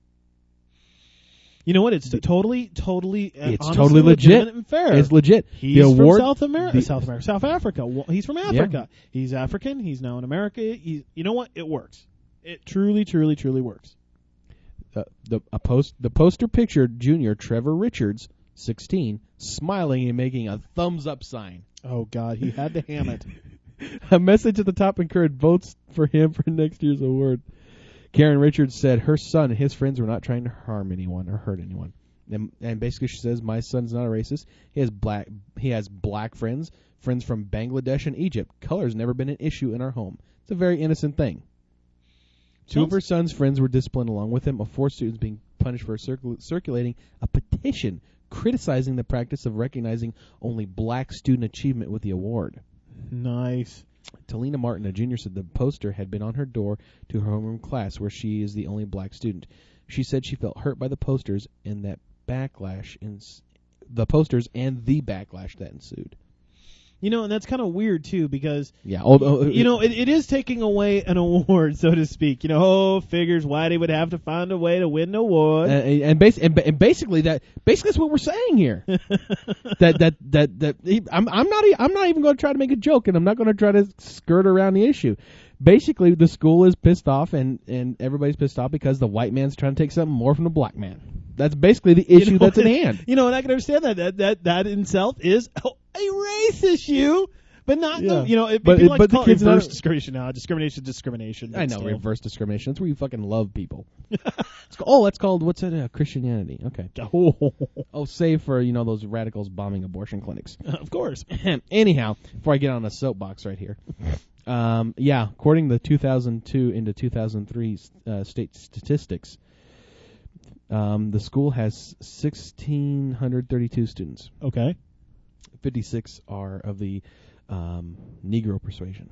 [SPEAKER 3] You know what? It's totally,
[SPEAKER 4] It's
[SPEAKER 3] honestly
[SPEAKER 4] totally legit.
[SPEAKER 3] legitimate and fair.
[SPEAKER 4] It's legit.
[SPEAKER 3] He's
[SPEAKER 4] the award,
[SPEAKER 3] from South Africa. Well, he's from Africa. He's African. He's now in America. You know what? It works. It truly, truly, truly works.
[SPEAKER 4] The poster pictured Junior Trevor Richards, 16, smiling and making a thumbs up sign.
[SPEAKER 3] Oh God, he had to ham it.
[SPEAKER 4] A message at the top encouraged votes for him for next year's award. Karen Richards said her son and his friends were not trying to harm anyone or hurt anyone. And basically she says, my son's not a racist. He has black friends from Bangladesh and Egypt. Color's never been an issue in our home. It's a very innocent thing. Two of her son's friends were disciplined along with him, of 4 students being punished for circulating a petition criticizing the practice of recognizing only black student achievement with the award.
[SPEAKER 3] Nice.
[SPEAKER 4] Talina Martin, a junior, said the poster had been on her door to her homeroom class where she is the only black student. She said she felt hurt by the posters and that backlash that ensued.
[SPEAKER 3] And that's kind of weird too because
[SPEAKER 4] Yeah,
[SPEAKER 3] it is taking away an award, so to speak. Figures Whitey would have to find a way to win an award.
[SPEAKER 4] and basically that's what we're saying here. I'm not even going to try to make a joke, and I'm not going to try to skirt around the issue. Basically, the school is pissed off, and everybody's pissed off because the white man's trying to take something more from the black man. That's basically the issue that's at hand.
[SPEAKER 3] And I can understand that in itself is a race issue, but not people like to call it reverse discrimination now. Discrimination.
[SPEAKER 4] I know,
[SPEAKER 3] still.
[SPEAKER 4] reverse discrimination. That's where you fucking love people. That's called what's it? Christianity. Okay. Save for those radicals bombing abortion clinics.
[SPEAKER 3] Of course.
[SPEAKER 4] Anyhow, before I get on a soapbox right here. According to the 2002 into 2003 state statistics, the school has 1,632 students.
[SPEAKER 3] Okay.
[SPEAKER 4] 56 are of the Negro persuasion.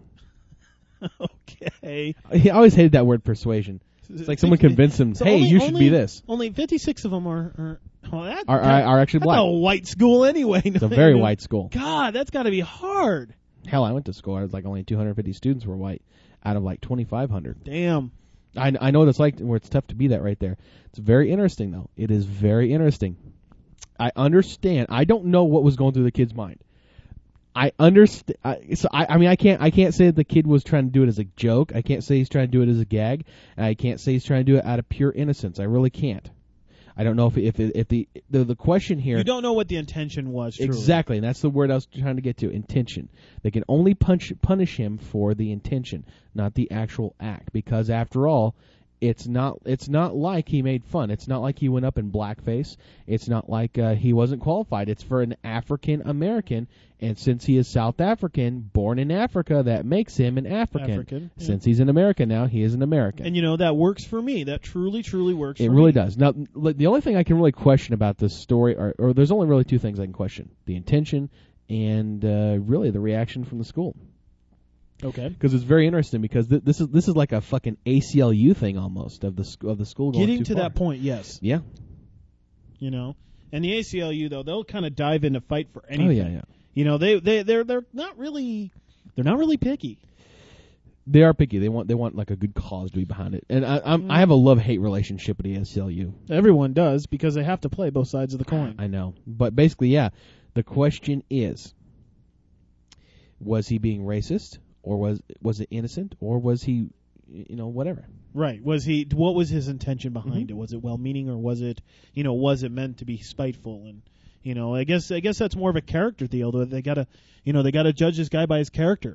[SPEAKER 3] Okay.
[SPEAKER 4] I always hated that word persuasion. It's like someone convinced them, hey, you should be this.
[SPEAKER 3] Only 56 of them are
[SPEAKER 4] actually black.
[SPEAKER 3] That's a white school anyway.
[SPEAKER 4] It's a very white school.
[SPEAKER 3] God, that's got to be hard.
[SPEAKER 4] Hell, I went to school. I was like only 250 students were white out of like 2,500.
[SPEAKER 3] Damn.
[SPEAKER 4] I know what it's like where it's tough to be that right there. It's very interesting, though. It is very interesting. I understand. I don't know what was going through the kid's mind. I understand. I can't say that the kid was trying to do it as a joke. I can't say he's trying to do it as a gag. And I can't say he's trying to do it out of pure innocence. I really can't. I don't know if the question here.
[SPEAKER 3] You don't know what the intention was. Truly.
[SPEAKER 4] Exactly, and that's the word I was trying to get to. Intention. They can only punish him for the intention, not the actual act, because after all, it's not like he made fun. It's not like he went up in blackface. It's not like he wasn't qualified. It's for an African American, and since he is South African, born in Africa, that makes him an African.
[SPEAKER 3] Yeah.
[SPEAKER 4] Since he's an American now, he is an American.
[SPEAKER 3] And that works for me. That truly works.
[SPEAKER 4] It really does. Now, the only thing I can really question about this story, or there's only really two things I can question: the intention and really the reaction from the school.
[SPEAKER 3] Okay.
[SPEAKER 4] Because it's very interesting. Because this is like a fucking ACLU thing almost of the school going
[SPEAKER 3] getting
[SPEAKER 4] too
[SPEAKER 3] to
[SPEAKER 4] far.
[SPEAKER 3] that point. Yes.
[SPEAKER 4] Yeah.
[SPEAKER 3] And the ACLU though, they'll kind of dive in to fight for anything.
[SPEAKER 4] Oh yeah.
[SPEAKER 3] They're not really picky.
[SPEAKER 4] They are picky. They want like a good cause to be behind it. And I have a love-hate relationship with the ACLU.
[SPEAKER 3] Everyone does, because they have to play both sides of the coin.
[SPEAKER 4] I know. But basically, yeah, the question is, was he being racist, or was it innocent, or was he, whatever?
[SPEAKER 3] Right. What was his intention behind it? Was it well-meaning, or was it meant to be spiteful? And I guess that's more of a character deal. They gotta judge this guy by his character.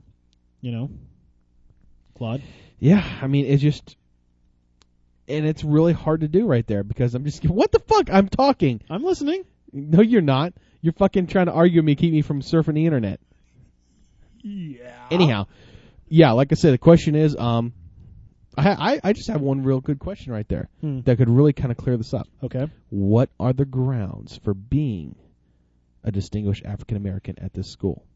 [SPEAKER 3] Claude.
[SPEAKER 4] Yeah, I mean, it's just, and it's really hard to do right there, because I'm just, what the fuck? I'm talking.
[SPEAKER 3] I'm listening.
[SPEAKER 4] No, you're not. You're fucking trying to argue with me, keep me from surfing the internet.
[SPEAKER 3] Yeah.
[SPEAKER 4] Anyhow, yeah, like I said, the question is, I just have one real good question right there that could really kind of clear this up.
[SPEAKER 3] Okay.
[SPEAKER 4] What are the grounds for being a distinguished African American at this school?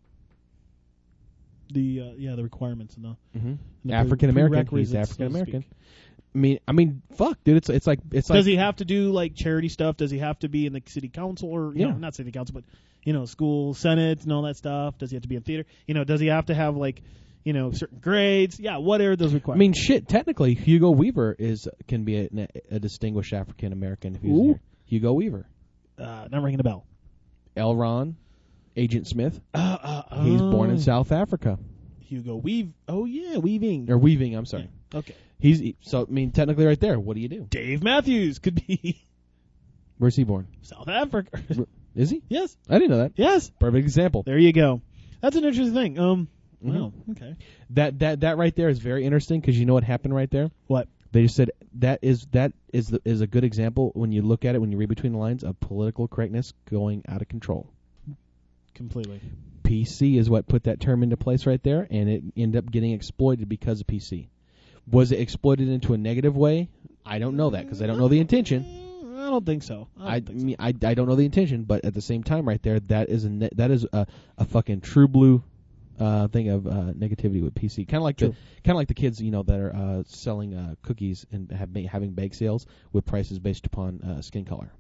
[SPEAKER 3] The requirements and the
[SPEAKER 4] African American. He's
[SPEAKER 3] prerequisites,
[SPEAKER 4] African
[SPEAKER 3] so to
[SPEAKER 4] American.
[SPEAKER 3] speak.
[SPEAKER 4] I mean, fuck, dude. It's like.
[SPEAKER 3] Does he have to do like charity stuff? Does he have to be in the city council or not city council, but school senate and all that stuff? Does he have to be in theater? Does he have to have like certain grades? Yeah, what are those requirements?
[SPEAKER 4] I mean, shit. Technically, Hugo Weaver can be a distinguished African American if he's here. Hugo Weaver.
[SPEAKER 3] Not ringing a bell.
[SPEAKER 4] L. Ron, Agent Smith. He's born in South Africa.
[SPEAKER 3] Hugo Weave. Oh yeah, Weaving.
[SPEAKER 4] Or Weaving. I'm sorry.
[SPEAKER 3] Yeah. Okay.
[SPEAKER 4] So I mean, technically, right there. What do you do?
[SPEAKER 3] Dave Matthews could be.
[SPEAKER 4] Where's he born?
[SPEAKER 3] South Africa.
[SPEAKER 4] Is he?
[SPEAKER 3] Yes.
[SPEAKER 4] I didn't know that.
[SPEAKER 3] Yes.
[SPEAKER 4] Perfect example.
[SPEAKER 3] There you go. That's an interesting thing. Wow. Okay.
[SPEAKER 4] That right there is very interesting, because you know what happened right there?
[SPEAKER 3] What?
[SPEAKER 4] They just said that is a good example when you look at it, when you read between the lines, of political correctness going out of control.
[SPEAKER 3] Completely.
[SPEAKER 4] PC is what put that term into place right there, and it ended up getting exploited because of PC. Was it exploited into a negative way? I don't know that, because I don't know the intention.
[SPEAKER 3] I don't think so.
[SPEAKER 4] I don't know the intention, but at the same time, right there, that is a fucking true blue thing of negativity with PC. Kind of like the kids, that are selling cookies and having bake sales with prices based upon skin color.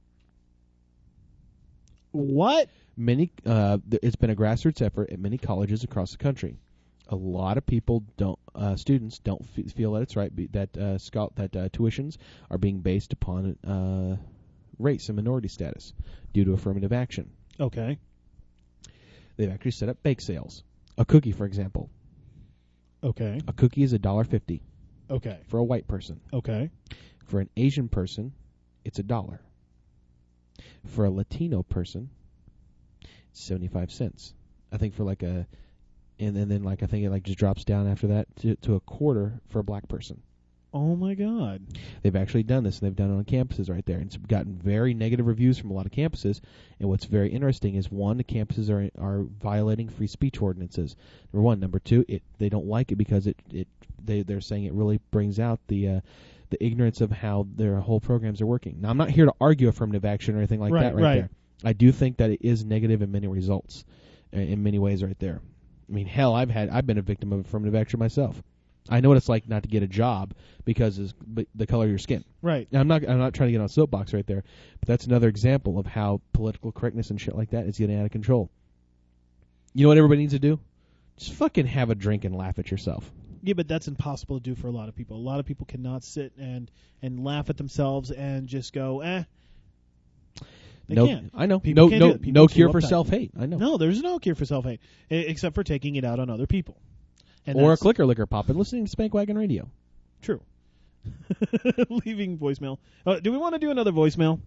[SPEAKER 3] What?
[SPEAKER 4] It's been a grassroots effort at many colleges across the country. A lot of people students don't feel that it's right that tuitions are being based upon race and minority status due to affirmative action.
[SPEAKER 3] Okay.
[SPEAKER 4] They've actually set up bake sales. A cookie, for example.
[SPEAKER 3] Okay.
[SPEAKER 4] A cookie is $1.50.
[SPEAKER 3] Okay.
[SPEAKER 4] For a white person.
[SPEAKER 3] Okay.
[SPEAKER 4] For an Asian person, it's $1. For a Latino person, it's 75 cents. I think for like a, and then like I think it like just drops down after that to a quarter for a black person.
[SPEAKER 3] Oh my God!
[SPEAKER 4] They've actually done this, and they've done it on campuses right there, and it's gotten very negative reviews from a lot of campuses. And what's very interesting is, one, the campuses are violating free speech ordinances. Number one. Number two, they don't like it because they're saying it really brings out the ignorance of how their whole programs are working. Now, I'm not here to argue affirmative action or anything like that right there. I do think that it is negative in many results, in many ways right there. I mean, hell, I've been a victim of affirmative action myself. I know what it's like not to get a job because of the color of your skin.
[SPEAKER 3] Right.
[SPEAKER 4] Now, I'm not trying to get on a soapbox right there, but that's another example of how political correctness and shit like that is getting out of control. You know what everybody needs to do? Just fucking have a drink and laugh at yourself.
[SPEAKER 3] Yeah, but that's impossible to do for a lot of people. A lot of people cannot sit and laugh at themselves and just go, They can't.
[SPEAKER 4] I know.
[SPEAKER 3] People can't do it. People
[SPEAKER 4] No
[SPEAKER 3] too
[SPEAKER 4] cure for
[SPEAKER 3] uptight.
[SPEAKER 4] self-hate. I know.
[SPEAKER 3] No, there's no cure for self-hate, except for taking it out on other people. And
[SPEAKER 4] Or a
[SPEAKER 3] that's
[SPEAKER 4] clicker liquor pop and listening to Spank Wagon Radio.
[SPEAKER 3] true. Leaving voicemail. Do we want to do another voicemail?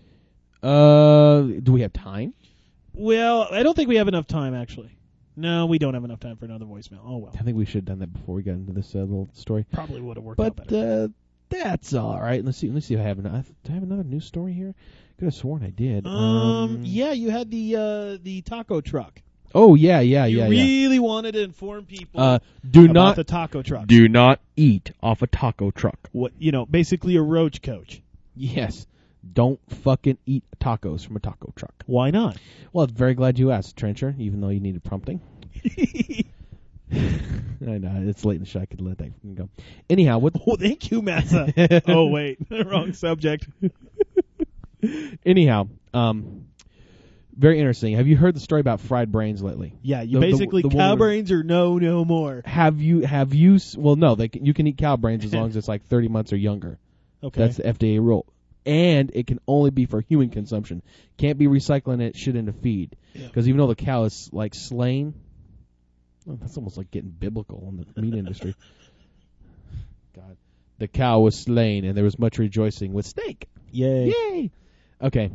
[SPEAKER 4] Do we have time?
[SPEAKER 3] Well, I don't think we have enough time, actually. No, we don't have enough time for another voicemail. Oh, well.
[SPEAKER 4] I think we should have done that before we got into this little story.
[SPEAKER 3] Probably would have worked out
[SPEAKER 4] But
[SPEAKER 3] better.
[SPEAKER 4] that's all right. Let's see if I have another. Do I have another news story here? Could have sworn I did.
[SPEAKER 3] Yeah, you had the taco truck.
[SPEAKER 4] Oh yeah.
[SPEAKER 3] You really wanted to inform people
[SPEAKER 4] Do
[SPEAKER 3] about
[SPEAKER 4] not
[SPEAKER 3] the taco truck.
[SPEAKER 2] Do not eat off a taco truck.
[SPEAKER 3] What, basically a roach coach.
[SPEAKER 4] Yes. Don't fucking eat tacos from a taco truck.
[SPEAKER 3] Why not?
[SPEAKER 4] Well, I'm very glad you asked, Trencher, even though you needed prompting. I know, it's late in the show. I could let that go. Anyhow, what...
[SPEAKER 3] Oh, thank you, Massa. Oh, wait. Wrong subject.
[SPEAKER 4] Anyhow, very interesting. Have you heard the story about fried brains lately?
[SPEAKER 3] Yeah, basically cow brains are no more.
[SPEAKER 4] Have you... Well, no, you can eat cow brains as long as it's like 30 months or younger.
[SPEAKER 3] Okay.
[SPEAKER 4] That's the FDA rule. And it can only be for human consumption. Can't be recycling it shit into feed. Because even though the cow is like slain, that's almost like getting biblical in the meat industry. God, the cow was slain, and there was much rejoicing with steak.
[SPEAKER 3] Yay!
[SPEAKER 4] Okay.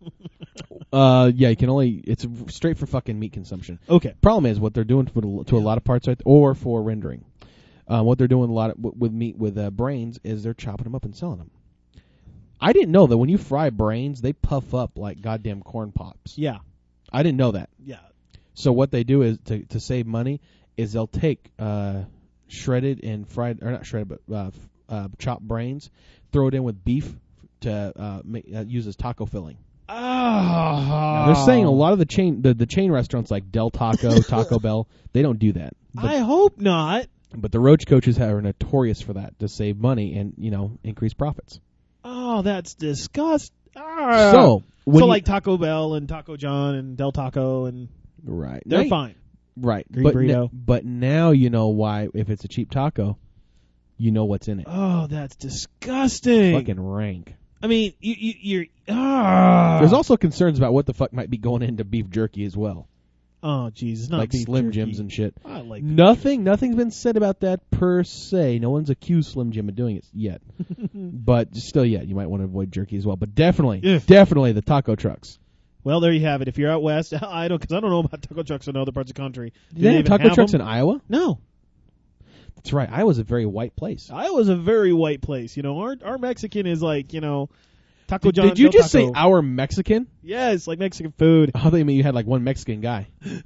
[SPEAKER 4] You can only. It's straight for fucking meat consumption.
[SPEAKER 3] Okay.
[SPEAKER 4] Problem is what they're doing to a lot of parts, or for rendering. What they're doing a lot with meat with brains is they're chopping them up and selling them. I didn't know that when you fry brains, they puff up like goddamn corn pops.
[SPEAKER 3] Yeah.
[SPEAKER 4] I didn't know that.
[SPEAKER 3] Yeah.
[SPEAKER 4] So what they do is to save money is they'll take shredded and fried, or not shredded, but chopped brains, throw it in with beef to use as taco filling.
[SPEAKER 3] Oh.
[SPEAKER 4] Now, they're saying a lot of the chain restaurants like Del Taco, Taco Bell, they don't do that.
[SPEAKER 3] I hope not.
[SPEAKER 4] But the roach coaches are notorious for that, to save money and increase profits.
[SPEAKER 3] Oh, that's disgusting.
[SPEAKER 4] So
[SPEAKER 3] like Taco Bell and Taco John and Del Taco and
[SPEAKER 4] right,
[SPEAKER 3] they're fine.
[SPEAKER 4] Right,
[SPEAKER 3] Green burrito.
[SPEAKER 4] But now you know why. If it's a cheap taco, you know what's in it.
[SPEAKER 3] Oh, that's disgusting.
[SPEAKER 4] Fucking rank.
[SPEAKER 3] I mean, you're. There's
[SPEAKER 4] also concerns about what the fuck might be going into beef jerky as well.
[SPEAKER 3] Oh, jeez, it's not
[SPEAKER 4] like
[SPEAKER 3] beef
[SPEAKER 4] Slim
[SPEAKER 3] jerky.
[SPEAKER 4] Jims and shit.
[SPEAKER 3] I like
[SPEAKER 4] nothing's been said about that per se. No one's accused Slim Jim of doing it yet. But still, you might want to avoid jerky as well. But definitely the taco trucks.
[SPEAKER 3] Well, there you have it. If you're out west, because I don't know about taco trucks in other parts of the country.
[SPEAKER 4] Do they have taco trucks in Iowa?
[SPEAKER 3] No.
[SPEAKER 4] That's right. Iowa's a very white place.
[SPEAKER 3] Iowa's a very white place. Our Mexican is like, Taco John.
[SPEAKER 4] Did you just
[SPEAKER 3] say
[SPEAKER 4] our Mexican?
[SPEAKER 3] Yes, like Mexican food.
[SPEAKER 4] I thought you meant you had like one Mexican guy.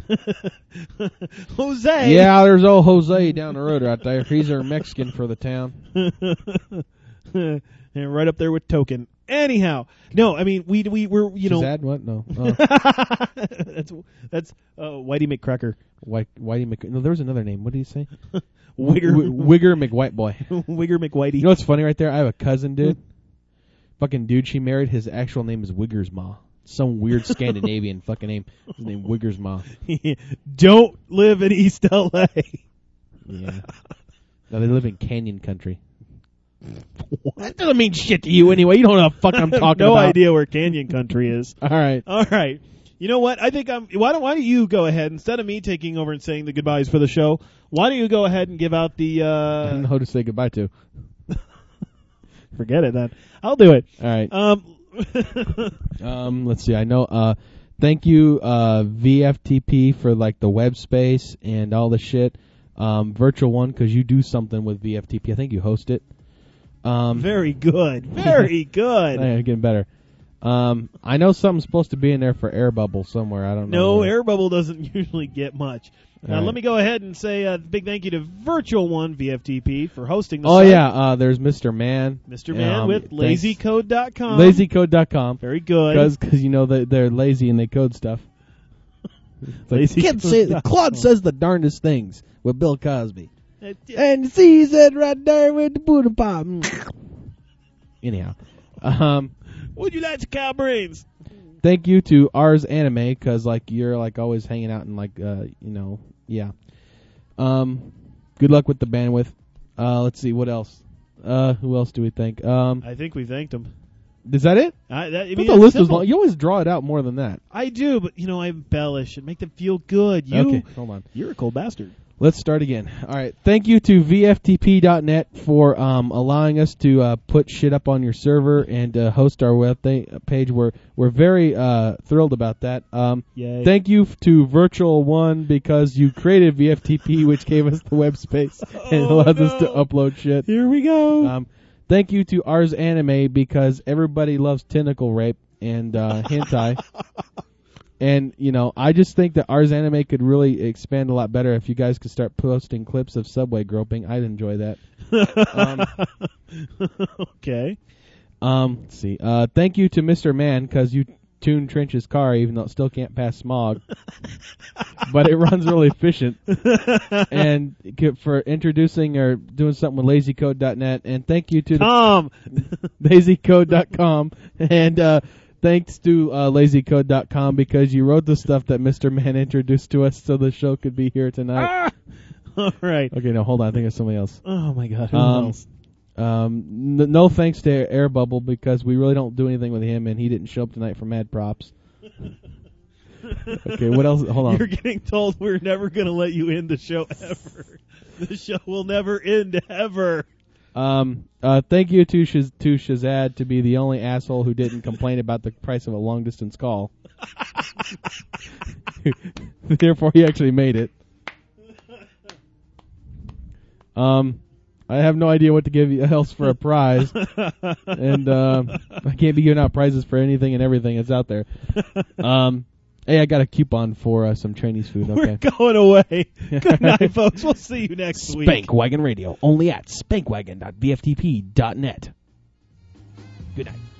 [SPEAKER 3] Jose.
[SPEAKER 4] Yeah, there's old Jose down the road right there. He's our Mexican for the town.
[SPEAKER 3] And right up there with Token. Anyhow, no, I mean we're
[SPEAKER 4] Shazad? What? No.
[SPEAKER 3] That's Whitey McCracker.
[SPEAKER 4] Whitey Mc. No, there was another name. What did he say?
[SPEAKER 3] Wigger
[SPEAKER 4] McWhite Boy.
[SPEAKER 3] Wigger McWhitey.
[SPEAKER 4] You know what's funny right there? I have a cousin, dude. Fucking dude she married, his actual name is Wiggersma. Some weird Scandinavian fucking name. His name Wiggersma.
[SPEAKER 3] Don't live in East L.A.
[SPEAKER 4] Yeah. No, they live in Canyon Country. What? That doesn't mean shit to you anyway. You don't know what the fuck I'm talking
[SPEAKER 3] no
[SPEAKER 4] about.
[SPEAKER 3] No idea where Canyon Country is.
[SPEAKER 4] All right.
[SPEAKER 3] You know what? I think why don't you go ahead, instead of me taking over and saying the goodbyes for the show, why don't you go ahead and give out the...
[SPEAKER 4] I don't know who to say goodbye to.
[SPEAKER 3] Forget it then. I'll do it.
[SPEAKER 4] All right. Let's see. I know. Thank you, VFTP, for like the web space and all the shit. Virtual One, because you do something with VFTP. I think you host it.
[SPEAKER 3] Very good. Very good.
[SPEAKER 4] Yeah, getting better. I know something's supposed to be in there for Air Bubble somewhere. I don't know.
[SPEAKER 3] No, Air Bubble doesn't usually get much. Now, let me go ahead and say a big thank you to Virtual One VFTP for hosting the site.
[SPEAKER 4] Yeah, there's Mr. Man.
[SPEAKER 3] Mr. Man with LazyCode.com.
[SPEAKER 4] LazyCode.com.
[SPEAKER 3] Very good.
[SPEAKER 4] Because you know they're lazy and they code stuff.
[SPEAKER 3] Like,
[SPEAKER 4] Claude says the darndest things with Bill Cosby. And see that right there with the Buddha pop. Anyhow.
[SPEAKER 3] Would you like to cow brains?
[SPEAKER 4] Thank you to Ars Anime, because like you're like always hanging out and like yeah. Good luck with the bandwidth. Let's see what else. Who else do we thank?
[SPEAKER 3] I think we thanked him.
[SPEAKER 4] Is that it?
[SPEAKER 3] I
[SPEAKER 4] I
[SPEAKER 3] mean,
[SPEAKER 4] thought the list was
[SPEAKER 3] simple.
[SPEAKER 4] long. You always draw it out more than that.
[SPEAKER 3] I do, but I embellish and make them feel good.
[SPEAKER 4] Okay, hold on.
[SPEAKER 3] You're a cold bastard.
[SPEAKER 4] Let's start again. All right. Thank you to VFTP.net for allowing us to put shit up on your server and host our web page. We're very thrilled about that.
[SPEAKER 3] Yay.
[SPEAKER 4] Thank you to Virtual One because you created VFTP, which gave us the web space and allows us to upload shit.
[SPEAKER 3] Here we go.
[SPEAKER 4] Thank you to Ars Anime because everybody loves tentacle rape and hentai. And, I just think that Ars Anime could really expand a lot better if you guys could start posting clips of subway groping. I'd enjoy that.
[SPEAKER 3] Okay.
[SPEAKER 4] Let's see. Thank you to Mr. Man because you tuned Trench's car even though it still can't pass smog. But it runs really efficient. And for introducing or doing something with LazyCode.net. And thank you to LazyCode.com. And thanks to LazyCode.com because you wrote the stuff that Mr. Man introduced to us so the show could be here tonight.
[SPEAKER 3] All right.
[SPEAKER 4] Okay, no, hold on. I think it's somebody else.
[SPEAKER 3] Oh, my God. Who else?
[SPEAKER 4] No thanks to Air Bubble because we really don't do anything with him and he didn't show up tonight for Mad Props. Okay, what else? Hold on.
[SPEAKER 3] You're getting told we're never going to let you end the show ever. The show will never end ever.
[SPEAKER 4] Thank you to Shazad to be the only asshole who didn't complain about the price of a long distance call. Therefore, he actually made it. I have no idea what to give you else for a prize, and I can't be giving out prizes for anything and everything that's out there. Hey, I got a coupon for some Chinese food. Okay,
[SPEAKER 3] we're going away. Good night, folks. We'll see you next week.
[SPEAKER 4] Spankwagon Radio, only at spankwagon.vftp.net. Good night.